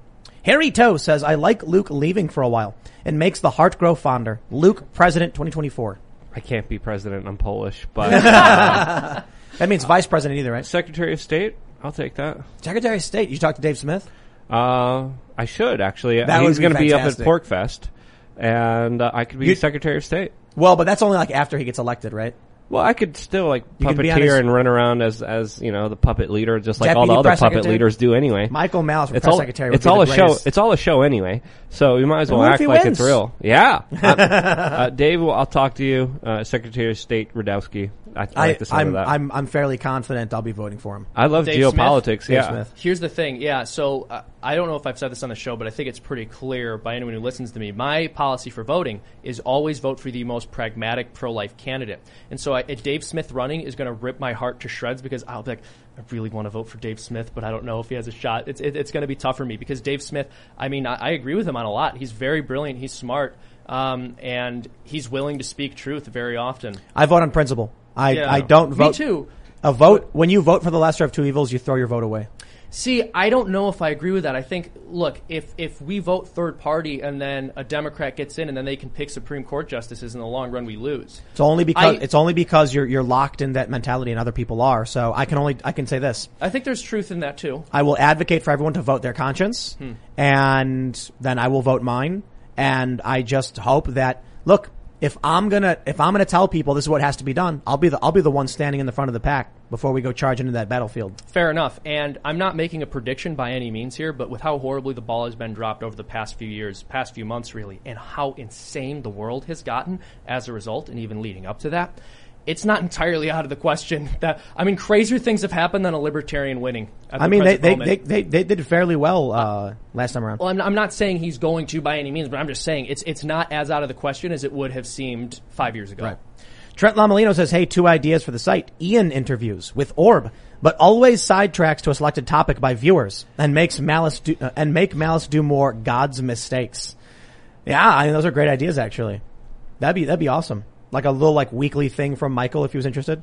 Harry Toe says, I like Luke leaving for a while. It makes the heart grow fonder. Luke, President twenty twenty-four. I can't be president. I'm Polish, but uh, That means vice president either, right? Secretary of State. I'll take that. Secretary of State. You talked to Dave Smith? Uh, I should actually. That He's would be going to be up at fantastic. Porkfest, and uh, I could be You- Secretary of State. Well, but that's only like after he gets elected, right? Well, I could still like You could be on puppeteer his- and run around as as you know the puppet leader, just like all Deputy the other press puppet secretary? leaders do anyway. Michael Malice, It's press all secretary. would it's be all the a show. greatest. It's all a show anyway. So we might as well Well, what if act he like wins? it's real. Yeah, uh, uh, Dave. Well, I'll talk to you, uh, Secretary of State Radowski. I, I like the sound I'm, of that. I'm, I'm fairly confident I'll be voting for him. I love Dave geopolitics. Dave Yeah, Smith. Here's the thing. Yeah, so uh, I don't know if I've said this on the show, but I think it's pretty clear by anyone who listens to me. My policy for voting is always vote for the most pragmatic pro-life candidate. And so I, uh, Dave Smith running is going to rip my heart to shreds because I'll be like, I really want to vote for Dave Smith, but I don't know if he has a shot. It's it, it's going to be tough for me because Dave Smith, I mean, I, I agree with him on a lot. He's very brilliant. He's smart. Um, and he's willing to speak truth very often. I vote on principle. I, Yeah. I don't vote. Me too. A vote, when you vote for the lesser of two evils, you throw your vote away. See, I don't know if I agree with that. I think, look, if if we vote third party and then a Democrat gets in and then they can pick Supreme Court justices, in the long run we lose. It's only because I- it's only because you're you're locked in that mentality and other people are. So I can only I can say this. I think there's truth in that too. I will advocate for everyone to vote their conscience, Hmm. and then I will vote mine. And I just hope that, look, if I'm gonna if I'm gonna tell people this is what has to be done, I'll be the I'll be the one standing in the front of the pack before we go charge into that battlefield. Fair enough. And I'm not making a prediction by any means here, but with how horribly the ball has been dropped over the past few years, past few months really, and how insane the world has gotten as a result, and even leading up to that, it's not entirely out of the question that, I mean, crazier things have happened than a libertarian winning. At the I mean, they present they, moment. they they they did fairly well uh last time around. Well, I'm, I'm not saying he's going to by any means, but I'm just saying it's it's not as out of the question as it would have seemed five years ago. Right. Trent Lamalino says, hey, two ideas for the site. Ian interviews with Orb, but always sidetracks to a selected topic by viewers and makes Malice do, uh, and make Malice do more God's mistakes. Yeah, I mean, those are great ideas, actually. That'd be, that'd be awesome. Like a little, like, weekly thing from Michael, if he was interested.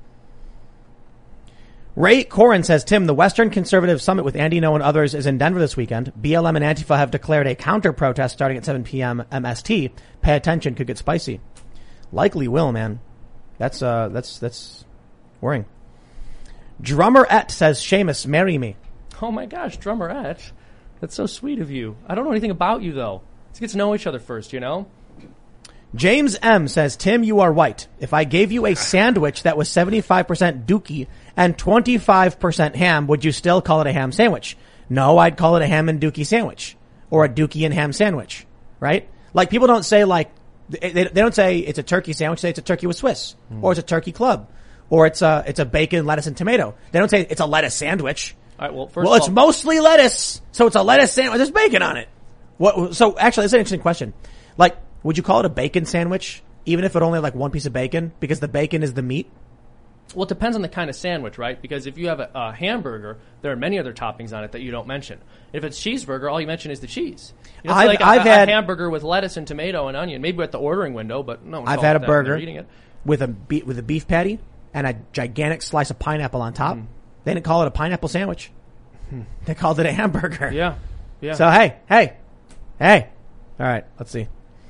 Ray Corin says, Tim, the Western Conservative Summit with Andy Ngo and others is in Denver this weekend. B L M and Antifa have declared a counter-protest starting at seven p.m. M S T. Pay attention, could get spicy. Likely will, man. That's, uh, that's, that's worrying. Drummer Et says, Seamus, marry me. Oh my gosh, Drummer Et. That's so sweet of you. I don't know anything about you though. Let's get to know each other first, you know? James M says, Tim, you are white. If I gave you a sandwich that was seventy-five percent dookie and twenty-five percent ham, would you still call it a ham sandwich? No, I'd call it a ham and dookie sandwich. Or a dookie and ham sandwich. Right? Like, people don't say, like, they, they don't say it's a turkey sandwich, they say it's a turkey with Swiss. Mm. Or it's a turkey club. Or it's a, it's a bacon, lettuce, and tomato. They don't say it's a lettuce sandwich. All right, well, first well, of it's all, mostly lettuce, so it's a lettuce sandwich. There's bacon on it. What? So actually, that's an interesting question. Like, would you call it a bacon sandwich, even if it only had like one piece of bacon, because the bacon is the meat? Well, it depends on the kind of sandwich, right? Because if you have a, a hamburger, there are many other toppings on it that you don't mention. If it's cheeseburger, all you mention is the cheese. You know, it's I've- like a, I've a, had- a hamburger with lettuce and tomato and onion, maybe at the ordering window, but no one I've calls had it a that when burger they're eating it. with a be- with a beef patty and a gigantic slice of pineapple on top. Mm. They didn't call it a pineapple sandwich. They called it a hamburger. Yeah, yeah. So hey, hey, hey. All right, let's see.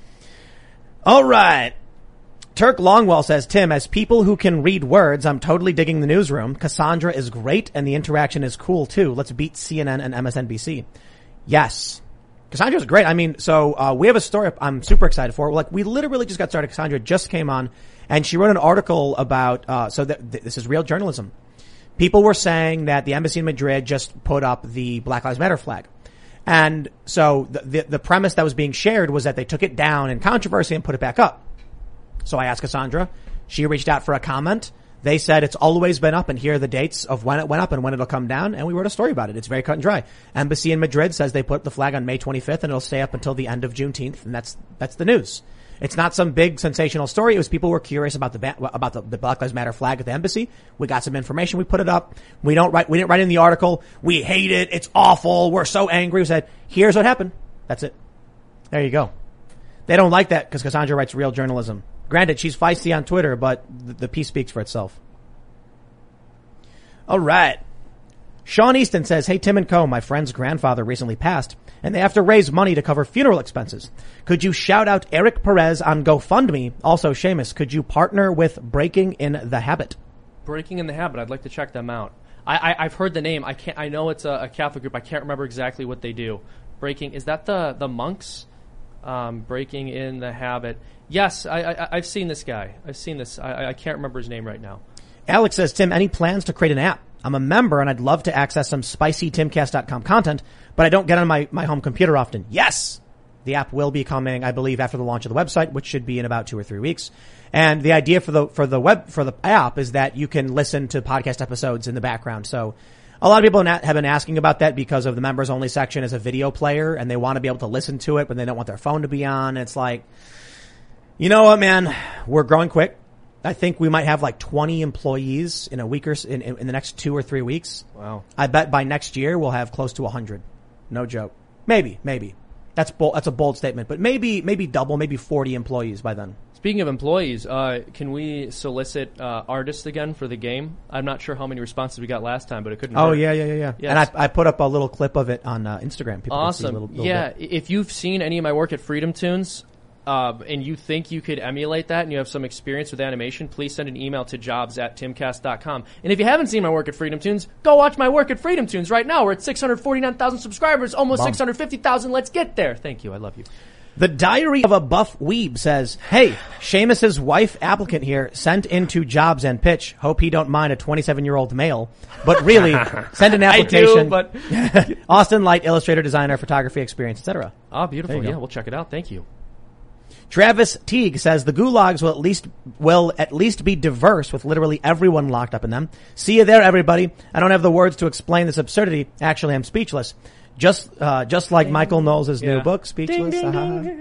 All right. Turk Longwell says, Tim, as people who can read words, I'm totally digging the newsroom. Cassandra is great and the interaction is cool too. Let's beat C N N and M S N B C. Yes. Cassandra's great. I mean, so, uh, we have a story I'm super excited for. Like, we literally just got started. Cassandra just came on and she wrote an article about, uh, so that th- this is real journalism. People were saying that the embassy in Madrid just put up the Black Lives Matter flag. And so the, the, the premise that was being shared was that they took it down in controversy and put it back up. So I asked Cassandra. She reached out for a comment. They said it's always been up and here are the dates of when it went up and when it'll come down. And we wrote a story about it. It's very cut and dry. Embassy in Madrid says they put the flag on May twenty-fifth and it'll stay up until the end of Juneteenth. And that's, that's the news. It's not some big sensational story. It was people were curious about the, ba- about the, the Black Lives Matter flag at the embassy. We got some information. We put it up. We don't write, we didn't write in the article. We hate it. It's awful. We're so angry. We said, here's what happened. That's it. There you go. They don't like that because Cassandra writes real journalism. Granted, she's feisty on Twitter, but the, the piece speaks for itself. All right. Sean Easton says, hey, Tim and Co., my friend's grandfather recently passed, and they have to raise money to cover funeral expenses. Could you shout out Eric Perez on GoFundMe? Also, Seamus, could you partner with Breaking in the Habit? Breaking in the Habit. I'd like to check them out. I, I, I've heard the name. I can't. I know it's a, a Catholic group. I can't remember exactly what they do. Breaking. Is that the the monks? Um, Breaking in the Habit. Yes, I, I, I've seen this guy. I've seen this. I, I can't remember his name right now. Alex says, Tim, any plans to create an app? I'm a member and I'd love to access some spicy timcast dot com content, but I don't get on my, my home computer often. Yes! The app will be coming, I believe, after the launch of the website, which should be in about two or three weeks. And the idea for the, for the web, for the app is that you can listen to podcast episodes in the background. So a lot of people have been asking about that because of the members only section as a video player and they want to be able to listen to it, but they don't want their phone to be on. It's like, you know what, man? We're growing quick. I think we might have like twenty employees in a week or s- in, in the next two or three weeks. Wow. I bet by next year we'll have close to one hundred. No joke. Maybe, maybe. That's bold, that's a bold statement, but maybe maybe double, maybe forty employees by then. Speaking of employees, uh, can we solicit uh, artists again for the game? I'm not sure how many responses we got last time, but it couldn't Oh, hurt. yeah, yeah, yeah, yeah. Yes. And I, I put up a little clip of it on uh, Instagram. People can see a Awesome. little, little yeah, bit. if you've seen any of my work at Freedom Tunes, uh, and you think you could emulate that and you have some experience with animation, please send an email to jobs at timcast dot com. And if you haven't seen my work at Freedom Tunes, go watch my work at Freedom Tunes right now. We're at six hundred forty-nine thousand subscribers, almost Bum. six hundred fifty thousand. Let's get there. Thank you. I love you. The Diary of a Buff Weeb says, hey, Seamus's wife applicant here sent into Jobs and pitch. Hope he don't mind a twenty-seven-year-old male. But really, send an application. I do, but... Austin Light, illustrator, designer, photography experience, et cetera. Ah, beautiful. There you Yeah, go. we'll check it out. Thank you. Travis Teague says the gulags will at least will at least be diverse with literally everyone locked up in them. See you there, everybody. I don't have the words to explain this absurdity. Actually, I'm speechless. Just uh, just like Michael Knowles' Yeah. new book, Speechless. Ding, ding, Uh-huh. ding.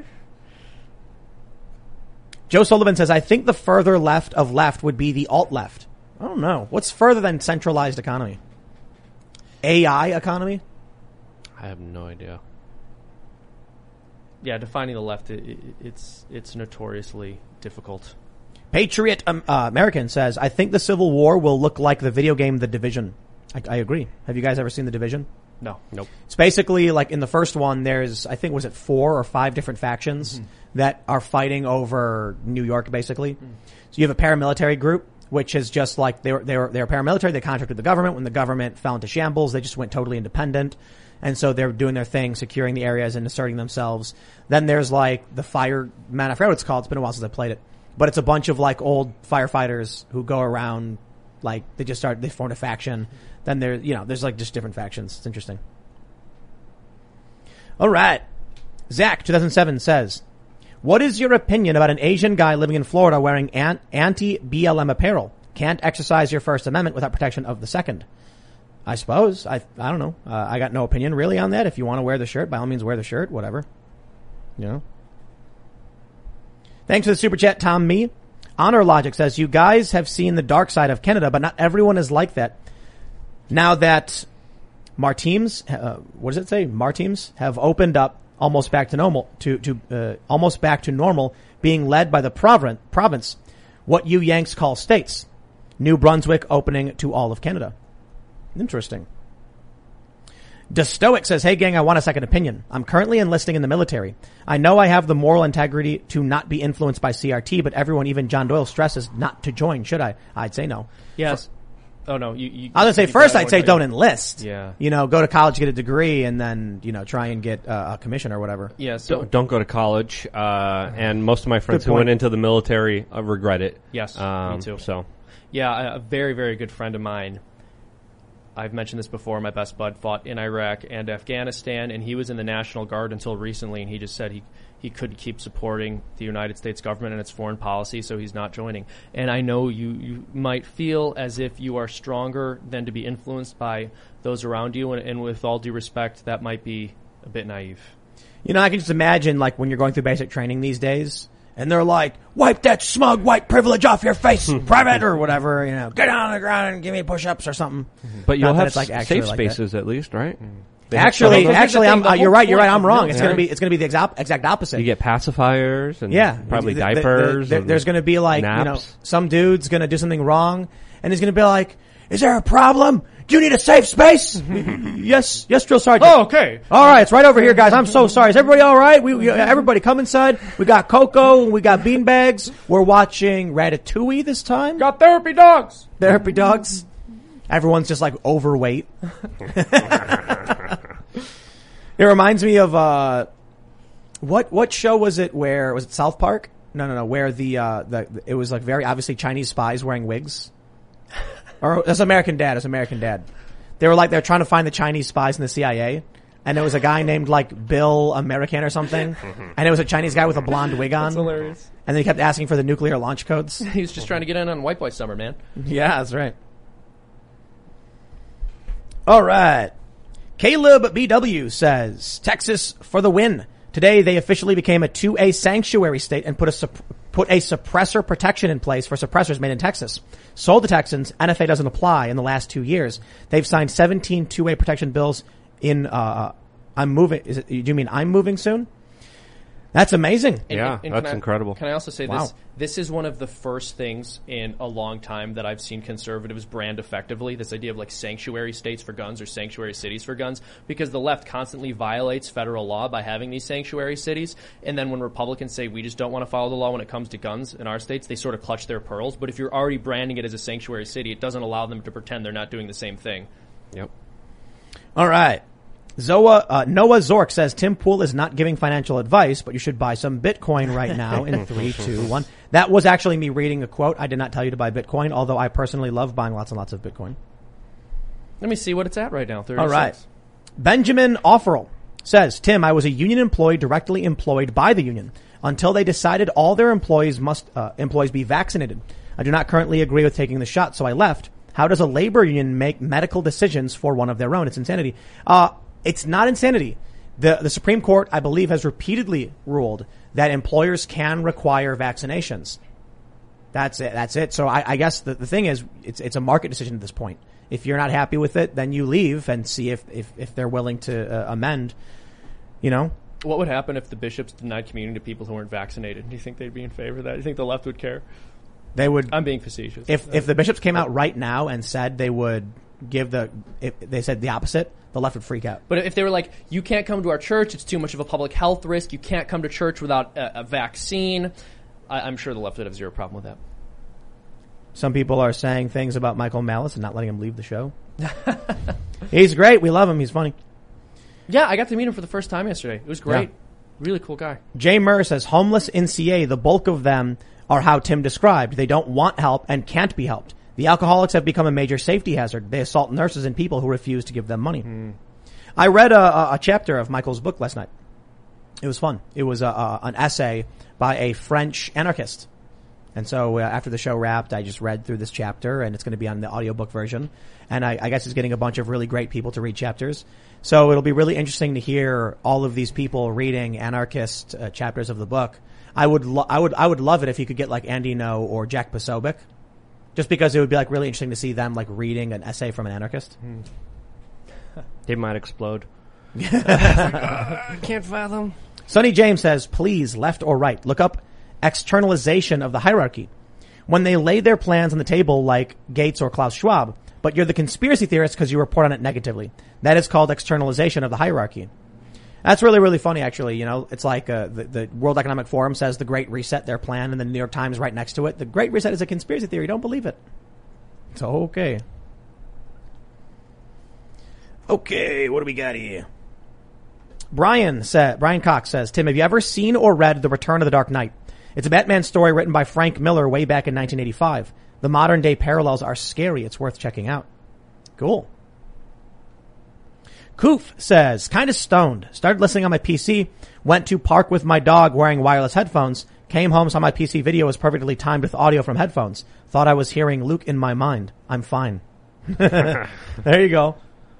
Joe Sullivan says, I think the further left of left would be the alt-left. I don't know. What's further than centralized economy? A I economy? I have no idea. Yeah, defining the left, it, it, it's it's notoriously difficult. Patriot um, uh, American says, I think the Civil War will look like the video game The Division. I, I agree. Have you guys ever seen The Division? No. Nope. It's basically like in the first one, there's, I think, was it four or five different factions Mm-hmm. that are fighting over New York, basically. Mm. So you have a paramilitary group, which is just like they were, they were, they were paramilitary. They contracted with the government. When the government fell into shambles, they just went totally independent. And so they're doing their thing, securing the areas and asserting themselves. Then there's like the fireman, I forget what it's called. It's been a while since I played it. But it's a bunch of like old firefighters who go around, like they just start, they formed a faction. Then there, you know, there's like just different factions. It's interesting. All right. Zach, two thousand seven says, what is your opinion about an Asian guy living in Florida wearing an- anti-B L M apparel? Can't exercise your First Amendment without protection of the Second. I suppose. I I don't know. Uh, I got no opinion really on that. If you want to wear the shirt, by all means wear the shirt, whatever. You know. Thanks for the super chat, Tom Me. Honor Logic says, you guys have seen the dark side of Canada, but not everyone is like that. Now that Martimes, uh, what does it say? Martimes have opened up almost back to normal, to, to, uh, almost back to normal, being led by the province, province, what you Yanks call states. New Brunswick opening to all of Canada. Interesting. Destoic says, hey gang, I want a second opinion. I'm currently enlisting in the military. I know I have the moral integrity to not be influenced by C R T, but everyone, even John Doyle, stresses not to join. Should I? I'd say no. Yes. Oh, no. You, you, I was gonna say, you first gotta I'd say go- don't enlist. Yeah. You know, go to college, get a degree, and then, you know, try and get uh, a commission or whatever. Yeah, so, Don't, don't go to college. Uh, and most of my friends Good who point. went into the military uh, regret it. yes, Um, me too. So Yeah, a, a very, very good friend of mine, I've mentioned this before, my best bud fought in Iraq and Afghanistan, and he was in the National Guard until recently, and he just said he, he couldn't keep supporting the United States government and its foreign policy, so he's not joining. And I know you, you might feel as if you are stronger than to be influenced by those around you, and, and with all due respect, that might be a bit naive. You know, I can just imagine, like, when you're going through basic training these days, and they're like, wipe that smug white privilege off your face, private, or whatever, you know, get down on the ground and give me push-ups or something. But you'll Not that have it's, like, actually safe like that. spaces at least, right? They have Actually, some of those. actually, the I'm, thing, uh, the you're whole right, you're right, point I'm of wrong. military- It's gonna be, it's gonna be the exact, exact opposite. You get pacifiers and Yeah. probably The- the- the- diapers. there- and there's going to be like, naps. you know, some dude's going to do something wrong and he's going to be like, is there a problem? Do you need a safe space? yes, yes, drill sergeant. Oh, okay. All right, it's right over here, guys. I'm so sorry. Is everybody all right? We, we everybody come inside. We got cocoa. We got bean bags. We're watching Ratatouille this time. Got therapy dogs! Therapy dogs. Everyone's just like overweight. It reminds me of uh, what what show was it? Where was it? South Park? No, no, no. Where the uh, the it was like very obviously Chinese spies wearing wigs. Or that's American Dad. It's American Dad. They were like they're trying to find the Chinese spies in the C I A, and there was a guy named like Bill American or something, and it was a Chinese guy with a blonde wig on, That's hilarious. and then he kept asking for the nuclear launch codes. He was just trying to get in on White Boy Summer, man. Yeah, that's right. All right. Caleb B W says, Texas for the win. Today they officially became a two A sanctuary state and put a supp- put a suppressor protection in place for suppressors made in Texas. Sold to Texans, N F A doesn't apply in the last two years. They've signed seventeen two A protection bills in, uh, I'm moving. Is it, do you mean I'm moving soon? That's amazing. And- Yeah, and that's can I- incredible. Can I also say Wow. this? This is one of the first things in a long time that I've seen conservatives brand effectively, this idea of like sanctuary states for guns or sanctuary cities for guns, because the left constantly violates federal law by having these sanctuary cities. And then when Republicans say we just don't want to follow the law when it comes to guns in our states, they sort of clutch their pearls. But if you're already branding it as a sanctuary city, it doesn't allow them to pretend they're not doing the same thing. Yep. All right. Zoa, uh, Noah Zork says Tim Pool is not giving financial advice, but you should buy some Bitcoin right now in three, two, one. That was actually me reading a quote. I did not tell you to buy Bitcoin, although I personally love buying lots and lots of Bitcoin. Let me see what it's at right now. thirty-six. All right. Benjamin Offerl says, Tim, I was a union employee directly employed by the union until they decided all their employees must, uh, employees be vaccinated. I do not currently agree with taking the shot, so I left. How does a labor union make medical decisions for one of their own? It's insanity. Uh, It's not insanity. The the Supreme Court, I believe, has repeatedly ruled that employers can require vaccinations. That's it. That's it. So I, I guess the, the thing is, it's it's a market decision at this point. If you're not happy with it, then you leave and see if if, if they're willing to uh, amend. You know, What would happen if the bishops denied communion to people who weren't vaccinated? Do you think they'd be in favor of that? Do you think the left would care? they would. I'm being facetious. If if the bishops came out right now and said they would give the, if they said the opposite, the left would freak out. But if they were like, you can't come to our church, it's too much of a public health risk, you can't come to church without a, a vaccine, I, I'm sure the left would have zero problem with that. Some people are saying things about Michael Malice and not letting him leave the show. He's great. We love him. He's funny. Yeah, I got to meet him for the first time yesterday. It was great. Yeah. Really cool guy. Jay Murr says homeless N C A, the bulk of them are how Tim described. They don't want help and can't be helped. The alcoholics have become a major safety hazard. They assault nurses and people who refuse to give them money. Mm. I read a, a, a chapter of Michael's book last night. It was fun. It was a, a, an essay by a French anarchist. And so uh, after the show wrapped, I just read through this chapter, and it's going to be on the audiobook version. And I, I guess he's getting a bunch of really great people to read chapters. So it'll be really interesting to hear all of these people reading anarchist uh, chapters of the book. I would, lo- I would, I would love it if you could get like Andy No or Jack Posobiec. Just because it would be like really interesting to see them like reading an essay from an anarchist. They might explode. I can't fathom. Sonny James says, please, left or right, look up externalization of the hierarchy. When they lay their plans on the table like Gates or Klaus Schwab, but you're the conspiracy theorist because you report on it negatively. That is called externalization of the hierarchy. That's really, really funny, actually. You know, it's like uh, the, the World Economic Forum says the Great Reset, their plan, and the New York Times right next to it. The Great Reset is a conspiracy theory. Don't believe it. It's okay. Okay, what do we got here? Brian said, Brian Cox says, Tim, have you ever seen or read The Return of the Dark Knight? It's a Batman story written by Frank Miller way back in nineteen eighty-five. The modern day parallels are scary. It's worth checking out. Cool. Koof says, kind of stoned. Started listening on my P C. Went to park with my dog wearing wireless headphones. Came home, saw my P C video was perfectly timed with audio from headphones. Thought I was hearing Luke in my mind. I'm fine. There you go.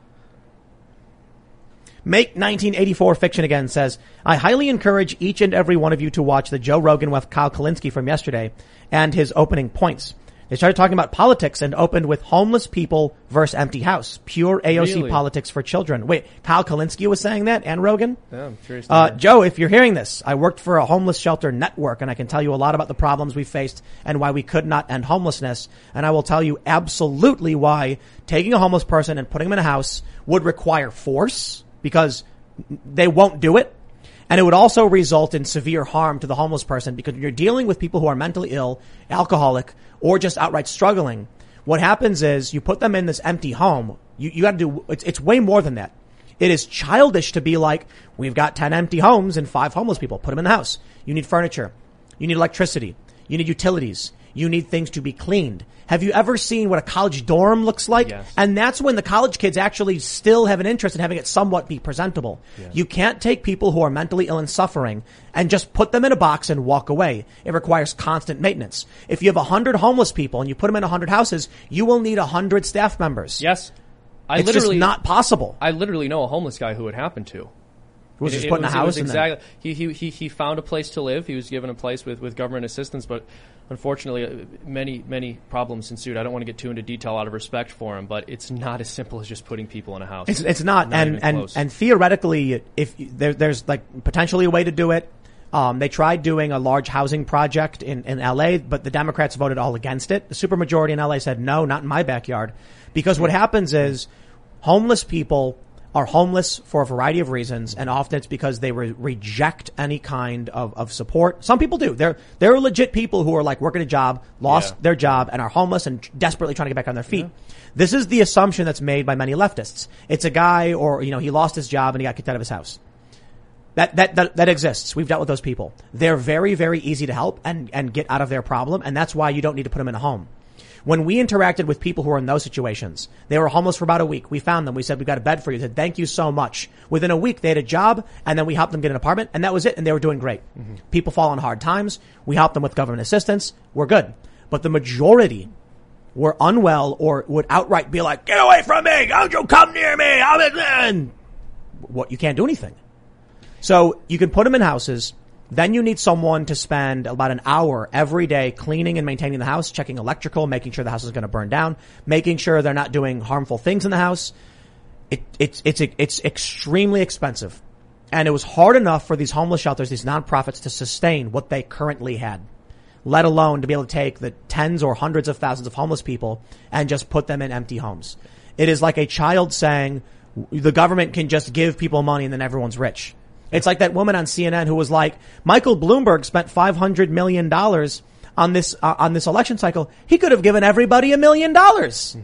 Make nineteen eighty-four Fiction Again says, I highly encourage each and every one of you to watch the Joe Rogan with Kyle Kalinske from yesterday and his opening points. They started talking about politics and opened with homeless people versus empty house. Pure A O C Really? politics for children. Wait, Kyle Kalinske was saying that and Rogan? Yeah, I'm curious. to Uh, know. Joe, if you're hearing this, I worked for a homeless shelter network and I can tell you a lot about the problems we faced and why we could not end homelessness. And I will tell you absolutely why taking a homeless person and putting them in a house would require force because they won't do it. And it would also result in severe harm to the homeless person because when you're dealing with people who are mentally ill, alcoholic, or just outright struggling, what happens is you put them in this empty home. You, you gotta do, it's, it's way more than that. It is childish to be like, we've got ten empty homes and five homeless people. Put them in the house. You need furniture. You need electricity. You need utilities. You need things to be cleaned. Have you ever seen what a college dorm looks like? Yes. And that's when the college kids actually still have an interest in having it somewhat be presentable. Yes. You can't take people who are mentally ill and suffering and just put them in a box and walk away. It requires constant maintenance. If you have a hundred homeless people and you put them in a hundred houses, you will need a hundred staff members. Yes. I It's literally just not possible. I literally know a homeless guy who it happened to. Was It- just it put in a was- it house was and exactly. He, he he he found a place to live. He was given a place with, with government assistance, but unfortunately, uh, many, many problems ensued. I don't want to get too into detail out of respect for him, but it's not as simple as just putting people in a house. It's, it's not. not and, and, and theoretically, if there, there's like potentially a way to do it. Um, they tried doing a large housing project in, in L A, but the Democrats voted all against it. The supermajority in L A said, no, not in my backyard. Because what happens is homeless people are homeless for a variety of reasons, and often it's because they re- reject any kind of, of support. Some people do. There, there are legit people who are like working a job, lost yeah. their job, and are homeless and desperately trying to get back on their feet. Yeah. This is the assumption that's made by many leftists. It's a guy, or, you know, he lost his job and he got kicked out of his house. That, that, that, that exists. We've dealt with those people. They're very, very easy to help and, and get out of their problem. And that's why you don't need to put them in a home. When we interacted with people who were in those situations, they were homeless for about a week. We found them. We said, we've got a bed for you. They said, thank you so much. Within a week, they had a job, and then we helped them get an apartment, and that was it. And they were doing great. Mm-hmm. People fall on hard times. We helped them with government assistance. We're good. But the majority were unwell or would outright be like, get away from me. Don't you come near me. I'm what, you can't do anything. So you can put them in houses. Then you need someone to spend about an hour every day cleaning and maintaining the house, checking electrical, making sure the house is going to burn down, making sure they're not doing harmful things in the house. It, it's, it's, it's extremely expensive. And it was hard enough for these homeless shelters, these nonprofits, to sustain what they currently had, let alone to be able to take the tens or hundreds of thousands of homeless people and just put them in empty homes. It is like a child saying the government can just give people money and then everyone's rich. It's like that woman on C N N who was like, Michael Bloomberg spent five hundred million dollars on this, uh, on this election cycle. He could have given everybody a million dollars.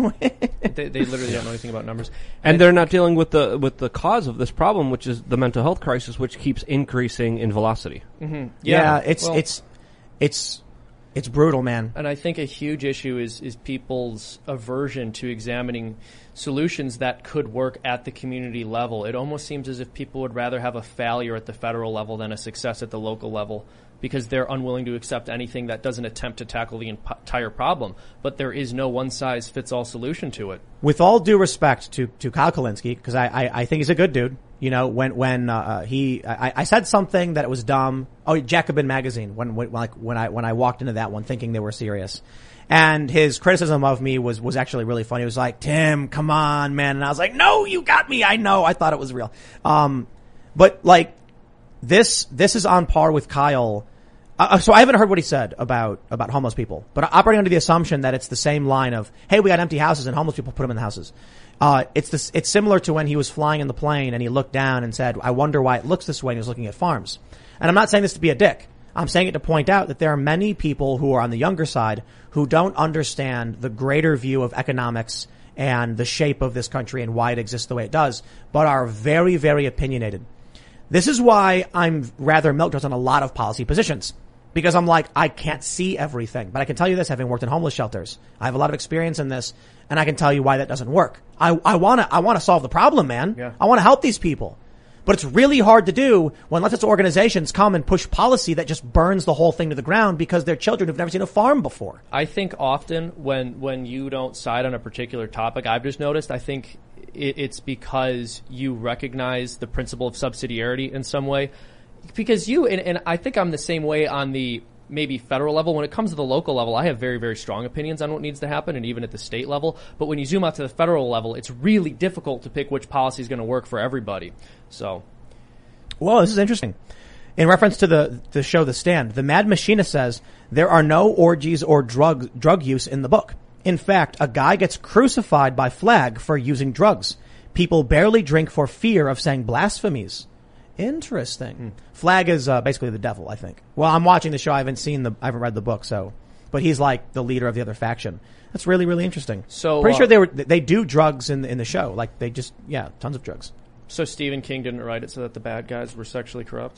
They, they literally don't know anything about numbers. And, and they're not dealing with the, with the cause of this problem, which is the mental health crisis, which keeps increasing in velocity. Mm-hmm. Yeah, yeah, it's, well, it's, it's, it's brutal, man. And I think a huge issue is, is people's aversion to examining solutions that could work at the community level. It almost seems as if people would rather have a failure at the federal level than a success at the local level, because they're unwilling to accept anything that doesn't attempt to tackle the entire problem. But there is no one-size-fits-all solution to it. With all due respect to, to Kyle Kulinski, because I, I, I think he's a good dude. You know, when, when, uh, he, I, I said something that it was dumb. Oh, Jacobin magazine, when, when, like, when I, when I walked into that one thinking they were serious. And his criticism of me was, was actually really funny. He was like, Tim, come on, man. And I was like, no, you got me. I know. I thought it was real. Um, but like, this, this is on par with Kyle. Uh, so I haven't heard what he said about, about homeless people, but operating under the assumption that it's the same line of, hey, we got empty houses and homeless people, put them in the houses. Uh, it's this, it's similar to when he was flying in the plane and he looked down and said, I wonder why it looks this way. And he was looking at farms. And I'm not saying this to be a dick. I'm saying it to point out that there are many people who are on the younger side who don't understand the greater view of economics and the shape of this country and why it exists the way it does, but are very, very opinionated. This is why I'm rather milquetoast on a lot of policy positions. Because I'm like, I can't see everything. But I can tell you this, having worked in homeless shelters, I have a lot of experience in this, and I can tell you why that doesn't work. I, I wanna, I wanna solve the problem, man. Yeah. I wanna help these people. But it's really hard to do when leftist organizations come and push policy that just burns the whole thing to the ground because they're children who've never seen a farm before. I think often when, when you don't side on a particular topic, I've just noticed, I think it, it's because you recognize the principle of subsidiarity in some way. Because you, and, and I think I'm the same way on the maybe federal level. When it comes to the local level, I have very, very strong opinions on what needs to happen, and even at the state level. But when you zoom out to the federal level, it's really difficult to pick which policy is going to work for everybody. So, well, this is interesting. In reference to the the show The Stand, the Mad Machinist says there are no orgies or drug drug use in the book. In fact, a guy gets crucified by Flag for using drugs. People barely drink for fear of saying blasphemies. Interesting. Hmm. Flag is uh, basically the devil, I think. Well, I'm watching the show. I haven't seen the, I haven't read the book, so, but he's like the leader of the other faction. That's really, really interesting. So, pretty uh, sure they were, they do drugs in the, in the show. Like they just, yeah, tons of drugs. So Stephen King didn't write it so that the bad guys were sexually corrupt?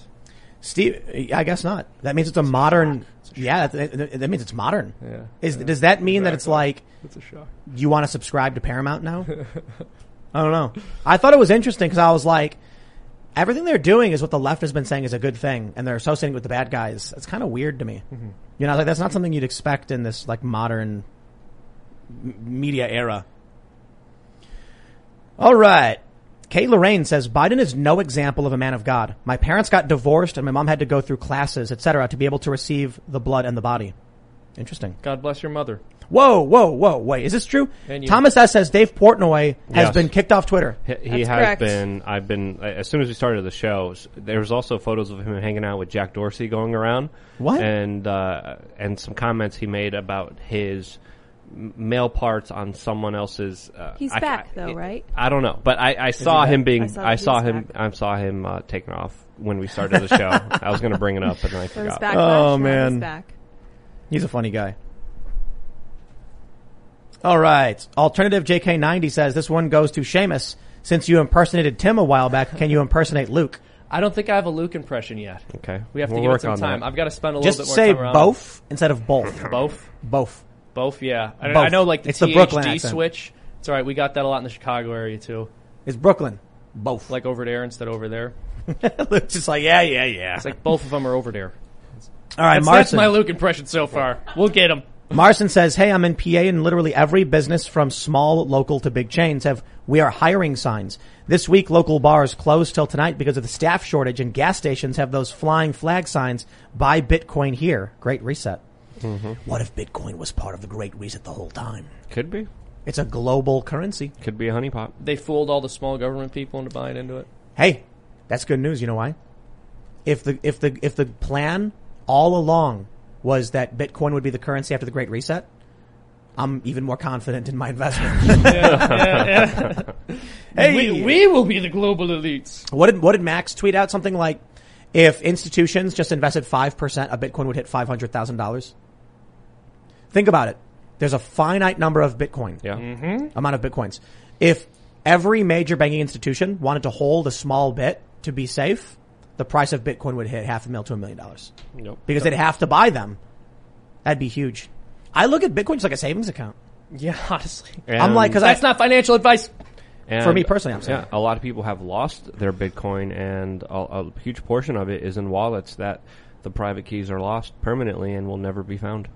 Steve, I guess not. That means it's a modern, a yeah, that, that means it's modern. Yeah. Is, yeah. Does that mean exactly. that it's like, it's a shock. You want to subscribe to Paramount now? I don't know. I thought it was interesting because I was like, everything they're doing is what the left has been saying is a good thing, and they're associating it with the bad guys. It's kind of weird to me. Mm-hmm. You know, like that's not something you'd expect in this like modern m- media era. All right. Kay Lorraine says, Biden is no example of a man of God. My parents got divorced and my mom had to go through classes, et cetera, to be able to receive the blood and the body. Interesting. God bless your mother. Whoa, whoa, whoa, wait, is this true? And you. Thomas S. says Dave Portnoy has Yes. been kicked off Twitter. He, he That's has correct. been. I've been. As soon as we started the show, s- there was also photos of him hanging out with Jack Dorsey going around. What? And uh, and some comments he made about his m- male parts on someone else's. Uh, He's I- back, I- though, right? I don't know, but I, I saw back? him being. I saw I that saw he's him. back. I saw him uh, taking off when we started the show. I was going to bring it up, and then I There was forgot. backlash. Oh, now man. He's back. He's a funny guy. All right. Alternative J K ninety says this one goes to Seamus. Since you impersonated Tim a while back, can you impersonate Luke? I don't think I have a Luke impression yet. Okay, We have to We'll give it work some on time. that. I've got to spend a little Just bit more say time around. both instead of both. Both? Both. Both, yeah. I, Both. I know, like, the It's the T H D Brooklyn accent. switch. It's all right. We got that a lot in the Chicago area, too. It's Brooklyn. Both. Like over there instead of over there. Luke's just like, yeah, yeah, yeah. It's like both of them are over there. All right, That's, that's Marson. my Luke impression so far. We'll get him. Marson says, hey, I'm in P A and literally every business from small, local to big chains have we are hiring signs. This week, local bars closed till tonight because of the staff shortage, and gas stations have those flying flag signs, buy Bitcoin here. Great reset. Mm-hmm. What if Bitcoin was part of the Great Reset the whole time? Could be. It's a global currency. Could be a honeypot. They fooled all the small government people into buying into it. Hey, that's good news. You know why? If the, if the, if the plan all along was that Bitcoin would be the currency after the Great Reset, I'm even more confident in my investment. Hey, We, we will be the global elites. what did what did Max tweet out? Something like, if institutions just invested five percent, a Bitcoin would hit five hundred thousand dollars. Think about it. There's a finite number of Bitcoin, Yeah. Mm-hmm. amount of Bitcoins. If every major banking institution wanted to hold a small bit to be safe, the price of Bitcoin would hit half a mil to a million dollars. Nope. Because they'd have to buy them. That'd be huge. I look at Bitcoin just like a savings account. Yeah, honestly. I'm like, because That's I, not financial advice. And, For me personally, I'm saying. yeah, a lot of people have lost their Bitcoin, and a, a huge portion of it is in wallets that the private keys are lost permanently and will never be found.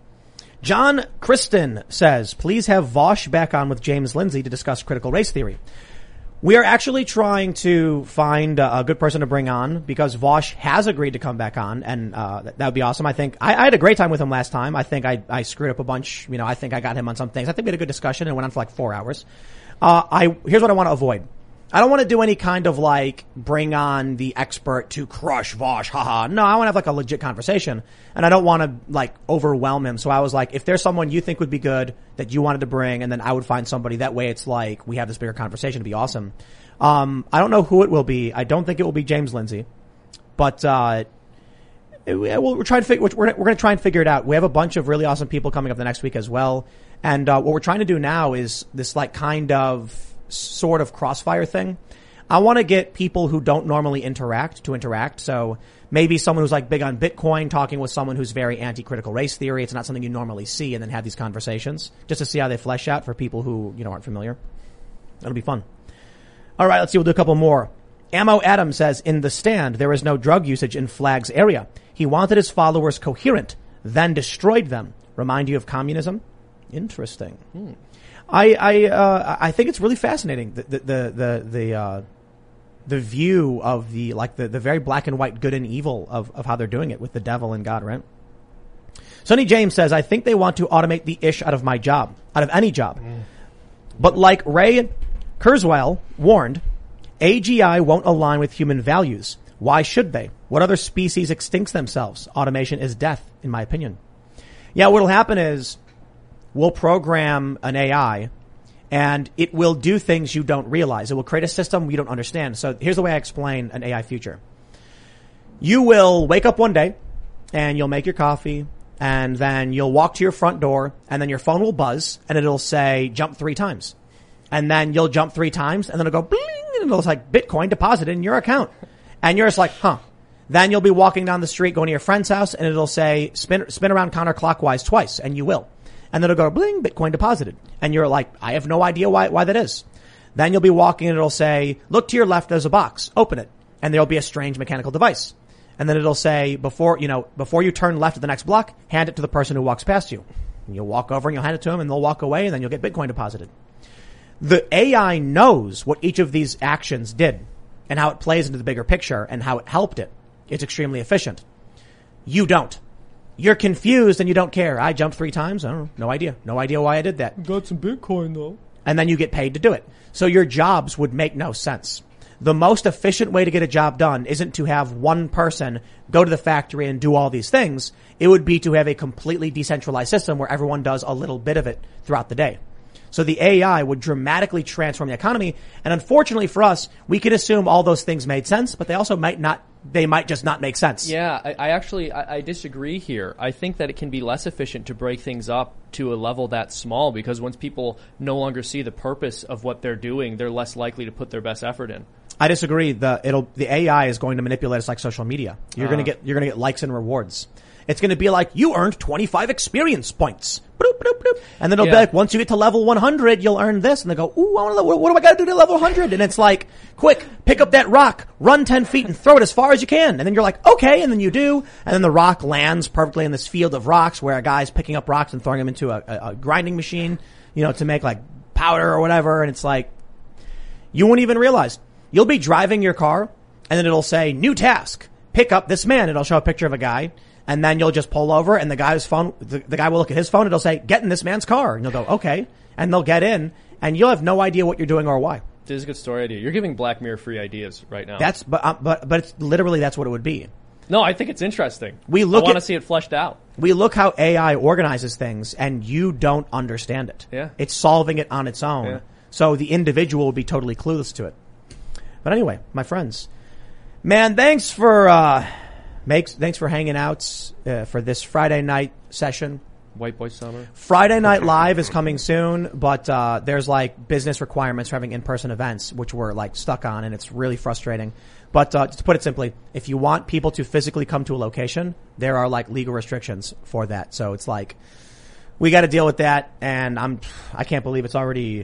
John Kristen says, please have Vosh back on with James Lindsay to discuss critical race theory. We are actually trying to find a, a good person to bring on because Vosh has agreed to come back on, and uh, that, that would be awesome. I think I, I had a great time with him last time. I think I, I screwed up a bunch. You know, I think I got him on some things. I think we had a good discussion and it went on for like four hours. Uh, I here's what I want to avoid. I don't want to do any kind of like bring on the expert to crush Vosh, haha. No, I want to have like a legit conversation, and I don't want to like overwhelm him. So I was like, if there's someone you think would be good that you wanted to bring, and then I would find somebody. That way, it's like we have this bigger conversation. It'd be awesome. Um, I don't know who it will be. I don't think it will be James Lindsay, but uh, it, we'll, we're trying to figure. We're, we're going to try and figure it out. We have a bunch of really awesome people coming up the next week as well, and uh, what we're trying to do now is this like kind of sort of crossfire thing. I want to get people who don't normally interact to interact. So maybe someone who's like big on Bitcoin talking with someone who's very anti-critical race theory. It's not something you normally see, and then have these conversations just to see how they flesh out for people who, you know, aren't familiar. That'll be fun. All right, let's see. We'll do a couple more. Ammo Adam says, in The Stand, there is no drug usage in Flagg's area. He wanted his followers coherent, then destroyed them. Remind you of communism? Interesting. Hmm. I I uh, I think it's really fascinating the the the the, the uh, the view of the like the, the very black and white good and evil of, of how they're doing it with the devil and God, right? Sonny James says, I think they want to automate the ish out of my job, out of any job. Mm. But like Ray Kurzweil warned, A G I won't align with human values. Why should they? What other species extincts themselves? Automation is death, in my opinion. Yeah, what'll happen is we'll program an A I and it will do things you don't realize. It will create a system you don't understand. So here's the way I explain an A I future. You will wake up one day and you'll make your coffee, and then you'll walk to your front door, and then your phone will buzz and it'll say jump three times. And then you'll jump three times and then it'll go bling, and it'll like Bitcoin deposited in your account. And you're just like, huh. Then you'll be walking down the street going to your friend's house and it'll say spin, spin around counterclockwise twice, and you will. And then it'll go bling, Bitcoin deposited. And you're like, I have no idea why, why that is. Then you'll be walking and it'll say, look to your left, there's a box, open it. And there'll be a strange mechanical device. And then it'll say, before, you know, before you turn left at the next block, hand it to the person who walks past you. And you'll walk over and you'll hand it to them and they'll walk away, and then you'll get Bitcoin deposited. The A I knows what each of these actions did and how it plays into the bigger picture and how it helped it. It's extremely efficient. You don't. You're confused and you don't care. I jumped three times. I don't know. No idea. No idea why I did that. Got some Bitcoin though. And then you get paid to do it. So your jobs would make no sense. The most efficient way to get a job done isn't to have one person go to the factory and do all these things. It would be to have a completely decentralized system where everyone does a little bit of it throughout the day. So the A I would dramatically transform the economy. And unfortunately for us, we could assume all those things made sense, but they also might not, they might just not make sense. Yeah, I, I actually, I, I disagree here. I think that it can be less efficient to break things up to a level that small, because once people no longer see the purpose of what they're doing, they're less likely to put their best effort in. I disagree. The, it'll, the A I is going to manipulate us like social media. You're Uh. going to get, you're going to get likes and rewards. It's going to be like, you earned twenty-five experience points. Bloop, bloop, bloop. And then it'll Yeah. be like, once you get to level one hundred, you'll earn this. And they go, ooh, I wanna, what, what do I got to do to level one hundred? And it's like, quick, pick up that rock, run ten feet and throw it as far as you can. And then you're like, okay. And then you do. And then the rock lands perfectly in this field of rocks where a guy's picking up rocks and throwing them into a, a, a grinding machine, you know, to make like powder or whatever. And it's like, you won't even realize. You'll be driving your car and then it'll say, new task, pick up this man. It'll show a picture of a guy. And then you'll just pull over and the guy's phone, the, the guy will look at his phone and it'll say, get in this man's car. And you'll go, okay. And they'll get in and you'll have no idea what you're doing or why. This is a good story idea. You're giving Black Mirror free ideas right now. That's, but, uh, but, but it's literally that's what it would be. No, I think it's interesting. We look I want to at- see it fleshed out. We look how A I organizes things and you don't understand it. Yeah. It's solving it on its own. Yeah. So the individual will be totally clueless to it. But anyway, my friends, man, thanks for, uh, Makes, thanks for hanging out uh, for this Friday night session. White Boy Summer. Friday Night Live is coming soon, but uh there's like business requirements for having in-person events, which we're like stuck on, and it's really frustrating. But uh to put it simply, if you want people to physically come to a location, there are like legal restrictions for that. So it's like we got to deal with that, and I'm I can't believe it's already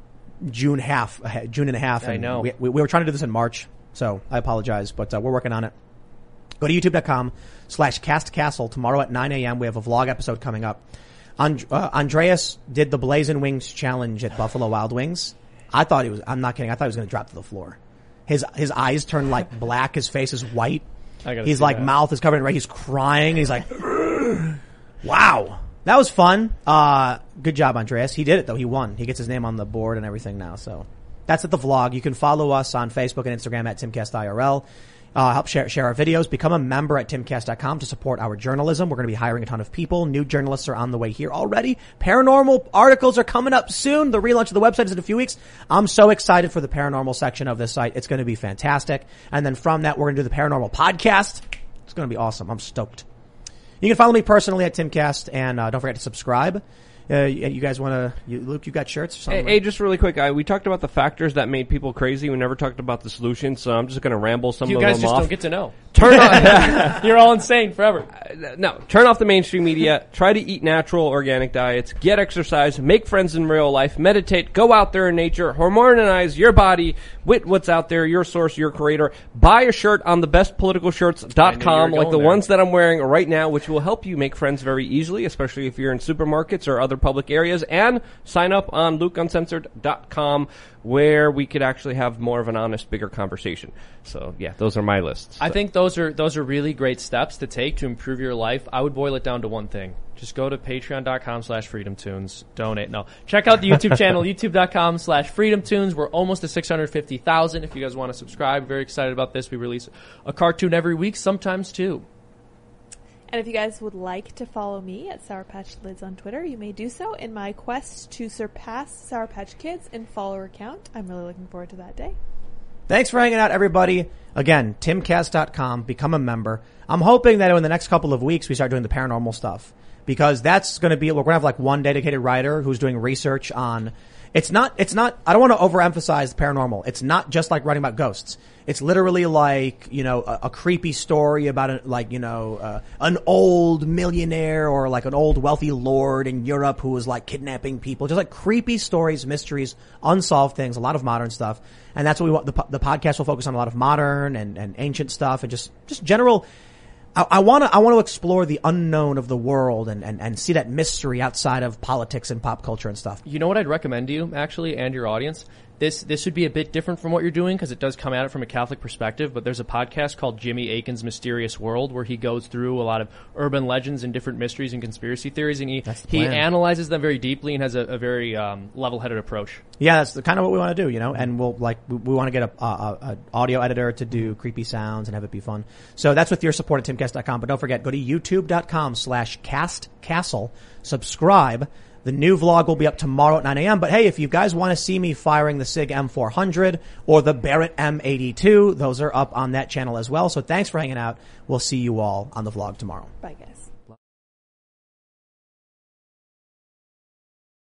June half, June and a half. I And know. we, we, we were trying to do this in March, so I apologize, but uh, we're working on it. Go to youtube.com slash castcastle. Tomorrow at nine a.m. we have a vlog episode coming up. And, uh, Andreas did the Blazing Wings challenge at Buffalo Wild Wings. I thought he was, I'm not kidding, I thought he was going to drop to the floor. His, his eyes turned like black, his face is white. I gotta He's see like, that. mouth is covered in red, he's crying, he's like, wow. That was fun. Uh, good job, Andreas. He did it though, he won. He gets his name on the board and everything now, so. That's at the vlog. You can follow us on Facebook and Instagram at TimCastIRL. Uh, help share, share our videos. Become a member at timcast dot com to support our journalism. We're going to be hiring a ton of people. New journalists are on the way here already. Paranormal articles are coming up soon. The relaunch of the website is in a few weeks. I'm so excited for the paranormal section of this site. It's going to be fantastic. And then from that, we're going to do the paranormal podcast. It's going to be awesome. I'm stoked. You can follow me personally at Timcast, and uh, don't forget to subscribe. Uh, you, you guys want to, you, Luke, you got shirts or something? Hey, hey, just really quick, I, we talked about the factors that made people crazy. We never talked about the solutions, so I'm just going to ramble some You of guys them just off. don't get to know. Turn on, You're all insane forever. no, turn off the mainstream media. Try to eat natural, organic diets. Get exercise. Make friends in real life. Meditate. Go out there in nature. Hormonize your body with what's out there. Your source, your creator. Buy a shirt on the best political shirts dot com, you were like the going there. ones that I'm wearing right now, which will help you make friends very easily, especially if you're in supermarkets or other public areas. And sign up on luke uncensored dot com, where we could actually have more of an honest, bigger conversation. So, yeah, those are my lists. I So- think those are those are really great steps to take to improve your life. I would boil it down to one thing. Just go to patreon.com slash freedomtunes. Donate. No. Check out the YouTube channel, youtube.com slash freedomtunes. We're almost to six hundred fifty thousand. If you guys want to subscribe, very excited about this. We release a cartoon every week, sometimes two. And if you guys would like to follow me at Sour Patch Lids on Twitter, you may do so in my quest to surpass Sour Patch Kids in follower count. I'm really looking forward to that day. Thanks for hanging out, everybody. Again, timcast dot com. Become a member. I'm hoping that in the next couple of weeks we start doing the paranormal stuff, because that's going to be, we're going to have like one dedicated writer who's doing research on, it's not, it's not, I don't want to overemphasize the paranormal. It's not just like writing about ghosts. It's literally like, you know, a, a creepy story about a, like, you know, uh, an old millionaire or like an old wealthy lord in Europe who was like kidnapping people. Just like creepy stories, mysteries, unsolved things, a lot of modern stuff. And that's what we want. The, po- the podcast will focus on a lot of modern and, and ancient stuff and just, just general. I want to, I want to explore the unknown of the world and, and, and see that mystery outside of politics and pop culture and stuff. You know what I'd recommend to you, actually, and your audience? this this would be a bit different from what you're doing because it does come at it from a Catholic perspective. But there's a podcast called Jimmy Akin's Mysterious World where he goes through a lot of urban legends and different mysteries and conspiracy theories, and he That's the he plan. analyzes them very deeply and has a, a very um, level-headed approach. Yeah, that's the, kind of what we want to do, you know, and we'll like, we, we want to get a, a, a audio editor to do creepy sounds and have it be fun. So that's with your support at timcast dot com, but don't forget, go to youtube dot com slash cast castle, subscribe. The new vlog will be up tomorrow at nine a.m. But hey, if you guys want to see me firing the SIG M four hundred or the Barrett M eighty-two, those are up on that channel as well. So thanks for hanging out. We'll see you all on the vlog tomorrow. Bye, guys.